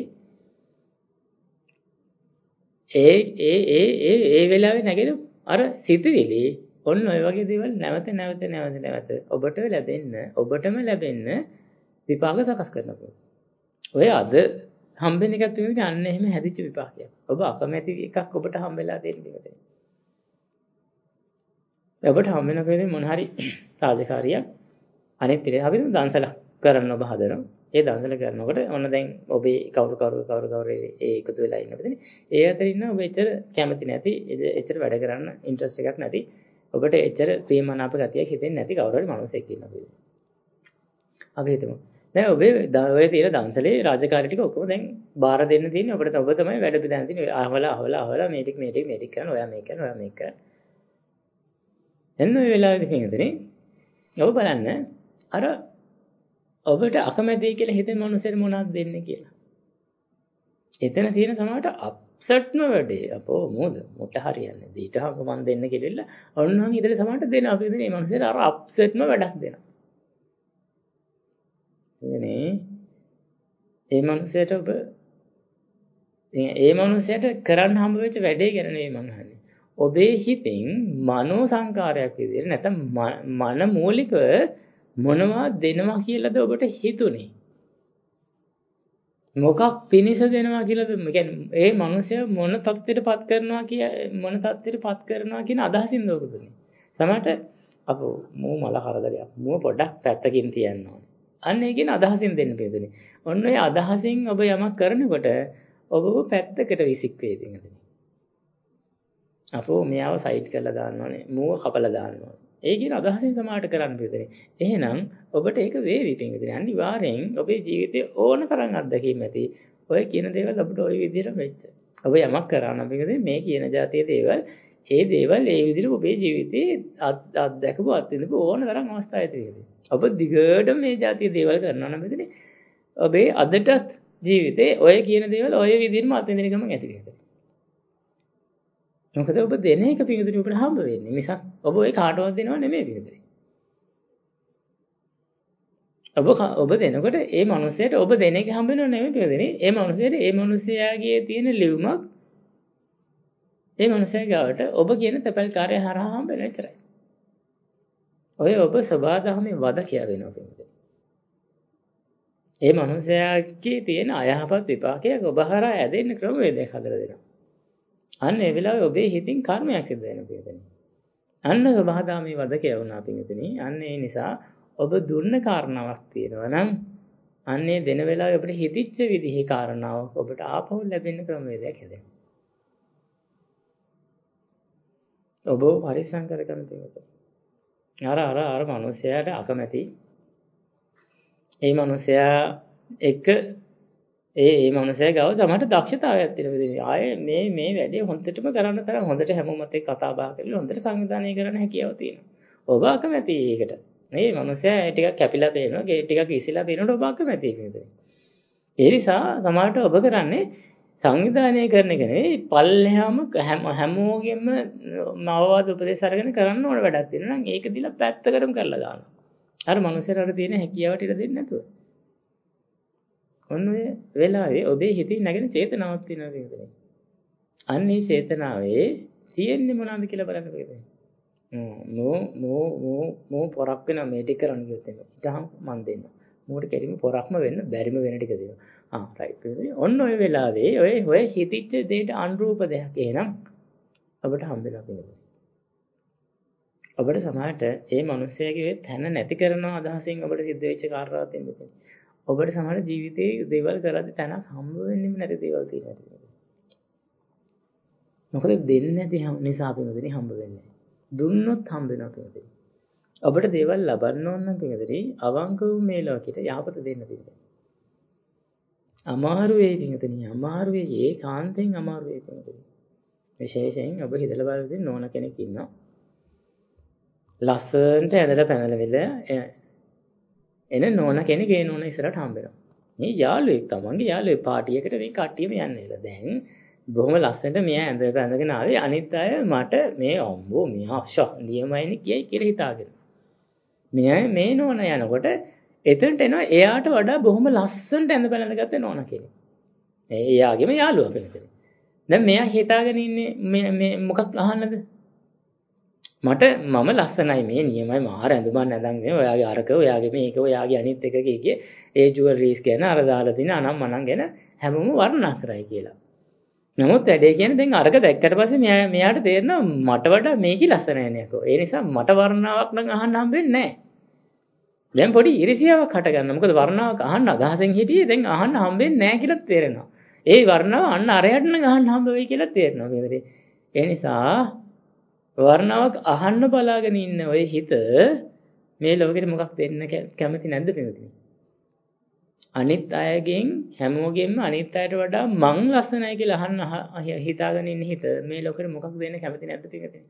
ඒ ඒ ඒ ඒ ඒ වෙලාවේ නැගෙන අර සිතුවිලි ඔන්න ඔය වගේ දේවල් නැවත නැවත නැවත නැවත ඔබට ලැබෙන්න ඔබටම ලැබෙන්න විපාක සකස් කරනවා. ඔය අද හම්බෙන එකත් වෙන්නේ අන්න එහෙම හැදිච්ච විපාකයක්. ඔබ අකමැති එකක් ඔබට හම්බෙලා දෙන්නේ. ඔබට හම්බ වෙන කෙනෙක් මොන හරි රාජකාරියක් අනිත් පිළි අපි දන්සල කරන්න ඔබ හදනවා. ඒ දන්සල කරනකොට ඔන්න දැන් ඔබේ කවුරු කවුරු කවුරු කවුරු ඒ එකතු වෙලා ඉන්නවද? ඒ අතර ඉන්න ඔබ එච්චර කැමති නැති, එච්චර වැඩ කරන්න ඉන්ට්‍රස්ට් එකක් නැති, ඔබට එච්චර ප්‍රියමනාප ගතියක් හිතෙන්නේ නැති කවුරු හරි මිනිහෙක් ඉන්නවා. අපි හිතමු. දැන් ඔබේ ඔය තියෙන දන්සලේ රාජකාරී ටික ඔක්කොම දැන් බාර දෙන්න තියෙන්නේ ඔබට. ඔබ තමයි වැඩ බෙදන්න තියෙන්නේ. අහවලා අහවලා අහවලා මේ ටික මේ ටික මේ ටික කරන ඔයා මේක කරන ඔයා මේක කරන. එන්න ඔය වෙලාවේදී පිටින් ඔබ බලන්න අර ඔබට අකමැති කියලා හිතෙන මොනසෙර මොනවද දෙන්නේ කියලා. එතන තියෙන සමහරට අප්සෙට්ම වැඩේ. අපෝ මොකද මොට හරියන්නේ. දීටහක මන් දෙන්න කියලා ඔන්නම හිතේ සමහරට දෙනවා. අපි මේ මොනසෙර අර අප්සෙට්ම වැඩක් දෙනවා. එනේ ඒ මනුස්සයට ඔබ ඒ මනුස්සයට කරන්න හම්බ වෙච්ච වැඩේ ගැන නෙවෙයි මම අහන්නේ. ඔබේ හිතෙන් මනෝ සංකාරයක් විදිහට නැත්නම් මන මූලිකව මොනවා දෙනවා කියලාද ඔබට හිතුනේ? මොකක් පිනිස දෙනවා කියලාද? කියන්නේ ඒ මනුස්සයා මොන තත්ත්වයටපත් කරනවා කිය මොන තත්ත්වයටපත් කරනවා කියන අදහසින්ද ඔබ දුන්නේ? සමහරට අපෝ මෝ මල කරදරයක්. මෝ පොඩ්ඩක් පැත්තකින් තියන්න ඕනේ. අන්න ඒකෙන් අදහසින් දෙන්න බෙදෙන්නේ. ඔන්න ඔය අදහසින් ඔබ යමක් කරනකොට ඔබව පැත්තකට විසික් වේදිනද. අපෝ මෙයාව සයිඩ් කරලා දාන්න ඕනේ. මූව කපලා දාන්න ඕනේ. ඒකෙන් අදහසින් සමාහට කරන්න බෙදෙන්නේ. එහෙනම් ඔබට ඒක වේවි පිටින්. අනිවාර්යෙන් ඔබේ ජීවිතේ ඕන තරම් අත්දැකීම් ඇති. ඔය කියන දේවල් අපිට ওই විදිහට වෙච්ච. ඔබ යමක් කරා නම් මේ කියන જાතියේ දේවල් ඒ දේවල් ඒ විදිහට ඔබේ ජීවිතේ අත්දැකපු අත්විඳපු ඕන තරම් අවස්ථා ඇති වෙනවා. ඔබ දිගටම මේ જાතිය දේවල් කරනවා නම් මෙතන ඔබේ අදටත් ජීවිතේ ඔය කියන දේවල් ඔය විදිහටම අත්විඳින ගමන් ඇති වෙනවා. මොකද ඔබ දෙන එක පිඟුදුනේ ඔබට හම්බ වෙන්නේ. මිසක් ඔබ ඔය කාටවත් දෙනව නෙමෙයි පිඟුදුනේ. ඔබ ඔබ දෙනකොට ඒ මනුස්සයාට ඔබ දෙන එක හම්බ වෙනව නෙමෙයි පිඟුදුනේ. ඒ මනුස්සයාට ඒ මනුස්සයාගේ තියෙන ලියුමක් ඒ මනුස්සයා ගාවට ඔබ කියන තැපැල් කාර්යය හරහා හම්බ වෙන විතරයි. ඔය ඔබ සබාදහමේ වද කියලා වෙනවා පිළිදෙ. ඒ මනුස්සයාගේ තියෙන අයහපත් විපාකයක් ඔබ හරහා ඇදෙන්න ක්‍රමවේදයක් හදලා දෙනවා. අන්න ඒ වෙලාවේ ඔබේ හිතින් කර්මයක් සිද්ධ වෙනවා පිළිදෙන. අන්න සබාදහමේ වද කියලා වුණා පිළිදෙනි. අන්න ඒ නිසා ඔබ දුන්න කාරණාවක් තියෙනවා නම් අන්නේ දෙන වෙලාවේ ඔබට හිතිච්ච විදිහේ කාරණාවක් ඔබට ආපහු ලැබෙන්න ක්‍රමවේදයක් හැදෙනවා. ඔබ පරිස්සම් කරගන්න තියෙනවා. අර අර අර මිනිසයාට අකමැති ඒ මිනිසයා එක ඒ ඒ මිනිසයා ගාව තමයි දක්ෂතාවයක් තියෙනවා. ආයේ මේ මේ වැඩේ හොඳටම කරන්න තරම් හොඳට හැමෝමත් එක්ක කතා බහ කරලා හොඳට සංවිධානය කරන්න හැකියාව තියෙනවා. ඔබ අකමැති ඒකට. මේ මිනිසයා ටිකක් කැපිලා පේනවා, ගේ ටිකක් ඉසිලා පේනකොට ඔබ අකමැති ඒකද. ඒ නිසා සමහරට ඔබ කරන්නේ සංවිධානය කරන එක නෙවෙයි පල්ලෙහාම හැමෝගෙම නවවාද උපදේශ අරගෙන කරන්න ඕන වැඩක් තියෙනවා නම් ඒක දිලා පැත්තකටම කරලා දානවා. අර මනුස්සයරට තියෙන හැකියාවට ඉඩ දෙන්නේ නැතුව. ඔන්න ඔය වෙලාවේ ඔබේ හිතේ නැගෙන චේතනාවක් තියෙනවා කියන්නේ. අන්න ඒ චේතනාවේ තියෙන්නේ මොනවද කියලා බලන්න බෑ. මෝ මෝ මෝ මෝ පොරක් වෙන මේ ටික කරන්න කිව්වොත් එහෙම. ඊටහම් මන් දෙන්න. මෝට කෙලිම පොරක්ම වෙන්න බැරිම වෙන ටික දෙනවා. ආ රයිට්. ඔන්න ඔය වෙලාවේ ඔය ඔය හිතිච්ච දෙයට අනුරූප දෙයක් එහෙනම් ඔබට හම්බෙලා තියෙනවා. ඔබට සමහරට ඒ මිනිස්සයාගේ තැන නැති කරන අදහසින් ඔබට සිද්ධ වෙච්ච කාර්යයක් තියෙනවා. ඔබට සමහර ජීවිතේ දේවල් කරද්දී තැනක් හම්බ වෙන්නෙම නැති දේවල් තියෙනවා. මොකද දෙන්නේ නැති නිසා පින්වතුනි හම්බ වෙන්නේ. දුන්නොත් හම්බ වෙනවා පින්වතුනි. ඔබට දේවල් ලබන්න ඕන නම් පින්වතුනි අවංකව මේ ලෝකෙට යහපත දෙන්න පින්වතුනි. අමාරු වෙයි පින්වතුනි අමාරු වෙයි ඒකාන්තයෙන් අමාරු වෙයි පින්වතුනි. විශේෂයෙන් ඔබ හිතලා බලද්දී නෝන කෙනෙක් ඉන්නවා. ලස්සනට ඇඳලා පැනලා වෙල එන නෝන කෙනෙක් ඒ නෝන ඉස්සරහට හම්බ වෙනවා. මේ යාළුවෙක් තමන්ගේ යාළුවෙක් පාටියකට මේ කට්ටියම යන්නේ කියලා. දැන් බොහොම ලස්සනට මෙයා ඇඳ පැනගෙන ආවේ අනිත් අය මට මේ අම්බෝ මෙහා ෂා නියමයිනේ කියයි කියලා හිතාගෙන. මෙයා මේ නෝන යනකොට එතනට එනවා එයාට වඩා බොහොම ලස්සනට ඇඳ පැනලා ගත්ත නෝන කෙනෙක්. ඒ එයාගේම යාළුවා කෙනෙක්. දැන් මෙයා හිතාගෙන ඉන්නේ මේ මේ මොකක් අහන්නද? මට මම ලස්සනයි මේ නියමයි මාර ඇඳුමක් නැදන් මේ ඔයාගේ අරක ඔයාගේ මේක ඔයාගේ අනිත් එක කීකේ ඒ ජුවලරිස් ගැන අර දාලා තින අනම් මනම් ගැන හැමෝම වර්ණනා කරයි කියලා. නමුත් වැඩේ කියන්නේ දැන් අරක දැක්කට පස්සේ මෙයා මෙයාට තේරෙනවා මට වඩා මේකයි ලස්සනයි නේකෝ. ඒ නිසා මට වර්ණාවක් නම් අහන්න හම්බෙන්නේ නැහැ. දැන් පොඩි ඉරිසියාවක් හට ගන්නවා. මොකද වර්ණාවක් අහන්න අදහසෙන් හිටියේ දැන් අහන්න හම්බෙන්නේ නැහැ කියලා තේරෙනවා. ඒ වර්ණාව අන්න අරයට නම් අහන්න හම්බ වෙයි කියලා තේරෙනවා මේකේ. ඒ නිසා වර්ණාවක් අහන්න බලාගෙන ඉන්න ඔය හිත මේ ලෝකෙට මොකක් දෙන්න කැමති නැද්ද පින්වතුනි? අනිත් අයගෙන් හැමෝගෙම අනිත් අයට වඩා මං ලස්සනයි කියලා අහන්න හිතාගෙන ඉන්න හිත මේ ලෝකෙට මොකක් දෙන්න කැමති නැද්ද පින්වතුනි?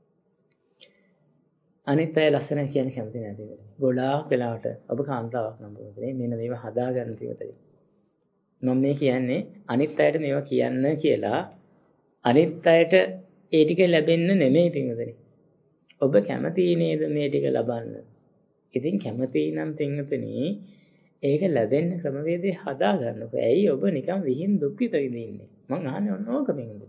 අනිත් අය ලස්සනයි කියන කැමති නැද්ද පින්වතුනි? ගොඩාක් වෙලාවට ඔබ කාන්තාවක් නම් පින්වතුනි මෙන්න මේව හදාගන්න පින්වතුනි. මම මේ කියන්නේ අනිත් අයට මේවා කියන්න කියලා අනිත් අයට ඒ ටික ලැබෙන්න නෙමෙයි පින්වතුනි. ඔබ කැමති නේද මේ ටික ලබන්න? ඉතින් කැමති නම් පින්වතුනි ඒක ලැබෙන්න ක්‍රමවේදය හදා ගන්නකො. ඇයි ඔබ නිකන් විහිං දුක් විඳින්නේ? මං අහන්නේ ඔන්න ඕක පින්වතුනි.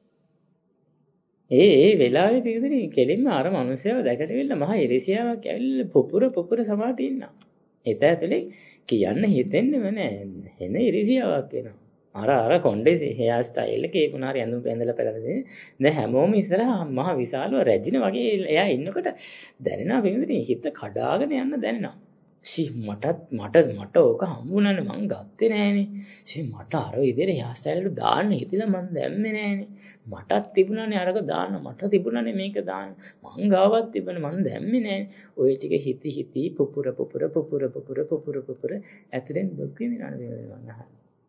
ඒ ඒ වෙලාවේ පින්වතුනි කෙලින්ම අර මනුස්සයව දැකට වෙන්න මහා ඉරිසියාවක් ඇවිල්ලා පුපුර පුපුර සමාට ඉන්නවා. හිත ඇතුලේ කියන්න හිතෙන්නේම නෑ. එන ඉරිසියාවක් එනවා. අර අර කොණ්ඩේ හෙයාර් ස්ටයිල් එකේ පුනාරි ඇඳුම් ඇඳලා පැලලා දැන් හැමෝම ඉස්සරහා මහ විශාලව රැජින වගේ එයා ඉන්නකොට දැනෙනවා පින්වතුනි හිත කඩාගෙන යන්න දැනෙනවා. සි මටත් මට මට ඕක හම්බුණානේ මං ගත්තේ නෑනේ. සි මට අර විදිහට හෙයාර් ස්ටයිල් එක දාන්න හිතිලා මං දැම්මේ නෑනේ. මටත් තිබුණානේ අරක දාන්න මට තිබුණානේ මේක දාන්න. මං ගාවත් තිබුණේ මං දැම්මේ නෑනේ. ඔය ටික හිති හිති පුපුර පුපුර පුපුර පුපුර පුපුර පුපුර ඇතුලෙන් දුක් විඳිනවනේ මං අහන්නේ.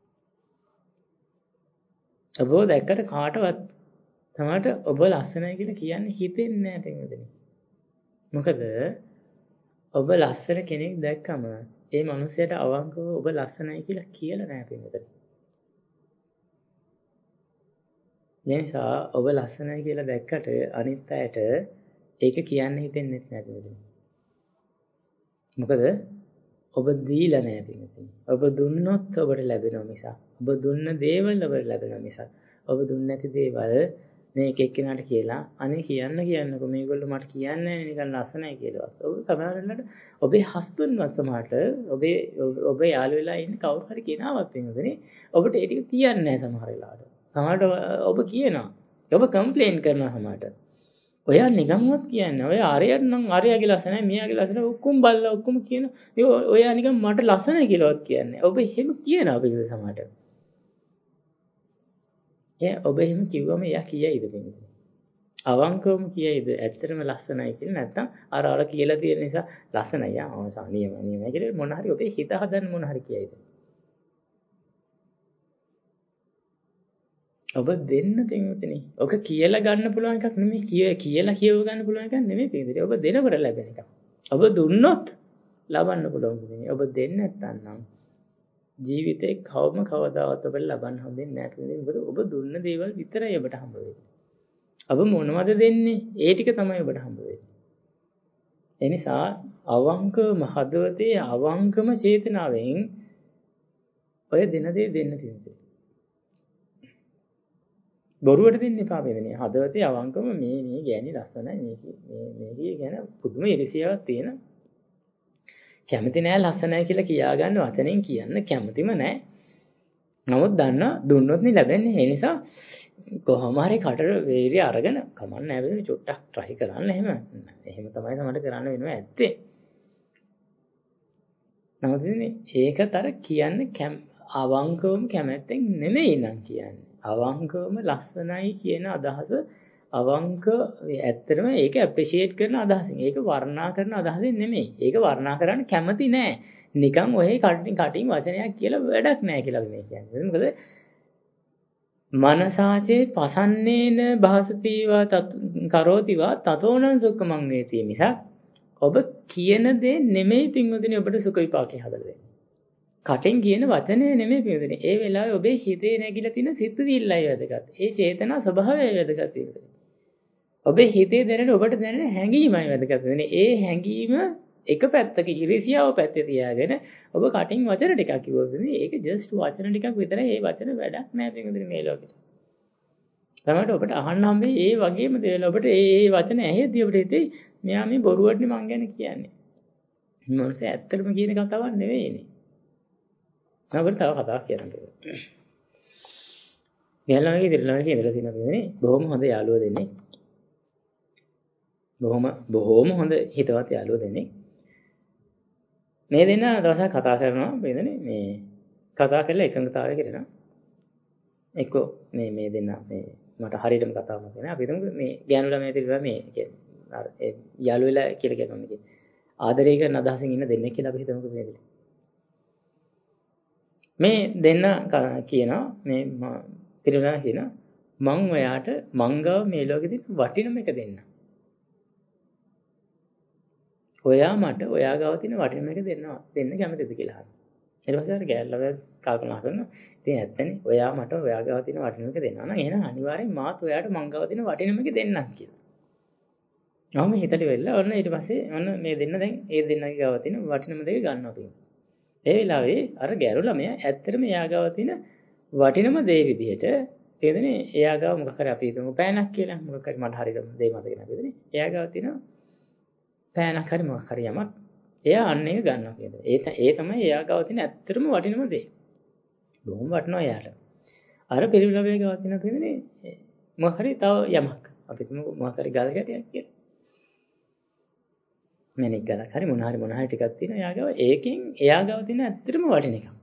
ඔබ දැක්කට කාටවත් තමයි ඔබ ලස්සනයි කියලා කියන්නේ හිතෙන්නේ නැහැ පින්වතුනි. මොකද ඔබ ලස්සන කෙනෙක් දැක්කම ඒ මනුස්සයාට අවංකව ඔබ ලස්සනයි කියලා කියලා නැහැ පින්වතුනි. නිසා ඔබ ලස්සනයි කියලා දැක්කට අනිත් අයට ඒක කියන්න හිතෙන්නේ නැහැ පින්වතුනි. මොකද ඔබ දීලා නැහැ පින්වතුනි. ඔබ දුන්නොත් ඔබට ලැබෙනවා මිසක් ඔබ දුන්න දේවල් ඔබට ලැබෙනවා මිසක් ඔබ දුන්නේ නැති දේවල් මේක එක්කෙනාට කියලා අනේ කියන්න කියන්නකො මේගොල්ලෝ මට කියන්නේ නැහැ නිකන් ලස්සනයි කියලාවත්. ඔබ සමහරවිට ඔබේ හස්බන්ඩ්වත් සමහරට ඔබේ ඔබේ යාළු වෙලා ඉන්න කවුරු හරි කෙනාවත් වෙනදනේ ඔබට ඒ ටික කියන්නේ නැහැ සමහර වෙලාවට. සමහරට ඔබ කියනවා. ඔබ කම්ප්ලේන් කරනවා සමහරට. ඔයා නිකන්වත් කියන්නේ. ඔය ආරයට නම් ආරයාගේ ලස්සනයි මෙයාගේ ලස්සනයි ඔක්කොම බල්ලා ඔක්කොම කියන. ඒ ඔයා නිකන් මට ලස්සනයි කියලාවත් කියන්නේ. ඔබ එහෙම කියනවා පිළිවෙල සමහරට. ඒ ඔබ එහෙම කිව්වම එයා කියයිද පිළිවෙල? අවංකවම කියයිද ඇත්තටම ලස්සනයි කියලා නැත්නම් අර අර කියලා තියෙන නිසා ලස්සනයි ආ සානියම නියමයි කියලා මොන හරි ඔබේ හිත හදන්න මොන හරි කියයිද? ඔබ දෙන්න පින්වතුනි. ඔක කියලා ගන්න පුළුවන් එකක් නෙමෙයි කිය කියලා කියව ගන්න පුළුවන් එකක් නෙමෙයි පින්වතුනි. ඔබ දෙනකොට ලැබෙන එකක්. ඔබ දුන්නොත් ලබන්න පුළුවන් පින්වතුනි. ඔබ දෙන්නේ නැත්නම් ජීවිතේ කවම කවදාවත් ඔබට ලබන්න හම්බෙන්නේ නැහැ පින්වතුනි. මොකද ඔබ දුන්න දේවල් විතරයි ඔබට හම්බ වෙන්නේ. ඔබ මොනවද දෙන්නේ? ඒ ටික තමයි ඔබට හම්බ වෙන්නේ. ඒ නිසා අවංකවම හදවතේ අවංකම චේතනාවෙන් ඔය දෙන දේ දෙන්න පින්වතුනි. බොරුවට දෙන්න එපා වෙන්නේ. හදවතේ අවංකම මේ මේ ගෑණි ලස්සනයි මේ මේ මේ කියන පුදුම ඉරිසියාවක් තියෙන. කැමති නෑ ලස්සනයි කියලා කියා ගන්න වචනෙන් කියන්න කැමතිම නෑ. නමුත් දන්න දුන්නොත් නේ ලැබෙන්නේ. ඒ නිසා කොහොම හරි කටට වේරිය අරගෙන කමන්න නෑ වෙන්නේ චුට්ටක් try කරන්න එහෙම. එහෙම තමයි තමයි කරන්න වෙනවා ඇත්තේ. නමුත් ඒකතර කියන්නේ අවංකවම කැමැත්තෙන් නෙමෙයි නම් කියන්නේ. අවංකවම ලස්සනයි කියන අදහස අවංක ඇත්තටම ඒක ඇප්‍රීෂিয়েට් කරන අදහසින්. ඒක වර්ණනා කරන අදහසින් නෙමෙයි. ඒක වර්ණනා කරන්න කැමති නෑ. නිකන් ඔය කටින් කටින් වචනයක් කියලා වැඩක් නෑ කියලා මේ කියන්නේ. මොකද මනසාචේ පසන්නේන භාසතිවා කරෝතිවා තතෝනං සුඛමං වේති මිසක් ඔබ කියන දේ නෙමෙයි පින්වතුනි ඔබට සුඛ විපාකේ හදලා දෙන්නේ. කටින් කියන වචනේ නෙමෙයි පින්වතුනි. ඒ වෙලාවේ ඔබේ හිතේ නැගිලා තියෙන සිතුවිල්ලයි වැදගත්. ඒ චේතනා ස්වභාවය වැදගත් පින්වතුනි. ඔබේ හිතේ දැනෙන ඔබට දැනෙන හැඟීමයි වැදගත් වෙන්නේ. ඒ හැඟීම එක පැත්තක ඉරිසියාව පැත්තේ තියාගෙන ඔබ කටින් වචන ටිකක් කිව්වොත් ඒක ජස්ට් වචන ටිකක් විතරයි. ඒ වචන වැඩක් නෑ පින්වතුනි මේ ලෝකෙට. තමයි ඔබට අහන්න හම්බෙයි ඒ වගේම දේවල් ඔබට ඒ ඒ වචන ඇහෙද්දී ඔබට හිතේ මෙයා මේ බොරුවටනේ මං ගැන කියන්නේ. මොනස ඇත්තටම කියන කතාවක් නෙවෙයිනේ. අපිට තව කතාවක් කියන්න ඕනේ. යාළුවන්ගේ දෙල්ලමගේ ඉඳලා තියෙන අපි බොහොම හොඳ යාළුවෝ දෙන්නේ. බොහොම බොහොම හොඳ හිතවත් යාළුවෝ දෙන්නේ. මේ දෙන්න දවසක් කතා කරනවා බෙදනේ මේ කතා කරලා එකඟතාවය කරනවා. එක්ක මේ මේ දෙන්න මේ මට හරියටම කතාව මතක නැහැ. අපි හිතමු මේ ගෑනු ළමයා තිබුණා මේ කියන්නේ අර ඒ යාළු වෙලා කියලා කියනවා මේ ආදරය කරන අදහසින් ඉන්න දෙන්නෙක් කියලා අපි හිතමුකෝ මේ දෙන්න. මේ දෙන්න කියනවා මේ පිරුණා කියනවා මං ඔයාට මංගව මේ ලෝකෙදි වටිනම එක දෙන්න. ඔයා මට ඔයා ගාව තියෙන වටිනම එක දෙන්නවා දෙන්න කැමතිද කියලා අහනවා. ඊට පස්සේ අර ගෑල්ලව කල්පනා කරනවා. ඉතින් ඇත්තනේ ඔයා මට ඔයා ගාව තියෙන වටිනම එක දෙනවා නම් එහෙනම් අනිවාර්යෙන් මාත් ඔයාට මං ගාව තියෙන වටිනම එක දෙන්නම් කියලා. මම හිතට වෙලා ඔන්න ඊට පස්සේ ඔන්න මේ දෙන්න දැන් ඒ දෙන්නගේ ගාව තියෙන වටිනම දෙක ගන්නවා කියන්නේ. ඒ වෙලාවේ අර ගෑනු ළමයා ඇත්තටම එයා ගාව තියෙන වටිනම දේ විදිහට තේරෙන්නේ එයා ගාව මොකක් හරි අපි හිතමු පෑනක් කියලා මොකක් හරි මට හරියට දෙය මතක නැහැ තේරෙන්නේ. එයා ගාව තියෙන පෑනක් හරි මොකක් හරි යමක් එයා අන්න ඒක ගන්නවා කියන්නේ. ඒ ඒ තමයි එයා ගාව තියෙන ඇත්තටම වටිනම දේ. බොහොම වටිනවා එයාට. අර පිරිමිලමේ ගාව තියෙන තේරෙන්නේ මොකක් හරි තව යමක්. අපි හිතමු මොකක් හරි ගල් කැටයක් කියලා. මැණික් ගලක් හරි මොන හරි මොන හරි ටිකක් තියෙනවා එයා ගාව. ඒකෙන් එයා ගාව තියෙන ඇත්තටම වටින එක.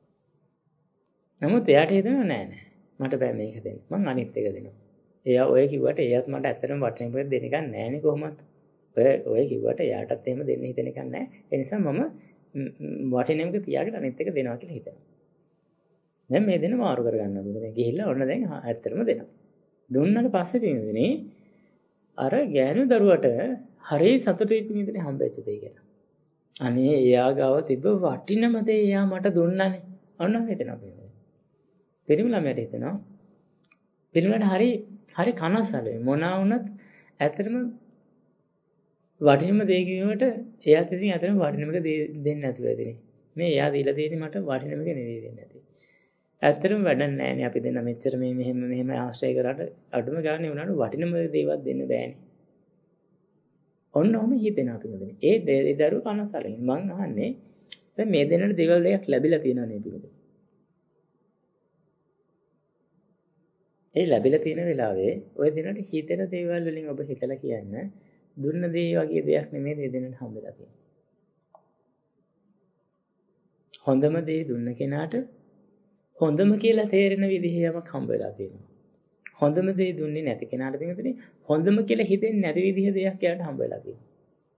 නමුත් එයාට හිතෙනවා නෑ නෑ මට බෑ මේක දෙන්න. මං අනිත් එක දෙනවා. එයා ඔය කිව්වට එයාත් මට ඇත්තටම වටින එක දෙන්න එක නෑනේ කොහොමද? ඔය ඔය කිව්වට එයාටත් එහෙම දෙන්න හිතෙන එකක් නෑ. ඒ නිසා මම වටින එක තියාගෙන අනිත් එක දෙනවා කියලා හිතනවා. දැන් මේ දෙන්න මාරු කරගන්නවා මෙතන. ගිහිල්ලා ඔන්න දැන් ඇත්තටම දෙනවා. දුන්නාට පස්සේ තියෙන්නේ අර ගෑනු දරුවට හරි සතුටුයි පිටින් හම්බෙච්ච දෙය ගැන. අනේ එයා ගාව තිබ්බ වටිනම දේ එයා මට දුන්නානේ. ඔන්න හිතෙනවා පිටින්. පිරිමි ළමයට හිතෙනවා. පිරිමිලට හරි හරි කනස්සලුයි. මොනවා වුණත් ඇත්තටම වටිනම දේ කියවට එයාත් ඉතින් ඇත්තටම වටිනම එක දෙන්නේ නැතුව ඇතිනේ. මේ එයා දීලා තියෙන්නේ මට වටිනම එක නෙවෙයි දෙන්නේ නැති. ඇත්තටම වැඩක් නැහැනේ අපි දෙන්න මෙච්චර මේ මෙහෙම මෙහෙම ආශ්‍රය කරාට අඩුම ගානේ වුණාට වටිනම දේවල් දෙන්න බෑනේ. ඔන්න ඔහම හිතෙනවා පිළිදෙන. ඒ ඒ දරුව කනසලින් මං අහන්නේ දැන් මේ දෙන්නට දේවල් දෙකක් ලැබිලා තියෙනවා නේද පිළිදෙන. ඒ ලැබිලා තියෙන වෙලාවේ ඔය දෙන්නට හිතෙන දේවල් වලින් ඔබ හිතලා කියන්න දුන්න දේ වගේ දෙයක් නෙමෙයි මේ දෙන්නට හම්බෙලා තියෙන්නේ. හොඳම දේ දුන්න කෙනාට හොඳම කියලා තේරෙන විදිහේ යමක් හම්බෙලා තියෙනවා. හොඳම දේ දුන්නේ නැති කෙනාට පිටුනේ හොඳම කියලා හිතෙන්නේ නැති විදිහ දෙයක් එයාට හම්බ වෙලා තියෙනවා.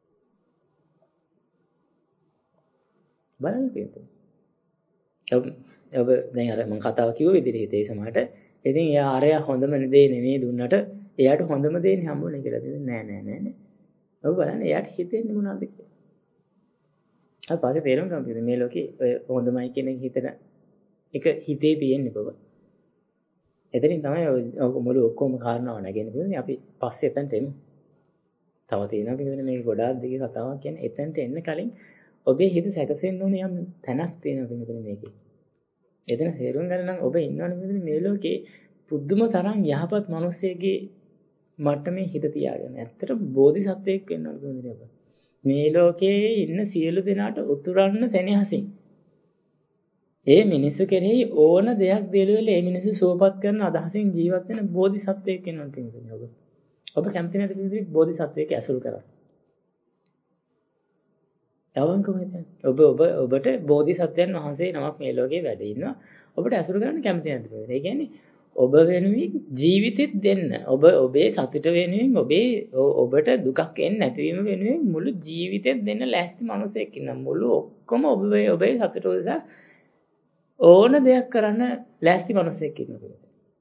බලන්න පිටුනේ. ඔබ ඔබ දැන් අර මම කතාව කිව්ව විදිහට හිතේ සමහරට ඉතින් එයා අරයා හොඳම දේ නෙමෙයි දුන්නට එයාට හොඳම දේනේ හම්බුනේ කියලා දෙන්නේ නෑ නෑ නෑ නෑ. ඔබ බලන්න එයාට හිතෙන්නේ මොනවද කියලා. අර පස්සේ තේරුම් ගන්න මේ ලෝකේ ඔය හොඳමයි කියන හිතන එක හිතේ තියෙන්නේ බව. එතනින් තමයි ඔය මුළු ඔක්කොම කාරණාව නැගෙන්නේ. අපි පස්සේ එතනට එමු. තව තියෙනවා කියන්නේ මේක ගොඩාක් දිග කතාවක් කියන්නේ එතනට එන්න කලින් ඔබේ හිත සැකසෙන්න ඕනේ යම් තැනක් තියෙනවා මෙතන මේකේ. එතන තේරුම් ගන්න නම් ඔබ ඉන්නවනේ මෙතන මේ ලෝකේ පුදුම තරම් යහපත් මිනිස්සෙගේ මට්ටමේ හිත තියාගෙන. ඇත්තට බෝධිසත්වයෙක් වෙන්න ඕනේ ඔබ. මේ ලෝකේ ඉන්න සියලු දෙනාට උතුරන්න සෙනෙහසින් ඒ මිනිස්සු කෙරෙහි ඕන දෙයක් දෙලුවෙල ඒ මිනිස්සු සුවපත් කරන අදහසින් ජීවත් වෙන බෝධිසත්වයෙක් වෙනවා කියන්නේ ඔබ. ඔබ කැමති නැති විදිහට බෝධිසත්වයෙක් ඇසුරු කරා. අවංකව හිතන්න. ඔබ ඔබ ඔබට බෝධිසත්වයන් වහන්සේ නමක් මේ ලෝකේ වැඩ ඉන්නවා. ඔබට අසුර කරන්න කැමති නැද්ද? ඒ කියන්නේ ඔබ වෙනුවෙන් ජීවිතෙත් දෙන්න. ඔබ ඔබේ සතුට වෙනුවෙන් ඔබේ ඔබට දුකක් එන්නේ නැතිවීම වෙනුවෙන් මුළු ජීවිතෙත් දෙන්න ලෑස්ති මිනිසෙක් ඉන්නවා. මුළු ඔක්කොම ඔබේ ඔබේ සතුට උදෙසා ඕන දෙයක් කරන්න ලෑස්ති මිනිසෙක් ඉන්නවා.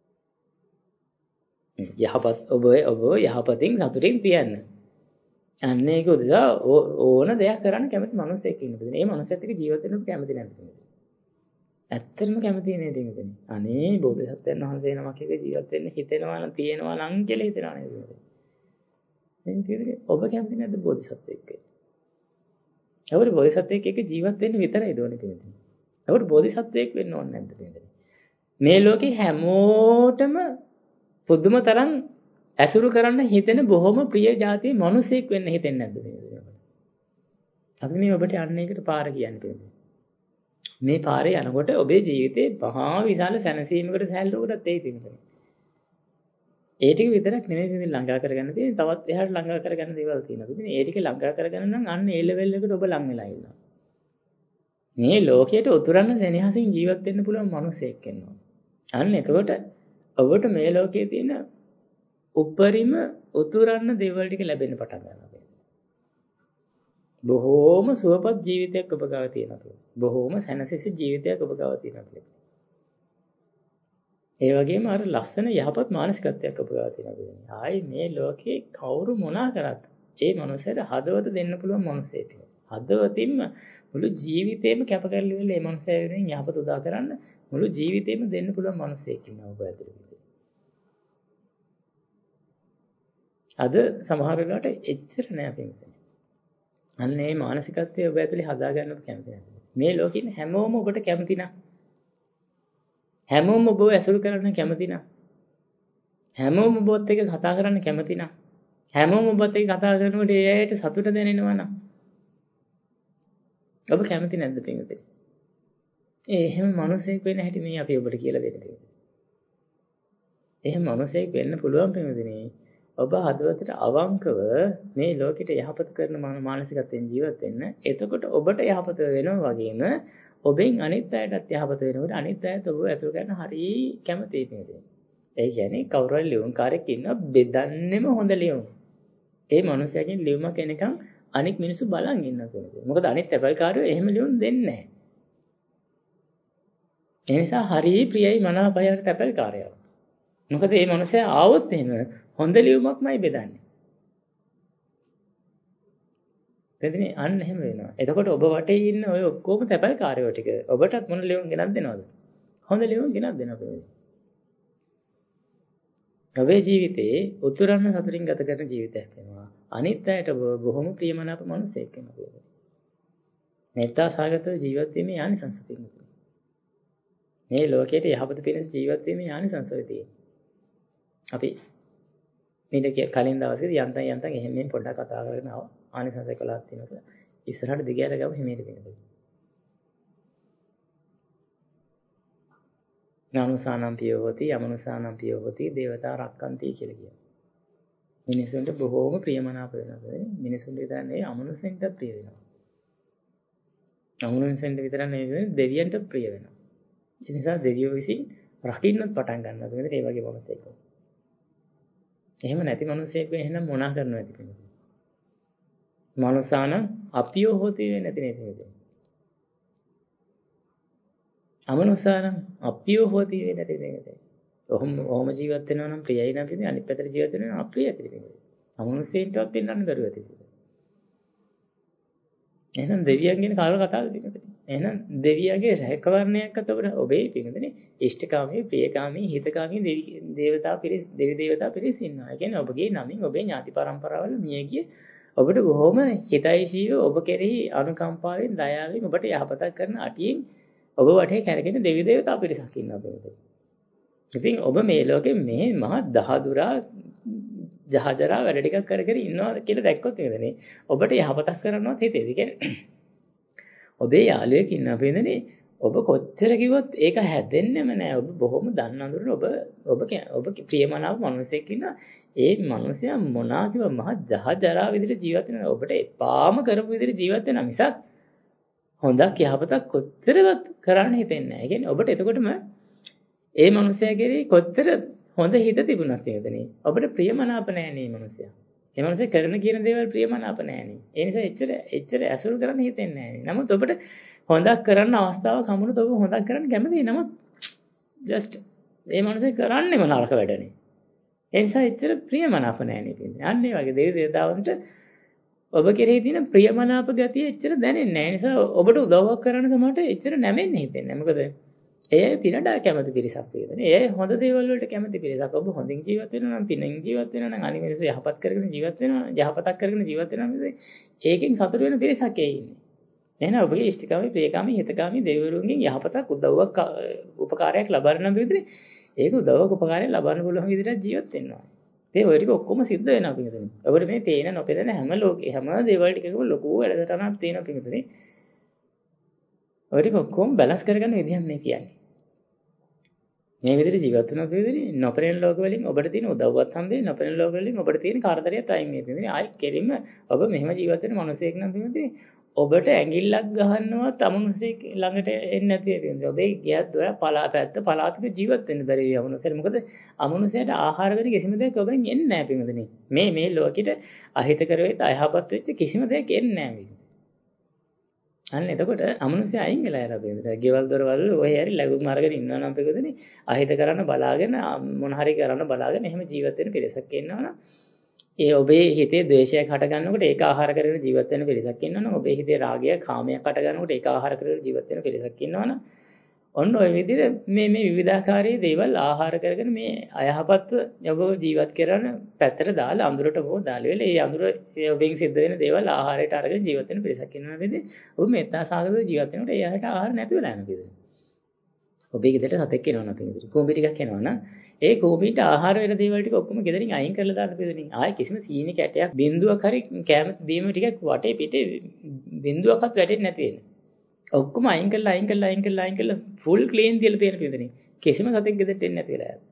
යහපත් ඔබ ඔබ යහපතින් සතුටින් තියන්න. අන්න ඒක උදෙසා ඕන දෙයක් කරන්න කැමති මිනිසෙක් ඉන්නවා. මේ මිනිසෙත් එක්ක ජීවත් වෙන්න කැමති නැද්ද? ඇත්තටම කැමති නේද මෙතන? අනේ බෝධිසත්වයන් වහන්සේ නමක් එක්ක ජීවත් වෙන්න හිතෙනවා නම් තියෙනවා නම් කියලා හිතනවා නේද? එහෙනම් කියන්නේ ඔබ කැමති නැද්ද බෝධිසත්වෙක් එක්ක? අපිට බෝධිසත්වෙක් එක්ක ජීවත් වෙන්න විතරයි දෝනේ කියන්නේ. අපිට බෝධිසත්වෙක් වෙන්න ඕනේ නැද්ද කියන්නේ? මේ ලෝකේ හැමෝටම පුදුම තරම් ඇසුරු කරන්න හිතෙන බොහොම ප්‍රිය જાතියේ මිනිසෙක් වෙන්න හිතෙන්නේ නැද්ද මේ? අපි මේ ඔබට අන්න ඒකට පාර කියන්නේ. මේ පාරේ යනකොට ඔබේ ජීවිතේ මහා විශාල සැනසීමකට සැලසුමකටත් එයි තියෙනවා. ඒ ටික විතරක් නෙමෙයි මේ ළඟා කරගන්න තියෙන්නේ. තවත් එහාට ළඟා කරගන්න දේවල් තියෙනවා. ඉතින් ඒ ටික ළඟා කරගන්න නම් අන්න ඒ ලෙවල් එකට ඔබ ලං වෙලා ඉන්නවා. මේ ලෝකයට උතුරන්න සෙනෙහසින් ජීවත් වෙන්න පුළුවන් මිනිසෙක් වෙනවා. අන්න එතකොට ඔබට මේ ලෝකයේ තියෙන උපරිම උතුරන්න දේවල් ටික ලැබෙන්න පටන් ගන්නවා. බොහෝම සුවපත් ජීවිතයක් ඔබ ගාව තියෙනවා. බොහෝම සැනසෙච්ච ජීවිතයක් ඔබ ගාව තියෙනවා. ඒ වගේම අර ලස්සන යහපත් මානසිකත්වයක් ඔබ ගාව තියෙනවා. ආයි මේ ලෝකේ කවුරු මොනා කරත් ඒ මනුස්සයාට හදවත දෙන්න පුළුවන් මනුස්සයෙක්. හදවතින්ම මුළු ජීවිතේම කැප කරලා ඉවරලා මේ මනුස්සයා වෙනුවෙන් යහපත උදා කරන්න මුළු ජීවිතේම දෙන්න පුළුවන් මනුස්සයෙක් ඉන්නවා ඔබ ඇතුළේ. අද සමහර වෙලාවට එච්චර නෑ පින්වතුනි. අන්න ඒ මානසිකත්වය ඔබ ඇතුලේ හදාගන්නත් කැමති නැහැ. මේ ලෝකෙ ඉන්න හැමෝම ඔබට කැමති නා. හැමෝම ඔබව ඇසුරු කරන්න කැමති නා. හැමෝම ඔබත් එක්ක කතා කරන්න කැමති නා. හැමෝම ඔබත් එක්ක කතා කරනකොට ඒ අයට සතුට දැනෙනවා නා. ඔබ කැමති නැද්ද පින්වතුනි? ඒ එහෙම මිනිසෙක් වෙන්න හැටි මේ අපි ඔබට කියලා දෙන්නේ. එහෙම මිනිසෙක් වෙන්න පුළුවන් පින්වතුනි. ඔබ හදවතට අවංකව මේ ලෝකෙට යහපත කරන මානසිකත්වයෙන් ජීවත් වෙන්න. එතකොට ඔබට යහපත වෙනවා වගේම ඔබෙන් අනිත් අයටත් යහපත වෙනකොට අනිත් අයත් ඔබව ඇසුරු කරන්න හරි කැමතියි නේද? ඒ කියන්නේ කවුරු හරි ලියුම්කාරයෙක් ඉන්නවා බෙදන්නෙම හොඳ ලියුම්. ඒ මනුස්සයාගෙන් ලියුමක් එනකම් අනිත් මිනිස්සු බලන් ඉන්නවා. මොකද අනිත් තැපල්කාරයෝ එහෙම ලියුම් දෙන්නේ නැහැ. ඒ නිසා හරි ප්‍රියයි මනාපයි අර තැපල්කාරයා. මොකද මේ මනුස්සයා ආවොත් එහෙම හොඳ ලියුමක්මයි බෙදන්නේ. එතන අන්න එහෙම වෙනවා. එතකොට ඔබ වටේ ඉන්න ඔය ඔක්කොම තැපල්කාරයෝ ටික ඔබටත් මොන ලියුම් ගෙනත් දෙනවද? හොඳ ලියුම් ගෙනත් දෙනවා. ඔබේ ජීවිතේ උතුරන්න සතුටින් ගත කරන ජීවිතයක් වෙනවා. අනිත් අයට බොහොම ප්‍රියමනාප මිනිසෙක් වෙනවා. මෙත්තා සාගත ජීවත් වීමේ යානිසංස තියෙනවා. මේ ලෝකයේ යහපත පිණිස ජීවත් වීමේ යානිසංසය තියෙනවා. අපි මීට කලින් දවසේ යන්තම් යන්තම් එහෙම මෙහෙම පොඩ්ඩක් කතා කරගෙන ආවා. ආනිසංස එකොළහක් තියෙනවා කියලා. ඉස්සරහට දිගට ගමු හිමීට වෙනද. ඥානසානම් පියවති යමනුසානම් පියවති දේවතා රක්කන්ති කියලා කියනවා. මිනිසුන්ට බොහෝම ප්‍රියමනාප වෙනවා. මිනිසුන්ට විතර නෙවෙයි අමනුෂ්‍යන්ට ප්‍රිය වෙනවා. අමනුෂ්‍යන්ට විතර නෙවෙයි දෙවියන්ට ප්‍රිය වෙනවා. ඒ නිසා දෙවියෝ විසින් රකින්නත් පටන් ගන්නවා. මොකද ඒ වගේ මොනසෙක්. එහෙම නැති මිනිසෙක් එහෙනම් මොනා කරනවද කියන්නේ? මනුසාන අපියෝ හොති වෙන්නේ නැති නේද? අමනුසාන අපියෝ හොති වෙන්නේ නැති නේද? ඔහොම ඔහොම ජීවත් වෙනවා නම් ප්‍රියයි නම් පිළිදේ අනිත් පැත්තට ජීවත් වෙනවා නම් අප්‍රියයි පිළිදේ. අමනුසෙන්ටවත් පෙන්වන්න බැරුව ඇති. එහෙනම් දෙවියන්ගෙන කාල කතාවද පිළිදේ? එහෙනම් දෙවියන්ගේ රැකවරණයක් අතවර ඔබේ පිළිදේ ඉෂ්ඨකාමී ප්‍රියකාමී හිතකාමී දේවතා පිරිස දෙවි දේවතා පිරිස ඉන්නවා. ඒ කියන්නේ ඔබගේ නමින් ඔබේ ඥාති පරම්පරාවල මියගිය ඔබට බොහොම හිතයිශීව ඔබ කෙරෙහි අනුකම්පාවෙන් දයාවෙන් ඔබට යහපතක් කරන අටියෙන් ඔබ වටේ කැරගෙන දෙවි දේවතා පිරිසක් ඉන්නවා පිළිදේ. ඉතින් ඔබ මේ ලෝකේ මේ මහා දහදුරා ජහජරා වැඩ ටිකක් කර කර ඉන්නවා කියලා දැක්කොත් නේදනේ ඔබට යහපතක් කරනවත් හිතේද? කියන්නේ ඔබේ යාළුවෙක් ඉන්නවා වෙනනේ ඔබ කොච්චර කිව්වොත් ඒක හැදෙන්නෙම නෑ. ඔබ බොහොම දන්න අඳුරන ඔබ ඔබ ඔබ ප්‍රියමනාප මිනිසෙක් ඉන්නවා. ඒ මිනිසයා මොනවා කිව්ව මහ ජහ ජරා විදිහට ජීවත් වෙනවා. ඔබට එපාම කරපු විදිහට ජීවත් වෙනවා මිසක් හොඳක් යහපතක් කොච්චරවත් කරන්න හිතෙන්නේ නෑ. ඒ කියන්නේ ඔබට එතකොටම ඒ මිනිසයා කෙරෙහි කොච්චර හොඳ හිත තිබුණත් නේදනේ. ඔබට ප්‍රියමනාප නෑනේ මේ මිනිසයා. මේ මිනිස්සේ කරන කියන දේවල් ප්‍රියමනාප නෑනේ. ඒ නිසා එච්චර එච්චර ඇසුරු කරන්න හිතෙන්නේ නෑනේ. නමුත් ඔබට හොඳක් කරන්න අවස්ථාවක් හම්බුනොත් ඔබ හොඳක් කරන්න කැමතියි. නමුත් just මේ මිනිස්සේ කරන්නේම නරක වැඩනේ. ඒ නිසා එච්චර ප්‍රියමනාප නෑනේ කියන්නේ. අන්න ඒ වගේ දෙවි දේවතාවුන්ට ඔබ කෙරෙහි තියෙන ප්‍රියමනාප ගතිය එච්චර දැනෙන්නේ නෑ. ඒ නිසා ඔබට උදව්වක් කරන්න සමහරට එච්චර නැමෙන්න හිතෙන්නේ නෑ. මොකද ඒ පිනඩා කැමති පිරිසක් වේදනේ. ඒ හොඳ දේවල් වලට කැමති පිරිසක්. ඔබ හොඳින් ජීවත් වෙනවා නම් පිනෙන් ජීවත් වෙනවා නම් අනිත් මිනිස්සු යහපත් කරගෙන ජීවත් වෙනවා යහපතක් කරගෙන ජීවත් වෙනවා නම් ඒකෙන් සතුට වෙන පිරිසක් ඒ ඉන්නේ. එහෙනම් ඔබගේ ඉෂ්ඨකාමී ප්‍රියකාමී හිතකාමී දෙවිවරුන්ගෙන් යහපතක් උදව්වක් උපකාරයක් ලබන්න නම් විදිහට ඒක උදව්වක් උපකාරයක් ලබන්න පුළුවන් විදිහට ජීවත් වෙනවා. ඒ ඔය ටික ඔක්කොම සිද්ධ වෙනවා පිටුනේ. ඔබට මේ තේන නොපෙනෙන හැම ලෝකේ හැම දේවල් ටිකකම ලොකු වැඩසටහනක් තියෙනවා පිටුනේ. ඔය ටික ඔක්කොම බැලන්ස් කරගන්න විදිහක් මේ කියන්නේ. මේ විදිහට ජීවත් වෙන විදිහට නොපෙනෙන ලෝක වලින් ඔබට තියෙන උදව්වත් හම්බෙන්නේ නොපෙනෙන ලෝක වලින් ඔබට තියෙන කාර්යයත් අයින් මේ පිටින් ආයි කෙලින්ම ඔබ මෙහෙම ජීවත් වෙන මිනිසෙක් නම් පිටින් ඔබට ඇඟිල්ලක් ගහන්නවත් අමනුෂෙක් ළඟට එන්නේ නැති වෙන්නේ. ඔබේ ගියත් දොර පලාපැත්ත පලාතක ජීවත් වෙන්න බැරි වෙයි අමනුෂයට. මොකද අමනුෂයට ආහාර වෙන කිසිම දෙයක් ඔබෙන් එන්නේ නැහැ පිටින්. මේ මේ ලෝකෙට අහිතකර වෙච්ච අයහපත් වෙච්ච කිසිම දෙයක් එන්නේ නැහැ මේ. අන්න එතකොට අමනුෂ්‍ය අයින් වෙලා යනවා බේන්දට. ගෙවල් දොරවල් ඔය හැරි ලැබුම් අරගෙන ඉන්නවා නම් පිටුදෙනේ අහිත කරන්න බලාගෙන මොන හරි කරන්න බලාගෙන එහෙම ජීවත් වෙන පිරිසක් ඉන්නවනම් ඒ ඔබේ හිතේ ද්වේෂයක් හට ගන්නකොට ඒක ආහාර කරගෙන ජීවත් වෙන පිරිසක් ඉන්නවනම් ඔබේ හිතේ රාගය කාමයක් හට ගන්නකොට ඒක ආහාර කරගෙන ජීවත් වෙන පිරිසක් ඉන්නවනම් ඔන්න ඔය විදිහට මේ මේ විවිධාකාරී දේවල් ආහාර කරගෙන මේ අයහපත් ඔබ ජීවත් කරන පැත්තට දාලා අඳුරට හෝ දාලා වෙල ඒ අඳුර ඔබෙන් සිද්ධ වෙන දේවල් ආහාරයට අරගෙන ජීවත් වෙන පිරිසක් ඉන්නවා නේද? ඔබ මෙත්තා සාගතව ජීවත් වෙනකොට ඒ අයට ආහාර නැති වෙලා යනවා නේද? ඔබේ ගෙදරට සතෙක් එනවා නම් පිළිදෙරි. කෝඹි ටිකක් එනවා නම් ඒ කෝඹිට ආහාර වෙන දේවල් ටික ඔක්කොම ගෙදරින් අයින් කරලා දාන්න පිළිදෙරි. ආයේ කිසිම සීනි කැටයක් බින්දුවක් හරි කැම දීම ටිකක් වටේ පිටේ බින්දුවක්වත් වැටෙන්නේ නැති වෙන. ඔක්කොම අයින් කරලා අයින් කරලා අයින් කරලා අයින් කරලා ෆුල් ක්ලීන් තියලා තියෙන පිළිදෙනේ. කිසිම සතෙක් ගෙදරට එන්නේ නැති වෙලා යනවා.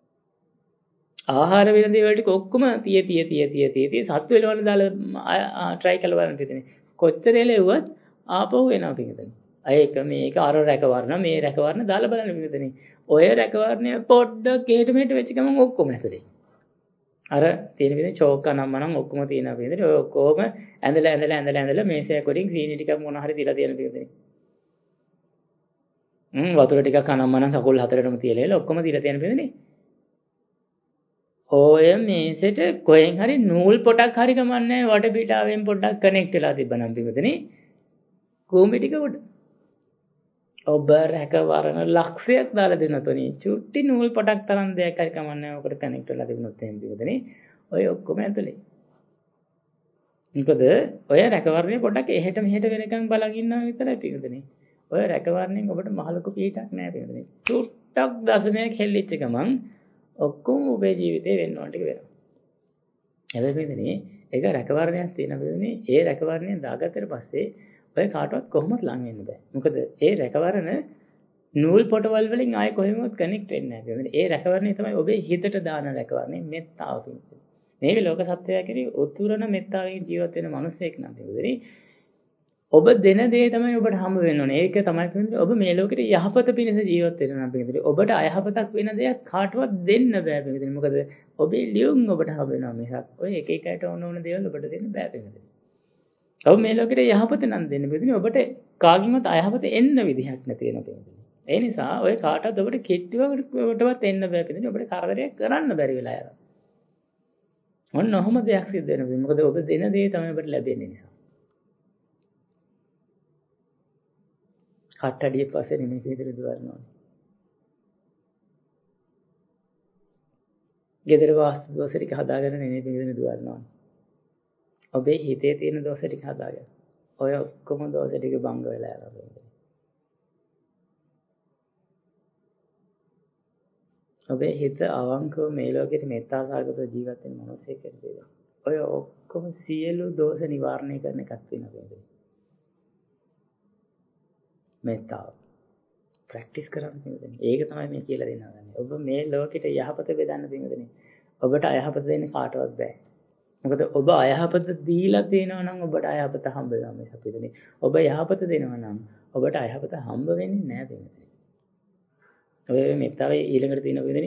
ආහාර වෙන දේවල් ටික ඔක්කොම තිය තිය තිය තිය තිය තිය සත්තු වෙලවන්න දාලා try කරලා බලන්න පිළිදෙනේ. කොච්චර එලෙව්වත් ආපහු එනවා පිළිදෙනේ. ඒක මේක අර රැකවරණ මේ රැකවරණ දාලා බලන්න පිළිදෙනේ. ඔය රැකවරණය පොඩ්ඩක් එහෙට මෙහෙට වෙච්ච ගමන් ඔක්කොම ඇතුලේ. අර තියෙන විදිහේ චෝක් අනම්ම නම් ඔක්කොම තියෙනවා පිළිදෙනේ. ඔය ඔක්කොම ඇඳලා ඇඳලා ඇඳලා ඇඳලා මේසයක් වලින් සීනි ටිකක් මොන හරි තියලා තියෙන පිළිදෙනේ. හ්ම් වතුර ටිකක් අනම්මනම් කකුල් හතරටම තියලා එල ඔක්කොම තියලා තියෙන පිළිදෙනේ. ඔය මේසෙට කොහෙන් හරි නූල් පොටක් හරි කමන්නේ වටපිටාවෙන් පොඩ්ඩක් කනෙක්ට් වෙලා තිබ්බනම් පිළිදෙනේ. කූඹි ටික උඩ. ඔබ රැකවරණ ලක්ෂයක් දාලා දෙනතොනේ චුට්ටි නූල් පොටක් තරම් දෙයක් හරි කමන්නේ ඔකට කනෙක්ට් වෙලා තිබුණොත් එහෙම පිළිදෙනේ. ඔය ඔක්කොම ඇතුලේ. මොකද ඔය රැකවරණේ පොඩ්ඩක් එහෙට මෙහෙට වෙනකන් බලන් ඉන්නවා විතරයි පිළිදෙනේ. ඔය රැකවරණෙන් ඔබට මහලොකු පිටක් නෑ පිළිදෙනේ. චුට්ටක් දසනයක් හෙල්ලිච්ච ගමන් ඔක්කොම ඔබේ ජීවිතේ වෙන්න ඕන ටික වෙනවා. හැබැයි පිළිදෙනේ ඒක රැකවරණයක් තියෙන පිළිදෙනේ ඒ රැකවරණය දාගත්තට පස්සේ ඔය කාටවත් කොහොමද ලං වෙන්න බෑ. මොකද ඒ රැකවරණ නූල් පොටවල් වලින් ආයෙ කොහෙමවත් කනෙක්ට් වෙන්නේ නැහැ පිළිදෙනේ. ඒ රැකවරණය තමයි ඔබේ හිතට දාන රැකවරණය මෙත්තාව පිළිදෙනේ. මේක ලෝක සත්‍යය කෙරෙහි උතුරන මෙත්තාවෙන් ජීවත් වෙන මිනිසෙක් නම් පිළිදෙනේ. ඔබ දෙන දේ තමයි ඔබට හම්බ වෙන්න ඕනේ. ඒක තමයි කියන්නේ ඔබ මේ ලෝකෙට යහපත පිණිස ජීවත් වෙනවා නම් පිළිදෙනේ. ඔබට අයහපතක් වෙන දෙයක් කාටවත් දෙන්න බෑ පිළිදෙනේ. මොකද ඔබේ ලියුම් ඔබට හම්බ වෙනවා මිසක් ඔය එක එකකට ඕන ඕන දේවල් ඔබට දෙන්න බෑ පිළිදෙනේ. ඔබ මේ ලෝකෙට යහපත නම් දෙන්න පිළිදෙනේ. ඔබට කාගින්වත් අයහපත එන්න විදිහක් නැති වෙන පිළිදෙනේ. ඒ නිසා ඔය කාටවත් ඔබට කෙට්ටුවකටවත් එන්න බෑ පිළිදෙනේ. ඔබට කරදරයක් කරන්න බැරි වෙලා යනවා. ඔන්න ඔහොම දෙයක් සිද්ධ වෙනවා. මොකද ඔබ දෙන දේ තමයි ඔබට ලැබෙන්නේ නිසා. කට්ටඩිය පස්සේ නෙමෙයි පිළිදෙල දුවන්න ඕනේ. ගෙදර වාස්තු දෝෂ ටික හදාගෙන නෙමෙයි පිළිදෙල දුවන්න ඕනේ. ඔබේ හිතේ තියෙන දෝෂ ටික හදාගන්න. ඔය ඔක්කොම දෝෂ ටික භංග වෙලා යනවා පිළිදෙල. ඔබේ හිත අවංකව මේ ලෝකෙට මෙත්තා සාගතව ජීවත් වෙන මිනිසෙක් වෙන්න. ඔය ඔක්කොම සියලු දෝෂ නිවාරණය කරන එකක් වෙනවා පිළිදෙල. මෙත්තාව. ප්‍රැක්ටිස් කරන්න පින්වතුනි. ඒක තමයි මේ කියලා දෙනවා. ඔබ මේ ලෝකෙට යහපත බෙදන්න පින්වතුනි. ඔබට අයහපත දෙන්න කාටවත් බෑ. මොකද ඔබ අයහපත දීලා තියෙනවා නම් ඔබට අයහපත හම්බ වෙනවා මේ පින්වතුනි. ඔබ යහපත දෙනවා නම් ඔබට අයහපත හම්බ වෙන්නේ නැහැ පින්වතුනි. ඔය මෙත්තාවේ ඊළඟට තියෙන පින්වතුනි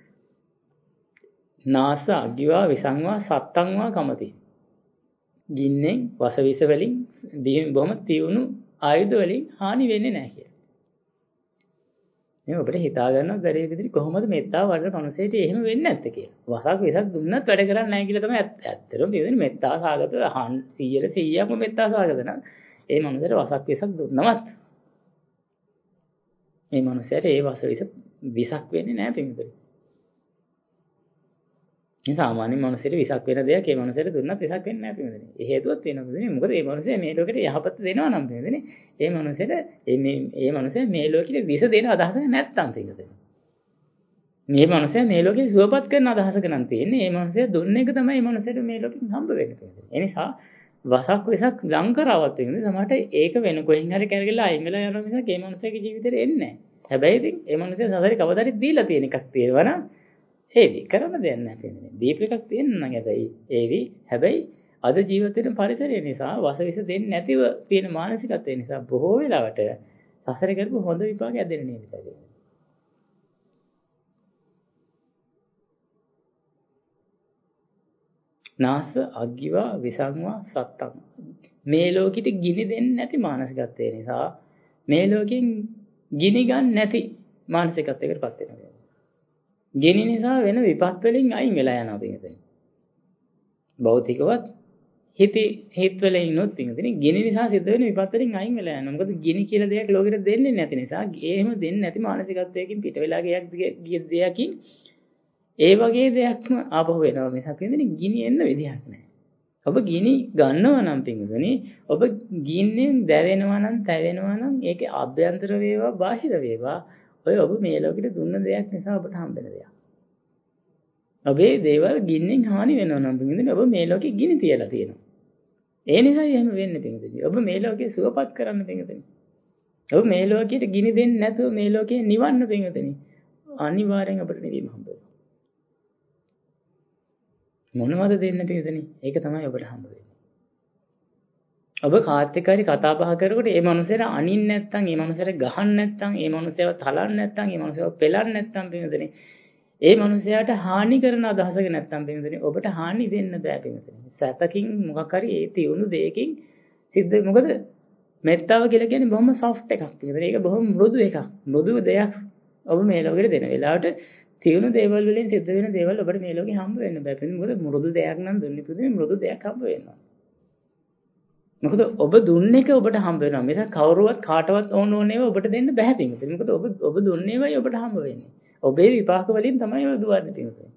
නාස අග්ගිවා විසංවා සත්තංවා කමති. ගින්නෙන් වසවිස වලින් බොහොම තියුණු ආයුධ වලින් හානි වෙන්නේ නැහැ කියලා. මේ ඔබට හිතා ගන්නවත් බැරි විදිහට කොහොමද මෙත්තාව වඩන මනුස්සයෙට එහෙම වෙන්නේ නැත්තේ කියලා. වසක් විසක් දුන්නත් වැඩ කරන්නේ නැහැ කියලා තමයි ඇත්තටම කියන්නේ මෙත්තා සාගත සීයට සීයක්ම මෙත්තා සාගත නම් ඒ මනුස්සයට වසක් විසක් දුන්නවත් මේ මනුස්සයට ඒ වස විස විසක් වෙන්නේ නැහැ පින්වතුනි. මේ සාමාන්‍ය මනුස්සයෙට විසක් වෙන දෙයක් ඒ මනුස්සයට දුන්නත් විසක් වෙන්නේ නැහැ පින්වතුනි. ඒ හේතුවක් තියෙනවා පින්වතුනි. මොකද මේ මනුස්සයා මේ ලෝකෙට යහපත දෙනවා නම් පින්වතුනි ඒ මනුස්සයට මේ මේ මනුස්සයා මේ ලෝකෙට විස දෙන අදහසක් නැත්තම් පින්වතුනි. මේ මනුස්සයා මේ ලෝකෙ සුවපත් කරන අදහසක නම් තියෙන්නේ. මේ මනුස්සයා දුන්න එක තමයි මේ මනුස්සයට මේ ලෝකෙන් හම්බ වෙන්නේ පින්වතුනි. ඒ නිසා වසක් විසක් ලං කරවවත් පින්වතුනි සමහරට ඒක වෙන කොහෙන් හරි කරගලා අයින් වෙලා යනවා මිසක් මේ මනුස්සයාගේ ජීවිතේට එන්නේ නැහැ. හැබැයි ඉතින් මේ මනුස්සයා සසරේ කවදාද දීලා තියෙන එකක් තියෙනවා නම් ඒවි කරන්න දෙයක් නැහැ පින්වතුනි. දීප එකක් තියෙන නම් හැබැයි ඒවි හැබැයි අද ජීවත් වෙන පරිසරය නිසා වසවිස දෙන්නේ නැතිව තියෙන මානසිකත්වය නිසා බොහෝ වෙලාවට සසරේ කරපු හොඳ විපාකයක් දෙන්නේ නැහැ. නාස අග්ගිවා විසංවා සත්තං මේ ලෝකෙට ගිනි දෙන්නේ නැති මානසිකත්වය නිසා මේ ලෝකෙන් ගිනි ගන්න නැති මානසිකත්වයකටපත් වෙනවා. ගිනි නිසා වෙන විපත් වලින් අයින් වෙලා යනවා පින්වතුනි. භෞතිකවත් හිත හිත වල ඉන්නොත් පින්වතුනි ගිනි නිසා සිද්ධ වෙන විපත් වලින් අයින් වෙලා යනවා. මොකද ගිනි කියලා දෙයක් ලෝකෙට දෙන්නේ නැති නිසා එහෙම දෙන්නේ නැති මානසිකත්වයකින් පිට වෙලා ගිය දෙයකින් ඒ වගේ දෙයක්ම ආපහු වෙනවා මිසක් පින්වතුනි ගිනි එන්න විදිහක් නැහැ. ඔබ ගිනි ගන්නවා නම් පින්වතුනි ඔබ ගින්නෙන් දැවෙනවා නම් තැවෙනවා නම් ඒකේ අභ්‍යන්තර වේවා බාහිර වේවා ඔය ඔබ මේ ලෝකෙට දුන්න දෙයක් නිසා ඔබට හම්බ වෙන දෙයක්. ඔබේ දේවල් ගින්නෙන් හානි වෙනවා නම් පින්වතුනි ඔබ මේ ලෝකෙ ගිනි තියලා තියෙනවා. ඒ නිසා එහෙම වෙන්නේ පින්වතුනි. ඔබ මේ ලෝකේ සුවපත් කරන්න පින්වතුනි. ඔබ මේ ලෝකෙට ගිනි දෙන්නේ නැතුව මේ ලෝකේ නිවන්න පින්වතුනි. අනිවාර්යෙන් ඔබට නිවීම හම්බ වෙනවා. මොනවද දෙන්න පින්වතුනි? ඒක තමයි ඔබට හම්බ වෙන්නේ. ඔබ කාත් එක්ක හරි කතා බහ කරනකොට මේ මනුස්සයර අනින්න නැත්නම්, මේ මනුස්සයර ගහන්න නැත්නම්, මේ මනුස්සයව තලන්න නැත්නම්, මේ මනුස්සයව පෙලන්න නැත්නම් පින්වතුනි. ඒ මනුස්සයාට හානි කරන අදහසක නැත්නම් පින්වතුනි ඔබට හානි දෙන්න බෑ පින්වතුනි. සතකින් මොකක් හරි ඒ තියුණු දෙයකින් සිද්ධ මොකද මෙත්තාව කියලා කියන්නේ බොහොම සොෆ්ට් එකක් පින්වතුනි. ඒක බොහොම මෘදු එකක්. මෘදු දෙයක් ඔබ මේ ලෝකෙට දෙන වෙලාවට තියුණු දේවල් වලින් සිද්ධ වෙන දේවල් ඔබට මේ ලෝකේ හම්බ වෙන්න බෑ පින්වතුනි. මොකද මෘදු දෙයක් නම් දුන්නේ පින්වතුනි මෘදු දෙයක් හම්බ වෙනවා. මොකද ඔබ දුන්නේ එක ඔබට හම්බ වෙනවා. මිසක් කවුරුවත් කාටවත් ඕන ඕනේව ඔබට දෙන්න බෑ පින්වතුනි. මොකද ඔබ ඔබ දුන්නේවයි ඔබට හම්බ වෙන්නේ. ඔබේ විපාක වලින් තමයි ඔය දුවන්නේ පින්වතුනි.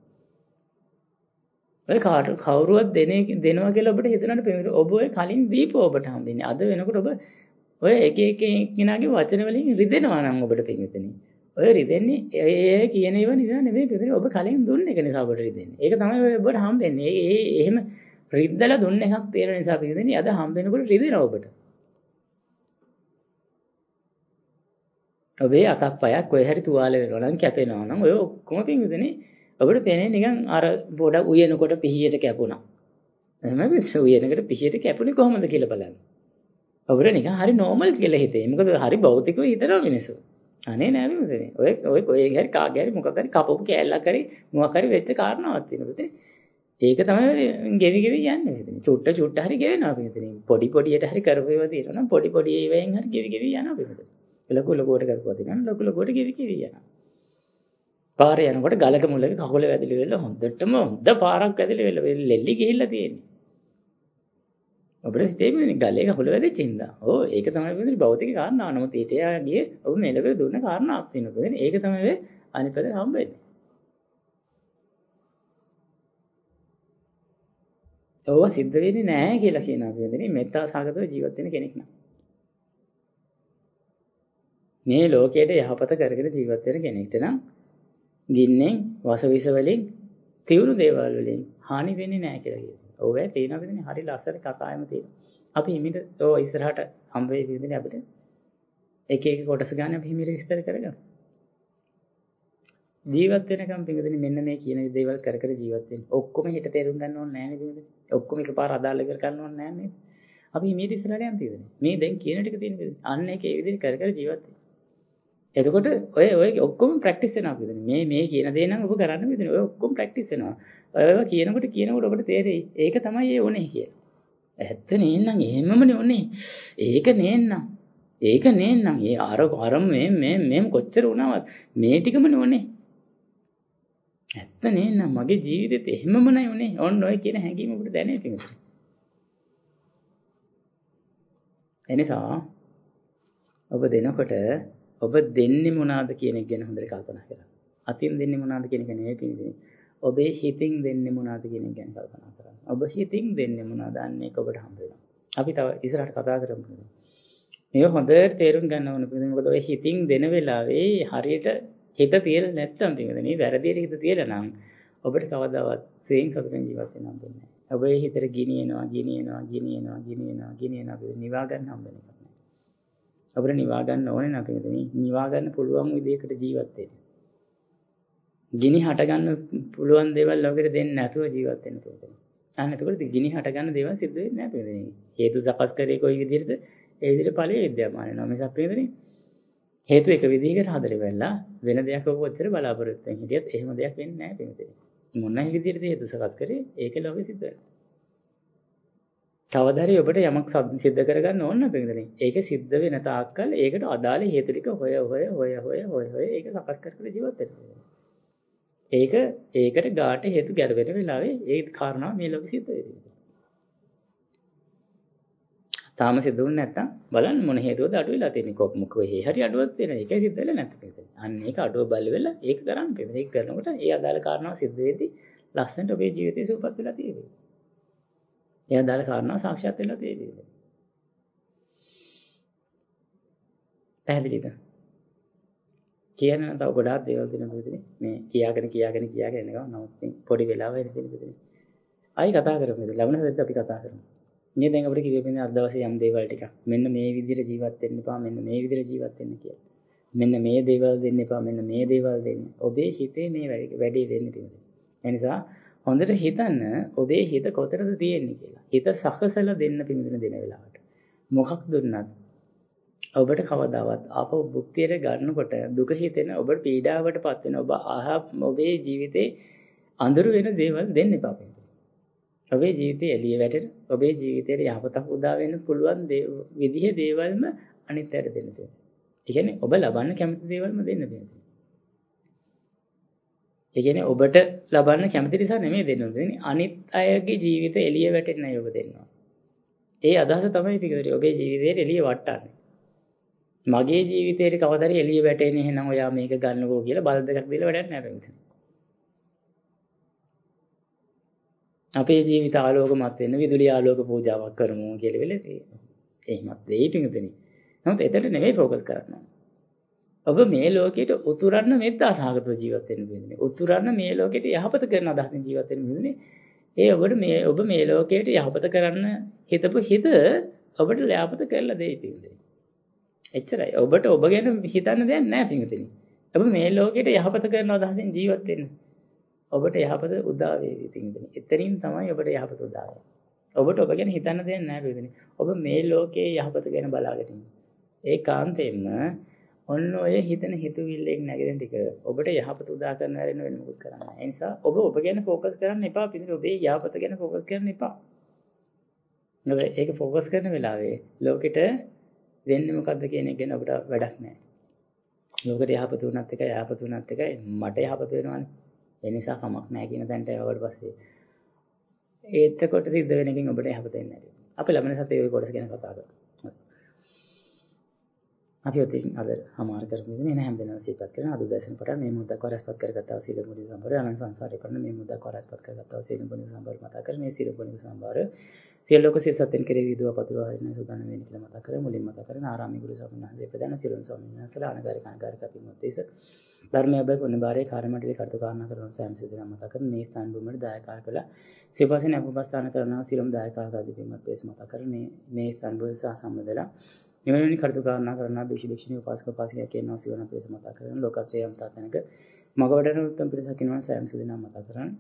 ඔය කාට කවුරුවත් දෙනේ දෙනවා කියලා ඔබට හිතනට පින්වතුනි ඔබ ඔය කලින් දීපුව ඔබට හම්බෙන්නේ. අද වෙනකොට ඔබ ඔය එක එක කෙනාගේ වචන වලින් රිදෙනවා නම් ඔබට පින්වතුනි. ඔය රිදෙන්නේ ඒ කියන ඒවා නිසා නෙවෙයි පින්වතුනි. ඔබ කලින් දුන්න එක නිසා ඔබට රිදෙන්නේ. ඒක තමයි ඔය ඔබට හම්බෙන්නේ. ඒ එහෙම රිද්දලා දුන්න එකක් තියෙන නිසා පින්වතුනි අද හම්බෙනකොට රිදෙනවා ඔබට. ඔබේ අතක් පයක් කොහේ හරි තුවාල වෙනවා නම් කැපෙනවා නම් ඔය ඔක්කොම පින්වතුනි ඔබට පේන්නේ නිකන් අර පොඩක් උයනකොට පිහියට කැපුණා. එහෙම පිට උයනකට පිහියට කැපුණේ කොහොමද කියලා බලන්න. ඔබට නිකන් හරි නෝමල් කියලා හිතේ. මොකද හරි භෞතිකව හිතනවා මිනිස්සු. අනේ නෑ පින්වතුනි. ඔය ඔය කොහේ හරි කාගේ හරි මොකක් හරි කපපු කෑල්ලක් හරි මොකක් හරි වෙච්ච කාරණාවක් තියෙනවා පින්වතුනි. ඒක තමයි ගෙවි ගෙවි යන්නේ පින්වතුනි. චුට්ට චුට්ට හරි ගෙවෙනවා පින්වතුනි. පොඩි පොඩියට හරි කරපු ඒවා තියෙනවා නම් පොඩි පොඩි ඒවායින් හරි ගෙවි ගෙවි යනවා පින්වතුනි. ලොකු ලොකුවට කරපුවා තියෙනවා ලොකු ලොකුවට ගෙවි ගෙවි යනවා. පාරේ යනකොට ගලක මුලක කකුල වැදිලි වෙලා හොඳටම හොඳ පාරක් වැදිලි වෙලා ලෙල්ලි ගිහිල්ලා තියෙන්නේ. ඔබට හිතෙන්නේ ගලේ කකුල වැදිච්ච හින්දා. ඕ ඒක තමයි පින්වතුනි භෞතික කාරණා. නමුත් ඊට යාගියේ ඔබ මේ ලෙවල් දුන්න කාරණාවක් පින්වතුනි. ඒක තමයි අනිපද හම්බෙන්නේ. ඔව සිද්ධ වෙන්නේ නැහැ කියලා කියනවා පින්වතුනි. මෙත්තා සාගතව ජීවත් වෙන කෙනෙක් නම්. මේ ලෝකයේ යහපත කරගෙන ජීවත් වෙන කෙනෙක්ට නම් ගින්නෙන් වසවිස වලින් තියුණු දේවල් වලින් හානි වෙන්නේ නැහැ කියලා කියනවා. ඔව් ඒ තේනවා පිටින් හරි ලස්සන කතාවම තියෙනවා. අපි හිමිට ඔය ඉස්සරහට හම්බ වෙයි විදිහට අපිට එක එක කොටස ගන්න අපි හිමීට විස්තර කරගමු. ජීවත් වෙනකම් පිටුදෙනි මෙන්න මේ කියන දේවල් කර කර ජීවත් වෙන්න. ඔක්කොම හිත තේරුම් ගන්න ඕනේ නැහැ නේද පිටුදෙනි? ඔක්කොම එකපාර අදාළ කර ගන්න ඕනේ නැහැ නේද? අපි හිමීට ඉස්සරහට යන්න පිටුදෙනි. මේ දැන් කියන ටික තියෙන පිටුදෙනි. අන්න ඒක ඒ විදිහට කර කර ජීවත් වෙන්න. එතකොට ඔය ඔය ඔක්කොම ප්‍රැක්ටිස් වෙනවා පිටුදෙනි. මේ මේ කියන දේ නම් ඔබ කරන්න පිටුදෙනි. ඔය ඔක්කොම ප්‍රැක්ටිස් වෙනවා. ඔය කියනකොට කියනකොට ඔබට තේරෙයි. ඒක තමයි ඒ ඕනේ කියලා. ඇත්ත නේන්නම් එහෙමමනේ ඕනේ. ඒක නේන්නම්. ඒක නේන්නම්. ඒ අර අර මේ මේ මේ කොච්චර වුණාවත් මේ ටිකමනේ ඕනේ. ඇත්ත නේන්නම් මගේ ජීවිතේත් එහෙමමනේ ඕනේ. ඔන්න ඔය කියන හැඟීම ඔබට දැනෙයි පිටුදෙනි. එනිසා ඔබ දෙනකොට ඔබ දෙන්නේ මොනවාද කියන එක ගැන හොඳට කල්පනා කරන්න. අතින් දෙන්නේ මොනවාද කියන එක නෙවෙයි පිළිදෙන්නේ. ඔබේ හිතින් දෙන්නේ මොනවාද කියන එක ගැන කල්පනා කරන්න. ඔබ හිතින් දෙන්නේ මොනවාද අන්න ඒක ඔබට හම්බ වෙනවා. අපි තව ඉස්සරහට කතා කරමු. මේක හොඳට තේරුම් ගන්න ඕන පිළිදෙන්නේ. මොකද ඔය හිතින් දෙන වෙලාවේ හරියට හිත තියලා නැත්තම් පිළිදෙන්නේ. වැරදියට හිත තියලා නම් ඔබට කවදාවත් ස්වයෙන් සතුටින් ජීවත් වෙන්න හම්බෙන්නේ නැහැ. ඔබේ හිතට ගිනියනවා, ගිනියනවා, ගිනියනවා, ගිනියනවා, ගිනියනවා කියලා නිවා ගන්න හම්බෙන්නේ නැහැ. අපිට නිවා ගන්න ඕනේ නැති නේද? නිවා ගන්න පුළුවන් විදිහකට ජීවත් වෙන්න. ගිනි හට ගන්න පුළුවන් දේවල් ලෝකෙට දෙන්නේ නැතුව ජීවත් වෙන්න ඕනේ. අන්න එතකොට ගිනි හට ගන්න දේවල් සිද්ධ වෙන්නේ නැහැ නේද? හේතු සකස් කරේ කොයි විදිහටද? ඒ විදිහට ඵලයේ විද්‍යාමාන වෙනවා. මිසක් නේදනේ? හේතු එක විදිහකට හදලා වෙලා වෙන දෙයක් ඔබ ඔච්චර බලාපොරොත්තු වෙන හිටියත් එහෙම දෙයක් වෙන්නේ නැහැ නේද? මොනයි විදිහටද හේතු සකස් කරේ? ඒක ලෝකෙ සිද්ධ වෙනවා. කවදාරි ඔබට යමක් සිද්ධ කරගන්න ඕන නැපෙන්නේ. ඒක සිද්ධ වෙන තාක්කල් ඒකට අදාළ හේතු ටික හොය හොය හොය හොය හොය හොය ඒක සකස් කර කර ජීවත් වෙන්න. ඒක ඒකට ගාට හේතු ගැලවෙන වෙලාවේ ඒ කාරණා මේ ලෝකෙ සිද්ධ වෙනවා. තාම සිද්ධ වුනේ නැත්තම් බලන්න මොන හේතුවද අඩු වෙලා තියෙන්නේ කොක් මොකෝ ඒ හරි අඩුවක් තියෙනවා. ඒකයි සිද්ධ වෙලා නැත්තේ. අන්න ඒක අඩුව බල වෙලා ඒක කරන්න තියෙනවා. ඒක කරනකොට ඒ අදාළ කාරණා සිද්ධ වෙද්දී ලස්සනට ඔබේ ජීවිතේ සූපත් වෙලා තියෙනවා. ඒ අදාළ කාරණා සාක්ෂාත් වෙලා තියෙනවා. පැහැදිලිද? කියන තව ගොඩාක් දේවල් දෙනවා පුදුනේ. මේ කියාගෙන කියාගෙන කියාගෙන යනවා. නමුත් පොඩි වෙලාවක් වෙන දෙන්නේ පුදුනේ. ආයි කතා කරමු. ලැබුණ හැටි අපි කතා කරමු. මේ දැන් අපිට කිව්වෙ මේ අද දවසේ යම් දේවල් ටිකක්. මෙන්න මේ විදිහට ජීවත් වෙන්න එපා. මෙන්න මේ විදිහට ජීවත් වෙන්න කියලා. මෙන්න මේ දේවල් දෙන්න එපා. මෙන්න මේ දේවල් දෙන්න. ඔබේ හිතේ මේ වැඩේ වෙන්නේ පිළිදෙන. ඒ නිසා හොඳට හිතන්න ඔබේ හිත කොතනද තියෙන්නේ කියලා. හිත සකසලා දෙන්න පිළිදෙන දෙන වෙලාවට. මොකක් දුන්නත් ඔබට කවදාවත් ආපහු භුක්තියට ගන්නකොට දුක හිතෙන ඔබට පීඩාවටපත් වෙන ඔබ අහ ඔබේ ජීවිතේ අඳුරු වෙන දේවල් දෙන්න එපා. ඔබේ ජීවිතේ එළිය වැටෙන ඔබේ ජීවිතේට යහපතක් උදා වෙන්න පුළුවන් විදිහේ දේවල්ම අනිත් අයට දෙන්න තියෙනවා. ඒ කියන්නේ ඔබ ලබන්න කැමති දේවල්ම දෙන්න තියෙනවා. ඒ කියන්නේ ඔබට ලබන්න කැමති නිසා නෙමෙයි දෙන්න ඕනේ. අනිත් අයගේ ජීවිත එළිය වැටෙන්නයි ඔබ දෙන්නවා. ඒ අදහස තමයි පිටුදේ ඔබේ ජීවිතේ එළිය වට්ටන්නේ. මගේ ජීවිතේට කවදාද එළිය වැටෙන්නේ එහෙනම් ඔයා මේක ගන්නකෝ කියලා බල් දෙකක් දීලා වැඩක් නැහැ මෙතන. අපේ ජීවිත ආලෝකමත් වෙන්න විදුලි ආලෝක පූජාවක් කරමු කියලා වෙලේ තියෙනවා. එහෙමත් වෙයි පිටුදේ. නමුත් එතන නෙමෙයි ફોකස් කරන්න. ඔබ මේ ලෝකෙට උතුරන්න මෙත්තා සහගතව ජීවත් වෙන්න බෑනේ. උතුරන්න මේ ලෝකෙට යහපත කරන අදහසින් ජීවත් වෙන්න බෑනේ. ඒ ඔබට මේ ඔබ මේ ලෝකෙට යහපත කරන්න හිතපු හිත ඔබට යහපත කරලා දෙයි පිටුදේ. එච්චරයි. ඔබට ඔබ ගැන හිතන්න දෙයක් නැහැ පිටුදේ. ඔබ මේ ලෝකෙට යහපත කරන අදහසින් ජීවත් වෙන්න. ඔබට යහපත උදා වේවි පිටුදේ. එතනින් තමයි ඔබට යහපත උදා වෙන්නේ. ඔබට ඔබ ගැන හිතන්න දෙයක් නැහැ පිටුදේ. ඔබ මේ ලෝකයේ යහපත ගැන බලාගෙන ඉන්න. ඒකාන්තයෙන්ම ඔන්න ඔය හිතන හිතුවිල්ලෙන් නැගෙන ටික ඔබට යහපත උදා කරන හැරෙන්න වෙන මොකුත් කරන්න නැහැ. ඒ නිසා ඔබ ඔබ ගැන ફોකස් කරන්න එපා පිළිදෙ ඔබේ යහපත ගැන ફોකස් කරන්න එපා. නේද? ඒක ફોකස් කරන වෙලාවේ ලෝකෙට වෙන්නේ මොකද්ද කියන එක ගැන ඔබට වැඩක් නැහැ. ලෝකෙට යහපත උනත් එකයි යහපත උනත් එකයි මට යහපත වෙනවනේ. ඒ නිසා කමක් නැහැ කියන තැනට යවට පස්සේ ඒත්කොට සිද්ධ වෙන එකකින් ඔබට යහපත වෙන්නේ නැහැ. අපි ළමන සතේ ওই කොටස ගැන කතා කරමු. අපි ඔතින් අද හමාර කරමු නේ නැහැ හැමදෙනාම සිතපත් කරන අද දැසන පටන් මේ මුද්දක් වරස්පත් කරගත්තා සීල මුනි සම්බර අනන්ත සංසාරේ කරන මේ මුද්දක් වරස්පත් කරගත්තා සීල මුනි සම්බර මතක කර මේ සීල මුනි සම්බර සියලු ලෝක සිල් සත්‍යන් කෙරේ විදුව පතුරව හරින සූදානම් වෙන්න කියලා මතක කර මුලින් මතක කරන ආරාමී ගුරු ස්වාමීන් වහන්සේ ප්‍රදාන සිරුන් ස්වාමීන් වහන්සේලා අනගාරික අනගාරික පින්වත්ස ධර්මයේ බය කුණබාරේ කාර්යමණ්ඩලයේ කටයුතු කාරණා කරන සෑම සිදුවීම් මතක කර මේ ස්ථාන භූමියට දායකකාර කළ සිවපසෙන් අපවස්ථාන කරන සියලුම දායකකාරදී පින්වත් පෙස් මතක කර මේ මේ ස්ථාන භූමිය සහ සම්බන්ධලා නිවැරදි කටයුතු කරනා කරනා භික්ෂු භික්ෂුණී උපාසක උපාසිකා කියනවා සිවණ පිළිස මතක් කරගෙන ලෝකත්‍රය යම් තාතනක මගවඩන උත්තම පිළිසක් ඉන්නවා සෑම සුදිනා මතක් කරන්නේ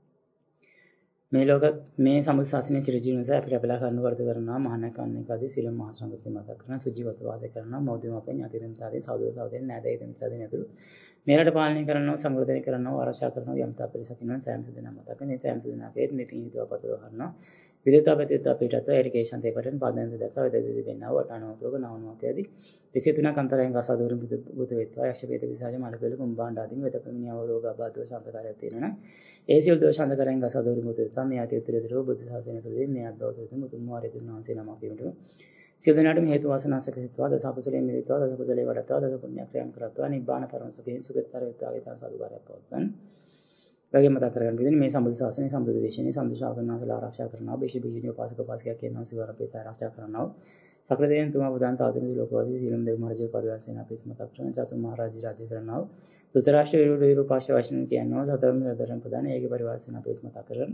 මේ ලෝක මේ සම්බුද්ධ ශාසනයේ චිරජීවනස අපි ලැබලා කරනු වර්ධ කරනවා මහානක අන්නේකදී සීල මහා සංගති මතක් කරනවා සුජීවත්ව වාසය කරනවා මෞර්තිම අපේ ඥාතිදෙන් තාදී සෞදව සෞදෙන් නෑදේ දෙන සදින ඇතුළු මේරට පාලනය කරනවා සංවර්ධනය කරනවා ආරක්ෂා කරනවා යම් තා පිළිසක් ඉන්නවා සෑම සුදිනා මතක් කරන මේ සෑම සුදිනාකේ මෙතින් හිතුව පතර කරනවා විදේතාපතිත අපිටත් එඩිකේෂන් දෙකටන් පදෙන් දෙක වෙදෙදි වෙන්නා වටානෝ ප්‍රෝග නවනවා කියදී දෙසිය තුනක් අන්තරයෙන් ගසාදෝරු බුදු වෙත්වා යක්ෂ වේද විසාජ මලපෙළ කුම්බාණ්ඩ ආදී වෙත පැමිණියව රෝග ආබාධ ශාන්තකාරයක් තියෙනවා ඒ සියලු දෝෂ අන්තරයෙන් ගසාදෝරු බුදු වෙත්වා මේ ආදී උත්තරීතර බුදු ශාසනය තුළදී මේ අද්භූත මුතුන් මාරේ තුන් වහන්සේ නමක් වීමට සියලු දෙනාටම හේතු වාසනා සකසිතවා දස අපසලයෙන් මිදිතවා දස කුසලේ වඩත්වා දස පුණ්‍යක්‍රියම් කරත්වා නිබ්බාන පරම සුඛයෙන් සුඛතර වෙත්වා ඊතන සාදුකාරයක් පවත්වන වගේ මතක් කරගන්න විදිහට මේ සම්බුද්ධ ශාසනයේ සම්බුද්ධ දේශනේ සම්බුද්ධ ශාසනයන්සලා ආරක්ෂා කරනවා බේෂි බේෂිනී උපාසක උපාසිකා කියනවා සිවර අපේ ආරක්ෂා කරනවා සකල දෙවියන් තුමා ප්‍රදාන තාදින ලෝකවාසී සීලම් දෙව් මහරජා පරිවාසයෙන් අපේ මතක් කරන චතු මහරජා රාජ්‍ය කරනවා දුතරාෂ්ට්‍ර විරුද්ධ විරූපාශ්‍ර වශයෙන් කියනවා සතරම දරම් ප්‍රදාන ඒකේ පරිවාසයෙන් අපේ මතක් කරන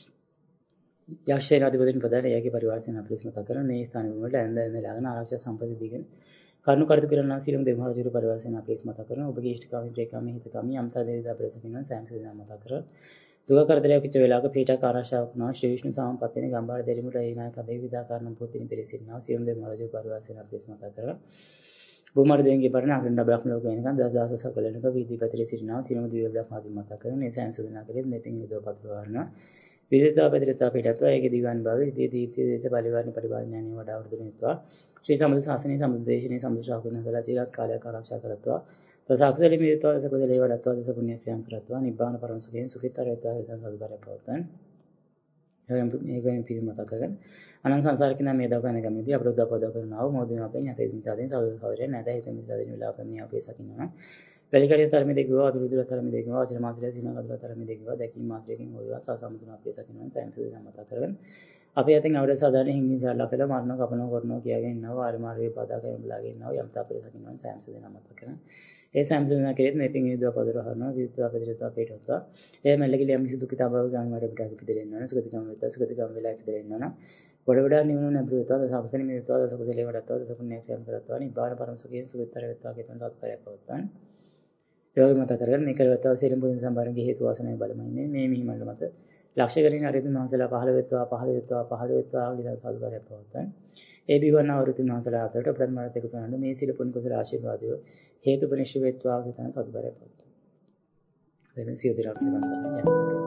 යක්ෂයන් අධිපතින් ප්‍රදාන ඒකේ පරිවාසයෙන් අපේ මතක් කරන මේ ස්ථාන වලට ඇඳ ඇඳ ලාගෙන ආරක්ෂා සම්පති දීගෙන කරුණු කටයුතු කරනවා සීලම් දෙව් මහරජා පරිවාසයෙන් අපේ මතක් කරන ඔබගේ ඉෂ්ඨකාමී ප්‍රේකාමී හිතකාමී යම්තා දේවතා ප්‍රසකිනවා සෑම සේනා මතක් කරන දුක කරදරයක් කිච්ච වෙලාවක පීඨා කාරාශාවක් නා ශ්‍රී විෂ්ණු සාමපත්තේන ගම්බාර දෙරිමුට ඒනායක අධේ විදාකාරණ පොතින් පිළිසින්නා සියම් දෙව මහරජා පරිවාසයෙන් අපේ මතක් කරන බුමාර දෙවියන්ගේ පරණ අග්‍රණ බ්‍රහ්ම ලෝක වෙනකන් දස දහස සකලෙනක වීදි පැතිරී සිටිනවා සියම දිව්‍ය බ්‍රහ්ම ආදී මතක් කරන මේ සෑම සුදනා කරේ මේ පින් විදව පත්‍ර වර්ණ විදේතා පැතිරතා පිටත්වා ඒකේ දිවාන් භාවයේ දී දීප්ති දේශ පරිවර්ණ පරිපාලනයන්ව වඩා වර්ධනයත්වා ශ්‍රී සම්බුද්ධ ශාසනයේ සම්බුද්ධ දේශනේ සම්බුද්ධ ශාසනයන්දලා චිරාත් කාලයක් ආරක්ෂා කරත්වා තසාකුසලෙ මිදත්වා දස කුසලේ වඩත්වා දස පුණ්‍ය ක්‍රියාම් කරත්වා නිබ්බාන පරම සුඛයෙන් සුඛිතර වේත්වා ඊතන සදුකාරය පවත්තන් එනම් මේකෙන් පිළි මතක් කරගෙන අනන්ත සංසාරිකනා මේ දවකන ගමේදී අපරෝධ අපද කරනවා මොදින අපේ ඥාතේ මිතාදෙන් සෞද සෞරේ නැද හිත මිතාදෙන් විලාපමිය අපේ සකින්නවා වැලිකඩිය තරමේ දෙකව අදුරුදුර තරමේ දෙකව ආචාර මාත්‍රය සීනාගත තරමේ දෙකව දැකීම මාත්‍රයෙන් හොයවා සාසමුදුන අපේ සකින්නවා සෑම සුදිනා මතක් කරගෙන අපි අතින් අවුරුදු සාධාරණ හිංගිසාරලා කියලා මරණ කපනවා කරනවා කියාගෙන ඉන්නවා ආර මාර්ගේ බාධා කරන බලාගෙන ඉන්නවා යම් තාපරේ සකින්නවා සෑම සුදිනා මතක් කරගෙන ඒ සෑම සුදිනා කෙරෙත් මේ පින් විදුව පදර හරනවා විදුව පදරත අපේට හොත්වා ඒ මැල්ලකිල යම් කිසි දුක කිතාබව ගාමි වඩ පිටක පිටදෙන්න ඕන සුගතිකම වෙත සුගතිකම වෙලා පිටදෙන්න ඕන වඩ වඩා නිවන නැබ්‍රවත්වා දසකුසලෙ මිදත්වා දසකුසලේ වඩත්වා දස පුණ්‍ය ක්‍රියාම් කරත්වා නිබ්බාන පරම සුඛයෙන් සුගතතර වෙත්වා කියන සත්කාරය පවත්වන ඒ වගේ මතක් කරගෙන මේ කරවත්වා සිරින් පුදින සම්බාරගේ හේතු වාසනාවේ බලමයි මේ මේ මිහිමල්ල මත ලක්ෂ ගණන් අරිතුන් වහන්සේලා පහළ වෙත්වා පහළ වෙත්වා පහළ වෙත්වා කියන සත්කාරය පවත්වන ඒ බිවණ අවරුතුන් වහන්සේලා අතරට ප්‍රතිමාරත් එකතු කරන මේ සිල් පුණ්‍ය කුසල ආශිර්වාදය හේතුපනිෂ්ඨ වෙත්වා කියන සත්කාරය පවත්වන එතෙන් සිය දිරක් නිවන්තන්නේ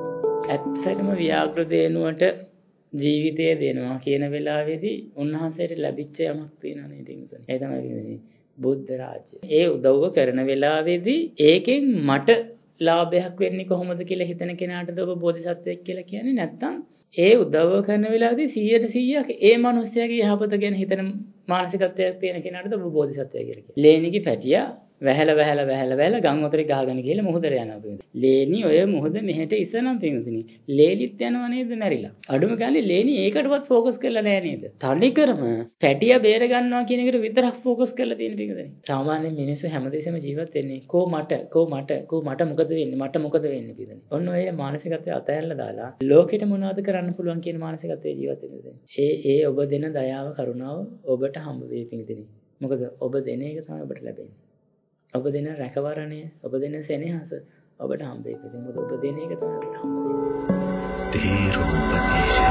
ඇත්තටම ව්‍යාකෘත දේනුවට ජීවිතය දෙනවා කියන වෙලාවේදී උන්වහන්සේට ලැබිච්ච යමක් තියෙනවා නේද ඉතින් ඒ තමයි වෙන්නේ බුද්ධ රාජ්‍ය. ඒ උදව්ව කරන වෙලාවේදී ඒකෙන් මට ලාභයක් වෙන්නේ කොහොමද කියලා හිතන කෙනාටද ඔබ බෝධිසත්වයෙක් කියලා කියන්නේ නැත්නම් ඒ උදව්ව කරන වෙලාවේදී සීයට සීයක් ඒ මනුස්සයාගේ යහපත ගැන හිතන මානසිකත්වයක් තියෙන කෙනාටද ඔබ බෝධිසත්වය කියලා කියන්නේ. ලේනිගේ පැටියා වැහැල වැහැල වැහැල වැහැල ගම් වතුරේ ගහගෙන ගිහලා මුහුදට යනවා පිටු. ලේනි ඔය මුහුද මෙහෙට ඉස්සනම් පිටුතුනි. ලේලිත් යනවා නේද මැරිලා. අඩුම ගානේ ලේනි ඒකටවත් ફોකස් කරලා නැහැ නේද? තනිකරම පැටියා බේර ගන්නවා කියන එකට විතරක් ફોකස් කරලා තියෙන පිටුතුනි. සාමාන්‍ය මිනිස්සු හැමදේසෙම ජීවත් වෙන්නේ කෝ මට කෝ මට කෝ මට මොකද වෙන්නේ මට මොකද වෙන්නේ පිටුතුනි. ඔන්න ඔය මානසිකත්වය අතහැරලා දාලා ලෝකෙට මොනවද කරන්න පුළුවන් කියන මානසිකත්වයේ ජීවත් වෙන්න. ඒ ඒ ඔබ දෙන දයාව කරුණාව ඔබට හම්බ වෙයි පිටුතුනි. මොකද ඔබ දෙන එක තමයි ඔබට ලැබෙන්නේ. ඔබ දෙන රැකවරණය ඔබ දෙන සෙනෙහස ඔබට හම්බෙයි. මොකද ඔබ දෙන එක තමයි ඔබට හම්බෙන්නේ. තේරුම් උපදේශය